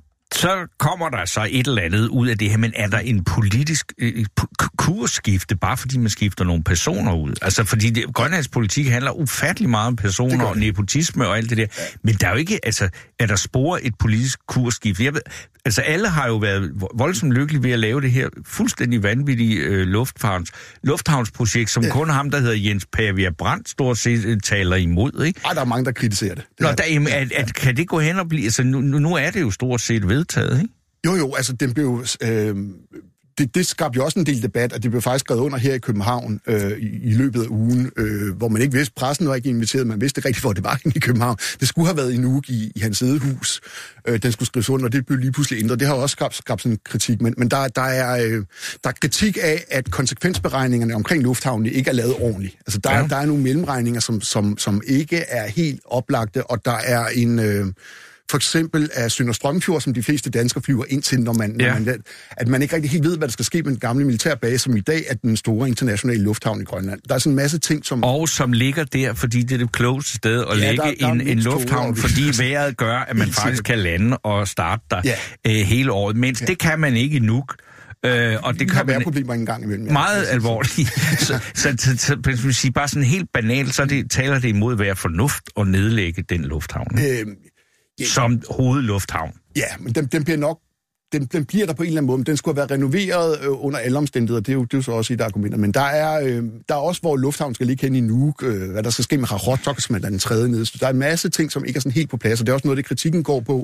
så kommer der så et eller andet ud af det her, men er der en politisk øh, kursskifte, bare fordi man skifter nogle personer ud? Altså, fordi det, Grønlands politik handler ufattelig meget om personer og nepotisme og alt det der, ja. Men der er jo ikke, altså, er der spor et politisk kursskifte? Jeg ved, altså, alle har jo været voldsomt lykkelige ved at lave det her fuldstændig vanvittige øh, lufthavns, lufthavnsprojekt, som ja. kun ham, der hedder Jens Pavia Brandt, stort set øh, taler imod, ikke? Ej, der er mange, der kritiserer det. det Nå, der, at, at, kan det gå hen og blive... Altså, nu, nu er det jo stort set vedtaget, ikke? Jo, jo, altså, den blev... Øh, det, det skabte jo også en del debat, og det blev faktisk skrevet under her i København øh, i, i løbet af ugen, øh, hvor man ikke vidste, pressen var ikke inviteret, man vidste rigtigt, hvor det var i København. Det skulle have været i Nuuk i, i hans sædehus. Øh, den skulle skrives under, og det blev lige pludselig ændret. Det har også skabt, skabt sådan en kritik, men, men der, der, er, øh, der er kritik af, at konsekvensberegningerne omkring lufthavnen ikke er lavet ordentligt. Altså, der, ja. der er nogle mellemregninger, som, som, som ikke er helt oplagte, og der er en... Øh, For eksempel af Sønder Strømfjord, som de fleste danskere flyver ind til, når man, ja. når man, at man ikke rigtig helt ved, hvad der skal ske med den gamle militærbase, som i dag er den store internationale lufthavn i Grønland. Der er sådan en masse ting, som... Og som ligger der, fordi det er det klogeste sted at ja, lægge der, der en, en lufthavn, fordi vejret gør, at man faktisk kan lande og starte der ja. øh, hele året. Mens ja. det kan man ikke i Nuuk. Øh, og det kan være problemer en gang imellem. Ja. Meget alvorligt. så, så, så, så, så sige, bare sådan helt banalt, så det, taler det imod at være fornuft at nedlægge den lufthavn. Øh, Ja. Som hovedlufthavn. Ja, men den, den bliver nok, den, den bliver der på en eller anden måde, men den skulle have været renoveret øh, under alle omstændigheder, det er jo, det er jo så også et argument. Men der er, øh, der er også, hvor lufthavnen skal ligge hen i Nuuk, øh, hvad der skal ske med Qaqortoq, som er den tredje nede. Så der er en masse ting, som ikke er sådan helt på plads, og det er også noget, det kritikken går på,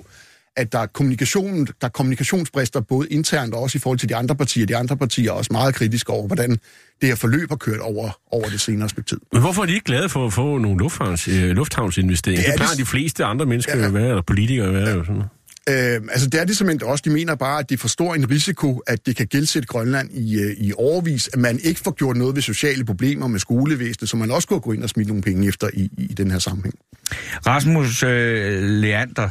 at der er, kommunikation, der er kommunikationsbrister både internt og også i forhold til de andre partier. De andre partier er også meget kritiske over, hvordan det her forløb har kørt over, over det senere stykke tid. Men hvorfor er de ikke glade for at få nogle lufthavns, øh, lufthavnsinvesteringer? Det, det plejer de fleste andre mennesker ja. at være, eller politikere at være. Ja. Jo sådan. Øh, altså det er det simpelthen også. De mener bare, at det forstår en risiko, at det kan gældsætte Grønland i, i årevis, at man ikke får gjort noget ved sociale problemer med skolevæsenet, så man også kunne gå ind og smide nogle penge efter i, i den her sammenhæng. Rasmus øh, Leander,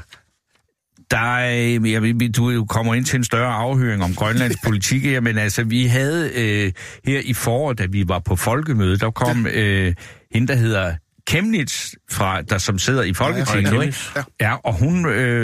der er, jeg, du kommer ind til en større afhøring om Grønlands politik her, men altså vi havde øh, her i foråret, da vi var på folkemøde, der kom øh, hende, der hedder Kemnitz, fra, der som sidder i Folketinget, ja, ja. ja, og hun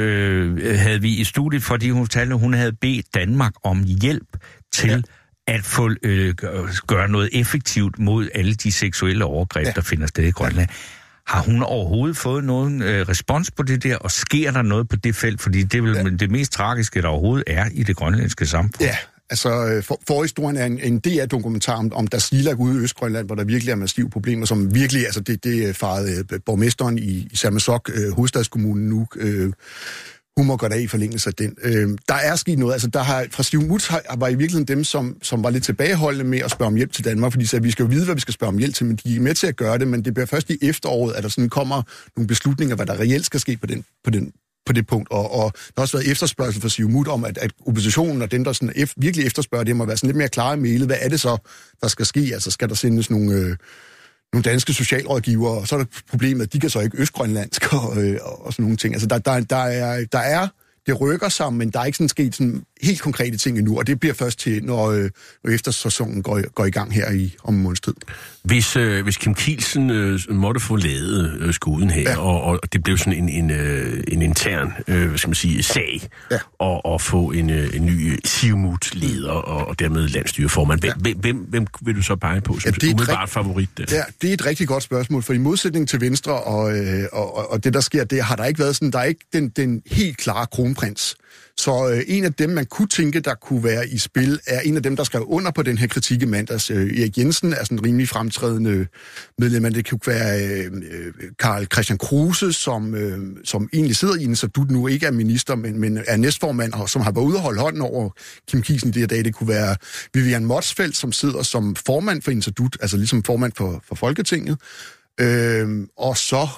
øh, havde vi i studiet, fordi hun talte, hun havde bedt Danmark om hjælp til ja. at få øh, gøre noget effektivt mod alle de seksuelle overgreb, ja. der finder sted i Grønland. Ja. Har hun overhovedet fået nogen øh, respons på det der, og sker der noget på det felt? Fordi det er vel ja. det mest tragiske, der overhovedet er i det grønlandske samfund. Ja. Altså, for, forhistorien er en, en D R-dokumentar om, om Tasiilaq ude i Østgrønland, hvor der virkelig er massive problemer, som virkelig, altså det, det farede borgmesteren i, i Sermersooq, øh, hovedstadskommunen nu, øh, hun må gå af i forlængelse af den. Øh, der er sket noget, altså der har, fra Siumut var i virkeligheden dem, som, som var lidt tilbageholdende med at spørge om hjælp til Danmark, fordi de sagde, at vi skal jo vide, hvad vi skal spørge om hjælp til, men de er med til at gøre det, men det bliver først i efteråret, at der sådan kommer nogle beslutninger, hvad der reelt skal ske på den, på den på det punkt, og, og der har også været efterspørgsel fra Siumut om, at, at oppositionen og dem, der sådan ef, virkelig efterspørger det, må være sådan lidt mere klare i mailet. Hvad er det så, der skal ske? Altså, skal der sendes nogle, øh, nogle danske socialrådgivere, og så er der problemet, at de kan så ikke østgrønlandsk og, øh, og sådan nogle ting. Altså, der, der, der, er, der er, det rykker sammen, men der er ikke sådan sket sådan helt konkrete ting endnu, og det bliver først til, når, øh, når eftersæsonen går, går i gang her i om en måneds tid. Hvis, øh, hvis Kim Kielsen øh, måtte få lavet øh, skuden her, ja. og, og det blev sådan en, en, øh, en intern, øh, hvad skal man sige, sag, ja. og, og få en, øh, en ny Siumut-leder og, og dermed landstyreformand, hvem, ja. hvem, hvem vil du så pege på som ja, umiddelbart rigt... favorit? Der? Ja, det er et rigtig godt spørgsmål, for i modsætning til Venstre og, øh, og, og det, der sker, det har der ikke været sådan, der er ikke den, den helt klare kronprins. Så øh, en af dem, man kunne tænke, der kunne være i spil, er en af dem, der skrev under på den her kritik i mandags. Øh, Erik Jensen er sådan en rimelig fremtrædende medlem, men det kunne være øh, Karl Christian Kruse, som, øh, som egentlig sidder i en, så du nu ikke er minister, men, men er næstformand, og som har været ude og holde hånden over Kim Kielsen de her dage. Det kunne være Vivian Motzfeldt, som sidder som formand for Institut, altså ligesom formand for, for Folketinget. Øh, og så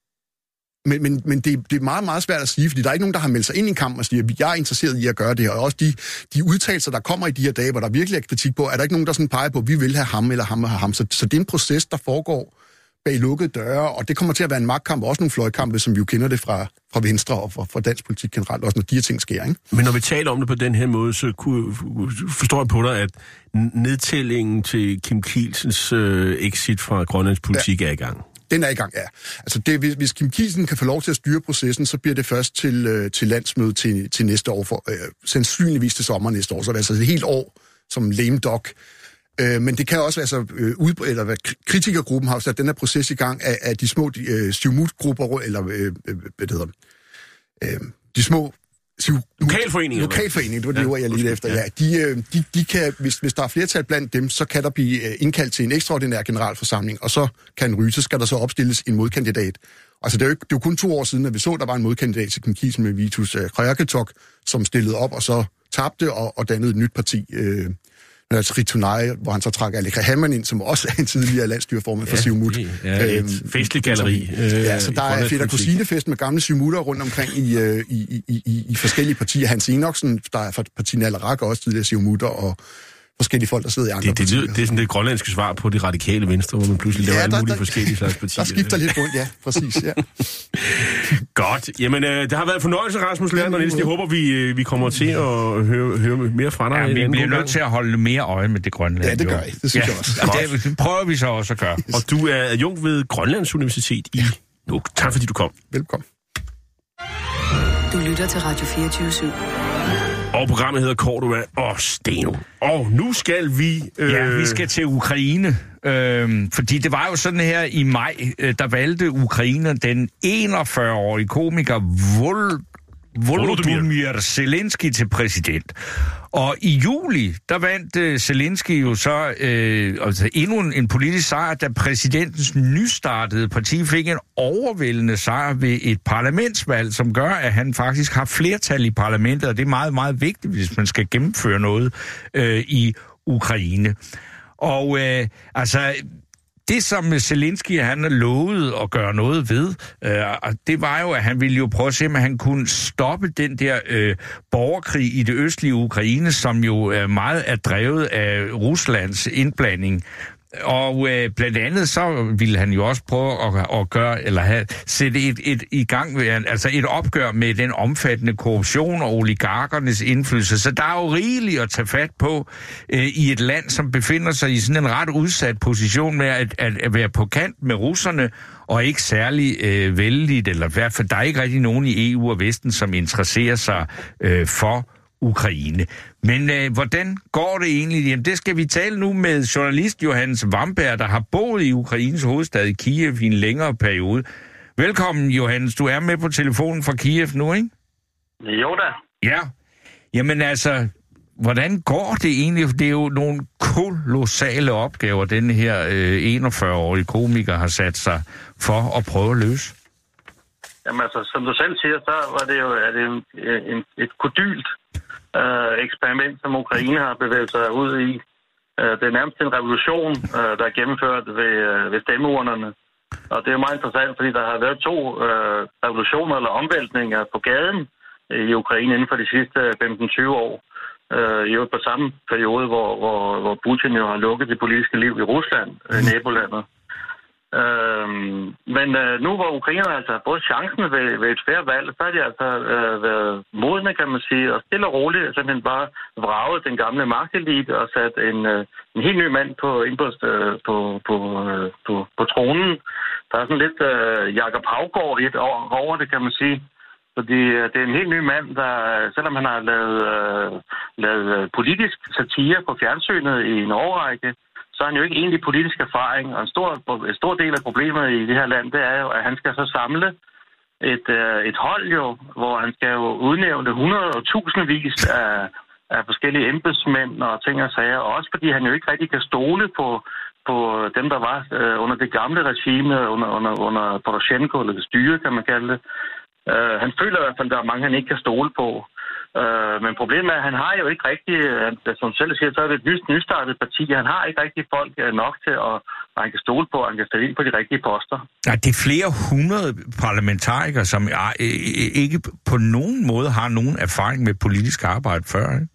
Men, men, men det, det er meget, meget svært at sige, fordi der er ikke nogen, der har meldt sig ind i kampen og siger, at jeg er interesseret i at gøre det her. Og også de, de udtalelser, der kommer i de her dage, hvor der virkelig er kritik på, er der ikke nogen, der sådan peger på, at vi vil have ham eller ham og have ham. Så, så det er en proces, der foregår bag lukkede døre, og det kommer til at være en magtkamp, og også nogle fløjkampe, som vi jo kender det fra, fra Venstre og fra, fra dansk politik generelt, også når de her ting sker, ikke? Men når vi taler om det på den her måde, så kunne, forstår jeg på dig, at nedtællingen til Kim Kielsens øh, exit fra Grønlands politik ja. er i gang. Den er i gang, ja. Altså det, hvis, hvis Kim Kielsen kan få lov til at styre processen, så bliver det først til, øh, til landsmøde til, til næste år, for, øh, sandsynligvis til sommer næste år, så det er altså et helt år som lame duck. Øh, men det kan også være så øh, udbredt, eller hvad kritikergruppen har sat den her proces i gang af, af de små øh, Siumut-grupper, eller øh, hvad det hedder, øh, de små Lokalforeninger. Lokalforeninger, det var det ja, ord, jeg lige efter. Ja, de, de, de kan, hvis, hvis der er flertal blandt dem, så kan der blive indkaldt til en ekstraordinær generalforsamling, og så kan ryge, så skal der så opstilles en modkandidat. Altså, det er jo, det er jo kun to år siden, at vi så, der var en modkandidat til Kim Kielsen med Vitus uh, Qerketok, som stillede op og så tabte og, og dannede et nyt parti. Øh, Tritonai, hvor han så trak Aleqa Hammond ind, som også er en tidligere landstyreformand for ja, Siumut. Ja, et øhm, festligt galleri. Ja, så der er fætter kusinefest med gamle Siumutter rundt omkring i, i, i, i, i forskellige partier. Hans Enoksen, der er fra partiet Naleraq, og også tidligere Siumutter, og forskellige folk, der sidder i andre det, det, partier. Det, det er sådan det grønlandske svar på det radikale venstre, hvor man pludselig laver ja, alle mulige der, forskellige slags partier. Der skifter lidt rundt, ja, præcis, ja. Godt. Jamen, øh, det har været en fornøjelse, Rasmus Leander Nielsen. Jeg håber, vi, øh, vi kommer til at høre, høre mere fra dig. Ja, vi bliver nødt til at holde mere øje med det Grønland. Ja, det gør jeg. Det synes ja. jeg også. Det prøver vi så også at gøre. Og du er adjunkt ved Grønlands Universitet i Nuuk. Tak fordi du kom. Velkommen. Du lytter til Radio fireogtyve syv. Og programmet hedder Cordua og Steno. Og nu skal vi... Øh... Ja, vi skal til Ukraine. Øh, fordi det var jo sådan her i maj, øh, der valgte Ukraine den enogfyrre-årige komiker Vol... Volodymyr Zelensky til præsident. Og i juli, der vandt uh, Zelensky jo så øh, altså endnu en, en politisk sejr, da præsidentens nystartede parti fik en overvældende sejr ved et parlamentsvalg, som gør, at han faktisk har flertal i parlamentet, og det er meget, meget vigtigt, hvis man skal gennemføre noget øh, i Ukraine. Og øh, altså... Det, som Zelensky han lovede at gøre noget ved, øh, det var jo, at han ville jo prøve at se, om han kunne stoppe den der øh, borgerkrig i det østlige Ukraine, som jo øh, meget er drevet af Ruslands indblanding. Og øh, blandt andet så ville han jo også prøve at, at gøre, eller have, sætte et, et i gang ved, altså et opgør med den omfattende korruption og oligarkernes indflydelse. Så der er jo rigeligt at tage fat på øh, i et land, som befinder sig i sådan en ret udsat position med at, at, at være på kant med russerne, og ikke særlig øh, vældigt, eller i hvert fald der er ikke rigtig nogen i E U og Vesten, som interesserer sig øh, for Ukraine. Men øh, hvordan går det egentlig? Jamen, det skal vi tale nu med journalist Johannes Vamberg, der har boet i Ukraines hovedstad Kiev i en længere periode. Velkommen, Johannes. Du er med på telefonen fra Kiev nu, ikke? Jo da. Ja. Jamen altså, hvordan går det egentlig? Det er jo nogle kolossale opgaver, den her øh, enogfyrre-årige komiker har sat sig for at prøve at løse. Jamen altså, som du selv siger, så var det jo er det en, en, et kodylt øh, eksperiment, som Ukraine har bevæget sig ud i. Øh, det er nærmest en revolution, øh, der er gennemført ved, øh, ved stemmeurnerne. Og det er jo meget interessant, fordi der har været to øh, revolutioner eller omvæltninger på gaden i Ukraine inden for de sidste femten til tyve år. Øh, jo på samme periode, hvor, hvor, hvor Putin jo har lukket det politiske liv i Rusland, i nabolandet. Øhm, men øh, nu hvor Ukraine altså har fået chancen ved, ved et fair valg, så har de altså øh, været modne, kan man sige, og stille og roligt simpelthen bare vraget den gamle magtelite og sat en, øh, en helt ny mand på, på, på, på, øh, på, på tronen. Der er sådan lidt øh, Jakob Haugaard i et år over det, kan man sige. Fordi øh, det er en helt ny mand, der selvom han har lavet, øh, lavet politisk satire på fjernsynet i en årrække, så har han jo ikke egentlig politisk erfaring. Og en stor, en stor del af problemet i det her land, det er jo, at han skal så samle et, et hold jo, hvor han skal jo udnævne hundrede og tusindvis af, af forskellige embedsmænd og ting og sager. Og også fordi han jo ikke rigtig kan stole på, på dem, der var uh, under det gamle regime, under, under, under Poroshenko, eller det styre, kan man kalde det. Uh, han føler i hvert fald, at der er mange, han ikke kan stole på. Uh, men problemet er, at han har jo ikke rigtig, uh, som selv siger, så er det et nyt, nystartet parti. Han har ikke rigtig folk uh, nok til, at, at han kan stole på, at han kan stille ind på de rigtige poster. Ja, det er flere hundrede parlamentarikere, som er, ikke på nogen måde har nogen erfaring med politisk arbejde før, ikke?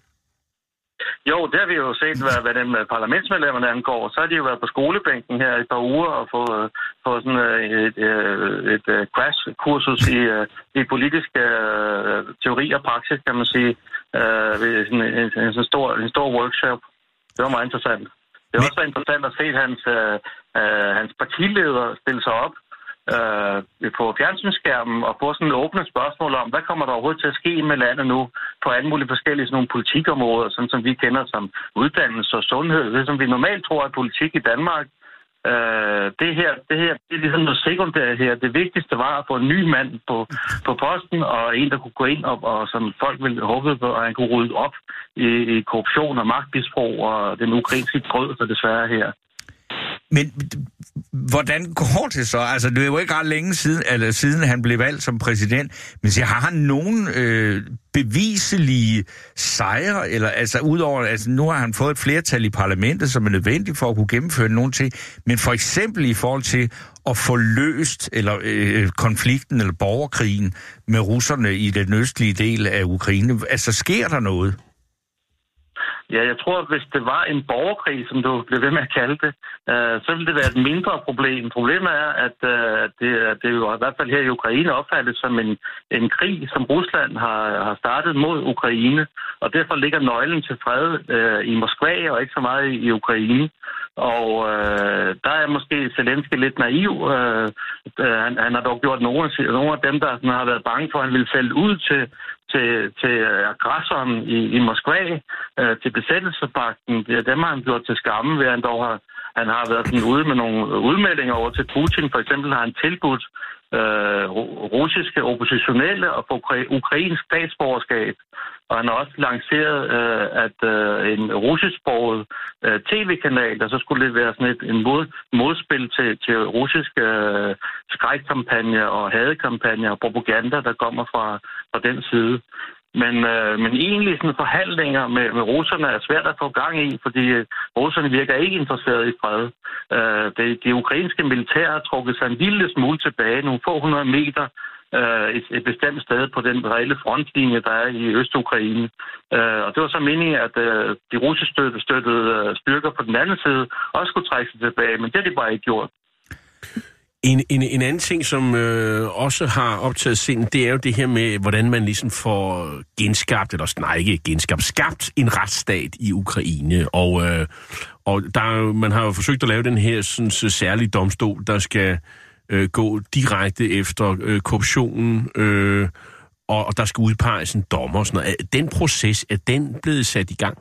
Jo, det har vi jo set, hvad, hvad dem parlamentsmedlemmerne angår. Så har de jo været på skolebænken her i et par uger og fået, fået sådan et, et, et crash-kursus i, i politisk uh, teori og praksis, kan man sige, uh, ved sådan en, en, en, stor, en stor workshop. Det var meget interessant. Det var også interessant at se hans, uh, uh, hans partileder stille sig op øh, på fjernsynsskærmen og få sådan et åbne spørgsmål om, hvad kommer der overhovedet til at ske med landet nu på alle mulige forskellige sådan nogle politikområder, sådan som vi kender som uddannelse og sundhed. Det som vi normalt tror er politik i Danmark. Øh, det her, det her, det er ligesom noget sekundært her. Det vigtigste var at få en ny mand på, på posten, og en, der kunne gå ind op, og som folk ville håbe på, at han kunne rydde op i, i korruption og magtmisbrug og den ukrainske grød, så desværre her. Men hvordan går det så? Altså, det er jo ikke ret længe siden, eller siden han blev valgt som præsident, men så har han nogen øh, beviselige sejre, eller altså udover, altså nu har han fået et flertal i parlamentet, som er nødvendigt for at kunne gennemføre nogle ting, men for eksempel i forhold til at få løst eller øh, konflikten eller borgerkrigen med russerne i den østlige del af Ukraine, altså sker der noget? Ja, jeg tror, at hvis det var en borgerkrig, som du blev ved med at kalde det, øh, så ville det være et mindre problem. Problemet er, at øh, det, det jo i hvert fald her i Ukraine opfattes som en, en krig, som Rusland har, har startet mod Ukraine, og derfor ligger nøglen til fred øh, i Moskva og ikke så meget i, i Ukraine. Og øh, der er måske Zelensky lidt naiv. Øh, han, han har dog gjort nogle, nogle af dem, der sådan, har været bange for, at han ville falde ud til, til, til aggressoren i, i Moskva, øh, til besættelsespagten. Dem har han gjort til skamme, ved han dog har, han har været sådan ude med nogle udmeldinger over til Putin. For eksempel har han tilbudt øh, russiske oppositionelle og få ukrainsk statsborgerskab. Og han har også lanceret, øh, at øh, en russisksproget øh, tv-kanal, der så skulle det være sådan et en mod, modspil til, til russiske øh, skrækkampagner og hadekampagner og propaganda, der kommer fra, fra den side. Men, øh, men egentlig sådan forhandlinger med, med russerne er svært at få gang i, fordi øh, russerne virker ikke interesseret i fred. Øh, det, det ukrainske militær har trukket sig en lille smule tilbage, nogle få hundrede meter, øh, et, et bestemt sted på den reelle frontlinje, der er i Øst-Ukraine. Øh, og det var så meningen, at øh, de russisk støttede, støttede øh, styrker på den anden side også skulle trække sig tilbage, men det har de bare ikke gjort. En, en, en anden ting, som øh, også har optaget sind, det er jo det her med, hvordan man ligesom får genskabt, eller nej, ikke genskabt, skabt en retsstat i Ukraine. Og, øh, og der, man har jo forsøgt at lave den her sådan, så særlige domstol, der skal øh, gå direkte efter øh, korruptionen, øh, og, og der skal udpeges en dommer og sådan noget. Den proces, er den blevet sat i gang?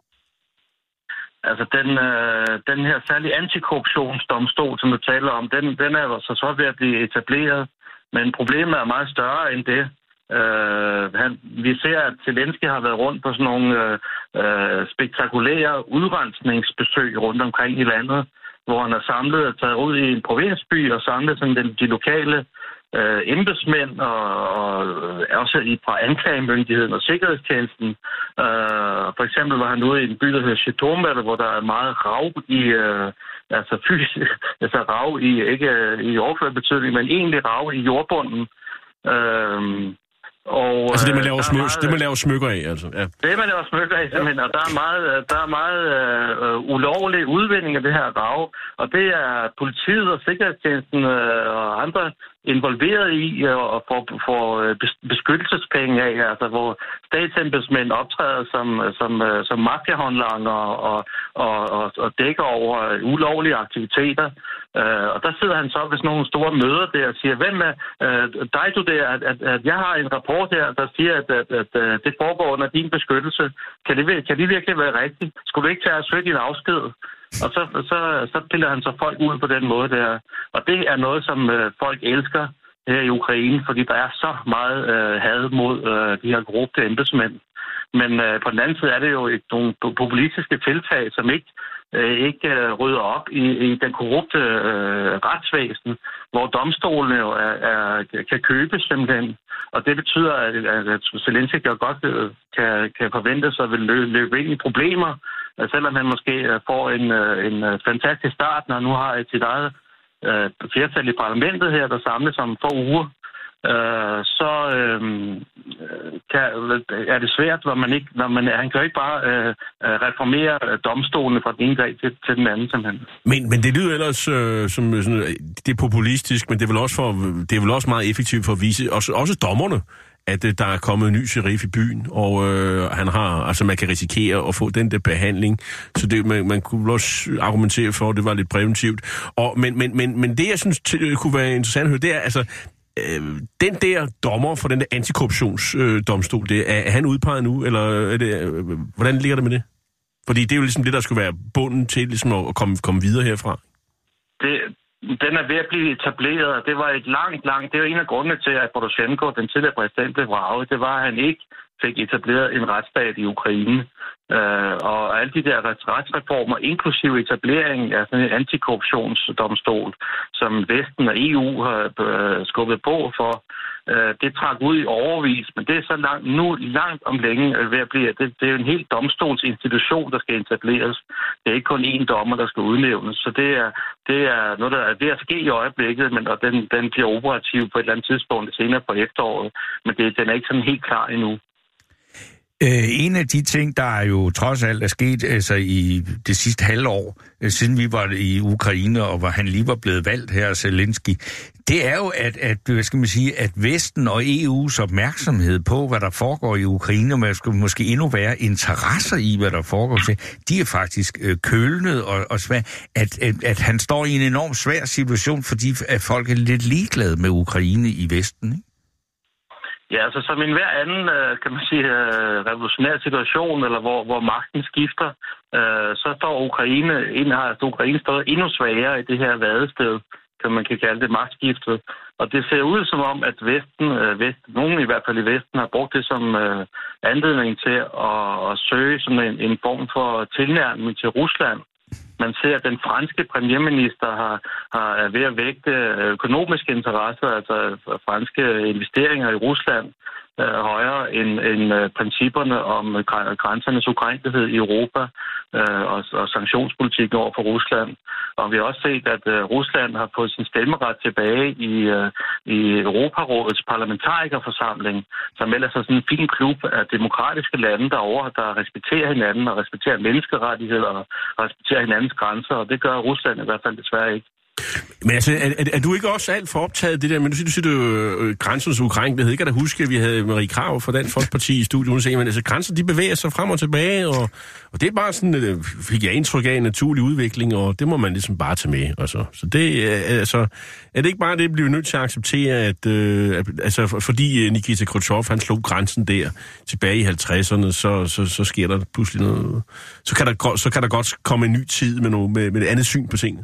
Altså, den, øh, den her særlige antikorruptionsdomstol, som du taler om, den, den er jo så, så ved at blive etableret. Men problemet er meget større end det. Øh, han, vi ser, at Zelensky har været rundt på sådan nogle øh, spektakulære udrensningsbesøg rundt omkring i landet, hvor han er samlet og taget ud i en provinsby og samlet sådan den, de lokale øh, embedsmænd og, og også i, fra anklagemyndigheden og sikkerhedstjenesten. Øh, for eksempel var han ude i en by, der hedder Zhytomyr, hvor der er meget rav i, øh, altså fysisk, altså rav i, ikke i overført betydning, men egentlig rav i jordbunden. Øh, Og, altså det, man laver, smyk, meget, det, man laver smykker af, altså. Ja. Det, man laver smykker af, simpelthen. Og der er meget, der er meget øh, ulovlig udvinding af det her rav. Og det er politiet og sikkerhedstjenesten øh, og andre involveret i og øh, får, får beskyttelsespenge af, altså hvor statsembedsmænd optræder som, som, øh, som mafiahåndlanger og, og, og, og dækker over ulovlige aktiviteter. Uh, og der sidder han så ved sådan nogle store møder der og siger, hvem er uh, dig du der, at, at, at jeg har en rapport her, der siger, at, at, at, at det foregår under din beskyttelse. Kan det, kan det virkelig være rigtigt? Skulle du ikke tage at søge din afsked? Og så, så, så piller han så folk ud på den måde der. Og det er noget, som uh, folk elsker her i Ukraine, fordi der er så meget uh, had mod uh, de her korrupte embedsmænd. Men uh, på den anden side er det jo et, nogle populistiske tiltag, som ikke ikke øh, rydder op i, i den korrupte øh, retsvæsen, hvor domstolene jo er, er, kan købes simpelthen. Og det betyder, at, at Zelensky godt øh, kan, kan forvente sig at løbe, løbe ind i problemer, øh, selvom han måske øh, får en, øh, en øh, fantastisk start, når han nu har et sit eget øh, flertal i parlamentet her, der samles om få uger. Uh, så uh, kan, er det svært, når man ikke, når man, han kan jo ikke bare uh, reformere domstolene fra den ene dag til, til den anden, simpelthen. Men, men det lyder ellers uh, som sådan, det er populistisk, men det er vel også, for, det er vel også meget effektivt for at vise, også, også dommerne, at uh, der er kommet en ny sheriff i byen, og uh, han har, altså man kan risikere at få den der behandling, så det, man, man kunne også argumentere for, at det var lidt præventivt. Og, men, men, men, men det, jeg synes til, kunne være interessant at høre, det er, altså, Øh, den der dommer for den der antikorruptionsdomstol, øh, det, er, er han udpeget nu, eller er det, øh, hvordan ligger det med det? Fordi det er jo ligesom det, der skulle være bunden til ligesom at komme, komme videre herfra. Det, den er ved at blive etableret, og det var et langt, langt... Det er jo en af grundene til, at Poroshenko, den tidligere præsident, blev vraget. Det var, at han ikke fik etableret en retsstat i Ukraine. Uh, og alle de der retsreformer, inklusive etableringen af sådan en antikorruptionsdomstol, som Vesten og E U har uh, skubbet på for, uh, det trak ud i overvis, men det er så langt, nu langt om længe ved at blive, det, det er en helt domstolsinstitution, der skal etableres. Det er ikke kun én dommer, der skal udnævnes, så det er, det er noget, der er ved at ske i øjeblikket, men og den, den bliver operativ på et eller andet tidspunkt senere på efteråret, men det, den er ikke sådan helt klar endnu. Øh, en af de ting, der er jo trods alt er sket altså, i det sidste halvår, øh, siden vi var i Ukraine, og hvor han lige var blevet valgt her, Zelensky, det er jo, at, at, hvad skal man sige, at Vesten og E U's opmærksomhed på, hvad der foregår i Ukraine, og måske endnu være interesser i, hvad der foregår, de er faktisk øh, kølnet og, og svær. At, at, at han står i en enormt svær situation, fordi at folk er lidt ligeglade med Ukraine i Vesten, ikke? Ja, altså som en hver anden, kan man sige, revolutionær situation, eller hvor, hvor magten skifter, så står Ukraine, har Ukraine stået endnu svagere i det her vadested, kan man kan kalde det magtskiftet. Og det ser ud som om, at Vesten, øh, Vest, nogen i hvert fald i Vesten, har brugt det som øh, anledning til at, at søge sådan en, en form for tilnærmning til Rusland. Man ser, at den franske premierminister har, har er ved at vægte økonomiske interesser, altså franske investeringer i Rusland, øh, højere end, end øh, principperne om grænsernes ukrænkelighed i Europa øh, og, og sanktionspolitikken over for Rusland. Og vi har også set, at øh, Rusland har fået sin stemmeret tilbage i, øh, i Europarådets parlamentarikerforsamling, som ellers er sådan en fin klub af demokratiske lande derovre, der respekterer hinanden og respekterer menneskerettigheder og respekterer hinandens grænser, og det gør Rusland i hvert fald desværre ikke. Men altså, er, er, er du ikke også alt for optaget det der, men du siger, du siger, du øh, grænsens ukrænkelighed. Jeg kan da huske, at vi havde Marie Krav fra Dansk Folkeparti i studiet, hun sagde, men altså, grænser, de bevæger sig frem og tilbage, og, og det er bare sådan, øh, fik jeg indtryk af en naturlig udvikling, og det må man ligesom bare tage med. Altså. Så det, øh, altså, er det ikke bare det, bliver vi nødt til at acceptere, at, øh, at altså, fordi Nikita Khrushchev, han slog grænsen der tilbage i halvtredserne, så, så, så sker der pludselig noget, så kan der, så kan der godt komme en ny tid med, noget, med, med et andet syn på tingene.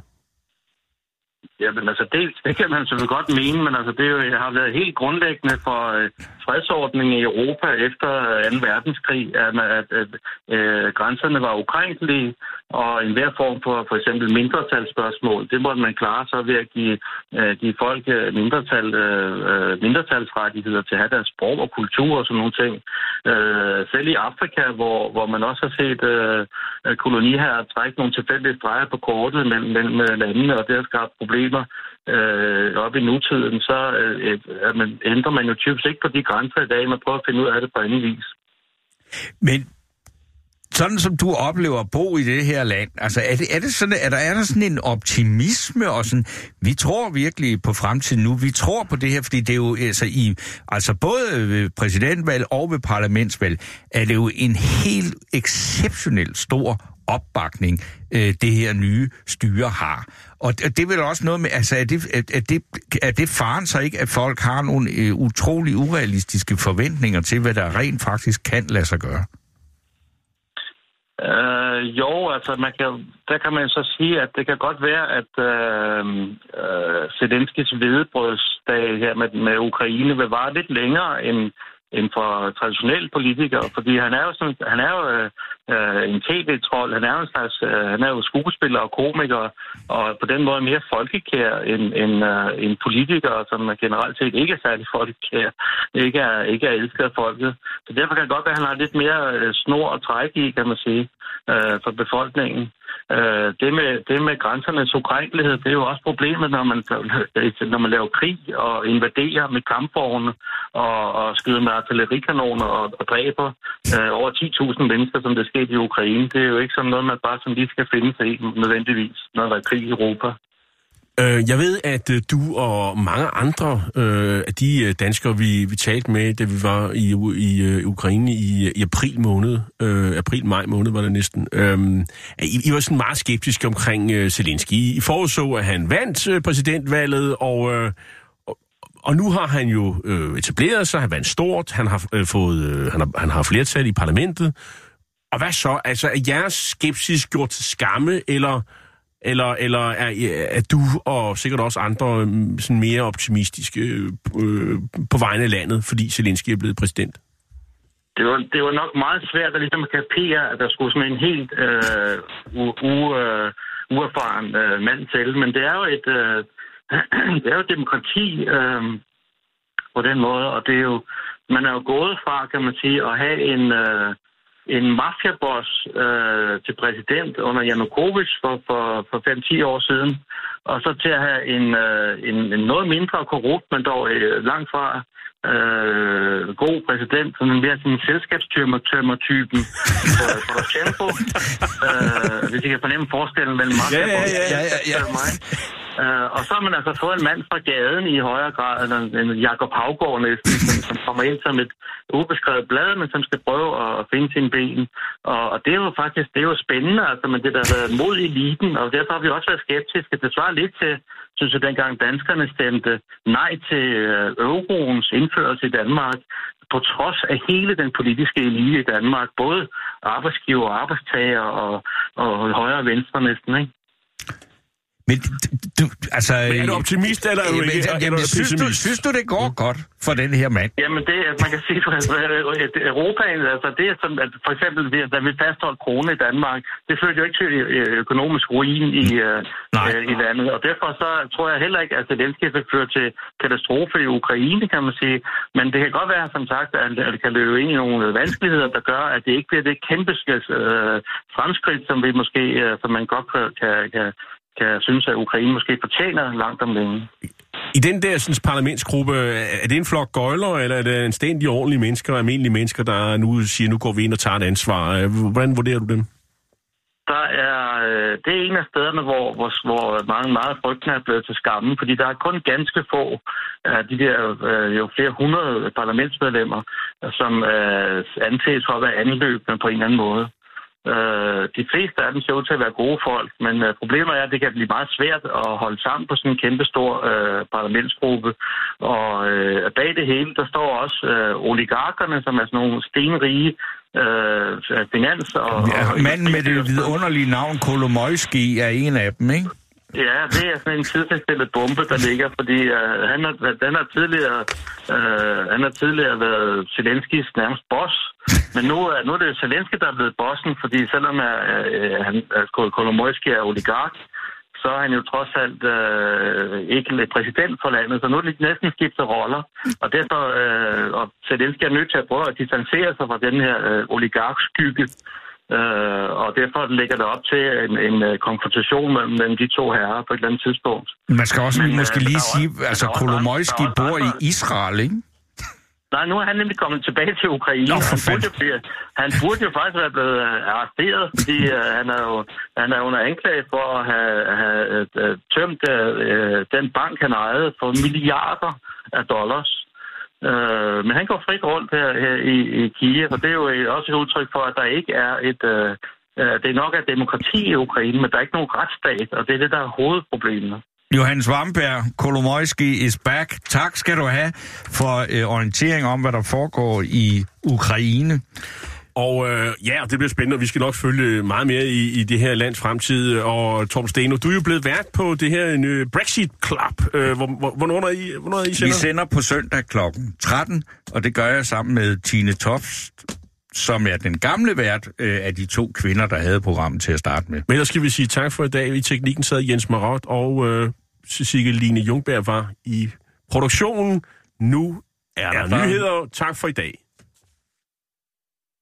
Ja, men altså, det, det kan man selvfølgelig godt mene, men altså, det jo, har været helt grundlæggende for øh, fredsordningen i Europa efter anden verdenskrig, at, at, at, at øh, grænserne var ukrænkelige, og enhver form for for eksempel mindretalsspørgsmål, det måtte man klare sig ved at give, øh, give folk mindretal, øh, mindretalsrettigheder til at have deres sprog og kultur og sådan nogle ting. Øh, selv i Afrika, hvor, hvor man også har set øh, koloniherrer trække nogle tilfældige streger på kortet mellem, mellem landene, og det har skabt problemer øh, op i nutiden, så øh, at man, ændrer man jo typisk ikke på de grænser i dag, man prøver at finde ud af det på anden vis. Men sådan som du oplever at bo i det her land, altså er, det, er, det sådan, er, der, er der sådan en optimisme, og sådan, vi tror virkelig på fremtiden nu, vi tror på det her, fordi det er jo altså, i, altså både ved præsidentvalg og ved parlamentsvalg, er det jo en helt exceptionelt stor opbakning, øh, det her nye styre har. Og det er vel også noget med, altså er det, er det, er det faren så ikke, at folk har nogle øh, utrolig urealistiske forventninger til, hvad der rent faktisk kan lade sig gøre? Uh, jo, altså man kan, der kan man så sige, at det kan godt være, at uh, uh, Zelenskis hvedebrødsdag her med, med Ukraine vil vare lidt længere end end for traditionelle politikere, fordi han er jo sådan, han er jo øh, en tv-trold, han er jo en slags, øh, han er jo skuespiller og komiker, og på den måde mere folkekær end, end, øh, end politikere, som generelt set ikke er særlig folkekær, ikke er, ikke er elsket af folket. Så derfor kan det godt være, at han har lidt mere øh, snor og træk i, kan man sige, øh, for befolkningen. Øh, det, med, det med grænsernes ukrænkelighed, det er jo også problemet, når man, når man laver krig og invaderer med kampvogne og, og skyder med artillerikanoner og, og dræber øh, over ti tusind mennesker, som det skete i Ukraine. Det er jo ikke sådan noget, man bare som lige skal finde sig i nødvendigvis, når der er krig i Europa. Jeg ved, at du og mange andre øh, af de danskere, vi, vi talte med, da vi var i, i, i Ukraine i, i april måned, øh, april-maj måned var det næsten, øh, I, I var sådan meget skeptiske omkring øh, Zelensky. I forudså, at han vandt øh, præsidentvalget, og, øh, og, og nu har han jo øh, etableret sig, han vandt stort, han har, øh, fået, øh, han, har, han har flertal i parlamentet. Og hvad så? Altså, er jeres skepsis gjort til skamme, eller... Eller, eller er, er du og sikkert også andre sådan mere optimistiske øh, på vegne af landet, fordi Zelensky er blevet præsident? Det var, det var nok meget svært at ligesom kapere, at der skulle sådan en helt øh, u, u, uh, uerfaren øh, mand til. Men det er jo et, øh, det er jo et demokrati øh, på den måde, og det er jo, man er jo gået fra, kan man sige, at have en... Øh, en mafiaboss øh, til præsident under Yanukovych for, for, for fem til ti år siden, og så til at have en, øh, en, en noget mindre korrupt, men dog øh, langt fra øh, god præsident, som en mere sådan selskabstømmer-typen for Poroshenko. øh, hvis I kan fornemme forskellen mellem mafiaboss ja, ja, ja, ja, ja. og mig. Uh, og så har man altså fået en mand fra gaden i højere grad, eller en Jakob Haugaard næsten, som, som kommer ind som et ubeskrevet blad, men som skal prøve at finde sine ben. Og, og det er jo faktisk det er jo spændende, altså, men det der har været mod eliten, og derfor har vi også været skeptiske. Det svarer lidt til, synes jeg, dengang danskerne stemte nej til euroens indførelse i Danmark, på trods af hele den politiske elite i Danmark, både arbejdsgiver og arbejdstager og, og højre og venstre næsten, ikke? Men du, altså... Men er du optimist, eller er du ikke? Jamen, jamen, synes, du, synes du, det går godt for den her mand? Jamen, det er, man kan sige, at Europa, altså det er som, at for eksempel, da vi fastholdt krone i Danmark, det førte jo ikke til økonomisk ruin i, øh, i landet, og derfor så tror jeg heller ikke, at Zelensky vil føre til katastrofe i Ukraine, kan man sige. Men det kan godt være, som sagt, at det kan løbe ind i nogle vanskeligheder, der gør, at det ikke bliver det kæmpe øh, fremskridt, som vi måske, øh, som man godt kan, kan, kan kan synes, at Ukraine måske fortjener langt om længe. I den der sådan, parlamentsgruppe, er det en flok gøjler, eller er det en stændig ordentlige mennesker, almindelige mennesker, der nu siger, nu går vi ind og tager et ansvar? Hvordan vurderer du dem? Der er, det er en af stederne, hvor, hvor, hvor mange meget frygtende er blevet til skamme, fordi der er kun ganske få af de der jo flere hundrede parlamentsmedlemmer, som anses for at være anløbende på en eller anden måde. De fleste af dem ser ud til at være gode folk, men problemet er, at det kan blive meget svært at holde sammen på sådan en kæmpe stor øh, parlamentsgruppe. Og øh, bag det hele, der står også øh, oligarkerne, som er sådan nogle stenrige øh, finans. Og, ja, og manden med det vidunderlige navn Kolomoisky er en af dem, ikke? Ja, det er sådan en tidsindspillet bombe, der ligger, fordi øh, han, har, han, har tidligere, øh, han har tidligere været Zelenskys nærmest boss, men nu, nu er det Zelensky, der er blevet bossen, fordi selvom øh, han, Kolomoisky er oligark, så er han jo trods alt øh, ikke præsident for landet, så nu er det næsten skiftet roller, og derfor øh, og Zelensky er nødt til at prøve at distancere sig fra den her øh, oligarkskygge. Uh, og derfor lægger det op til en, en uh, konfrontation mellem, mellem de to herrer på et eller andet tidspunkt. Man skal også Men, måske lige uh, sige, at altså Kolomoisky bor i Israel, ikke? Nej, nu er han nemlig kommet tilbage til Ukraine. Nå, han, burde blive, han burde jo faktisk være blevet uh, arresteret, fordi uh, han, er jo, han er under anklage for at have, have uh, tømt uh, den bank, han ejede for milliarder af dollars. Uh, men han går frit rundt her, her i, i Kiev, og det er jo også et udtryk for, at der ikke er et... Uh, uh, det er nok et demokrati i Ukraine, men der er ikke nogen retsstat, og det er det, der er hovedproblemet. Johannes Vamberg, Kolomoisky is back. Tak skal du have for uh, orientering om, hvad der foregår i Ukraine. Og øh, ja, det bliver spændende, og vi skal nok følge meget mere i, i det her lands fremtid. Og Torben Steno, du er jo blevet vært på det her nye Brexit Club. Øh, hvor, hvornår er I, hvornår er I sender? Vi sender på søndag klokken tretten, og det gør jeg sammen med Tine Tofst, som er den gamle vært øh, af de to kvinder, der havde programmet til at starte med. Men ellers skal vi sige tak for i dag. I teknikken sad Jens Marot, og øh, Cecilie Line Jungberg var i produktionen. Nu er der, er der nyheder. Tak for i dag.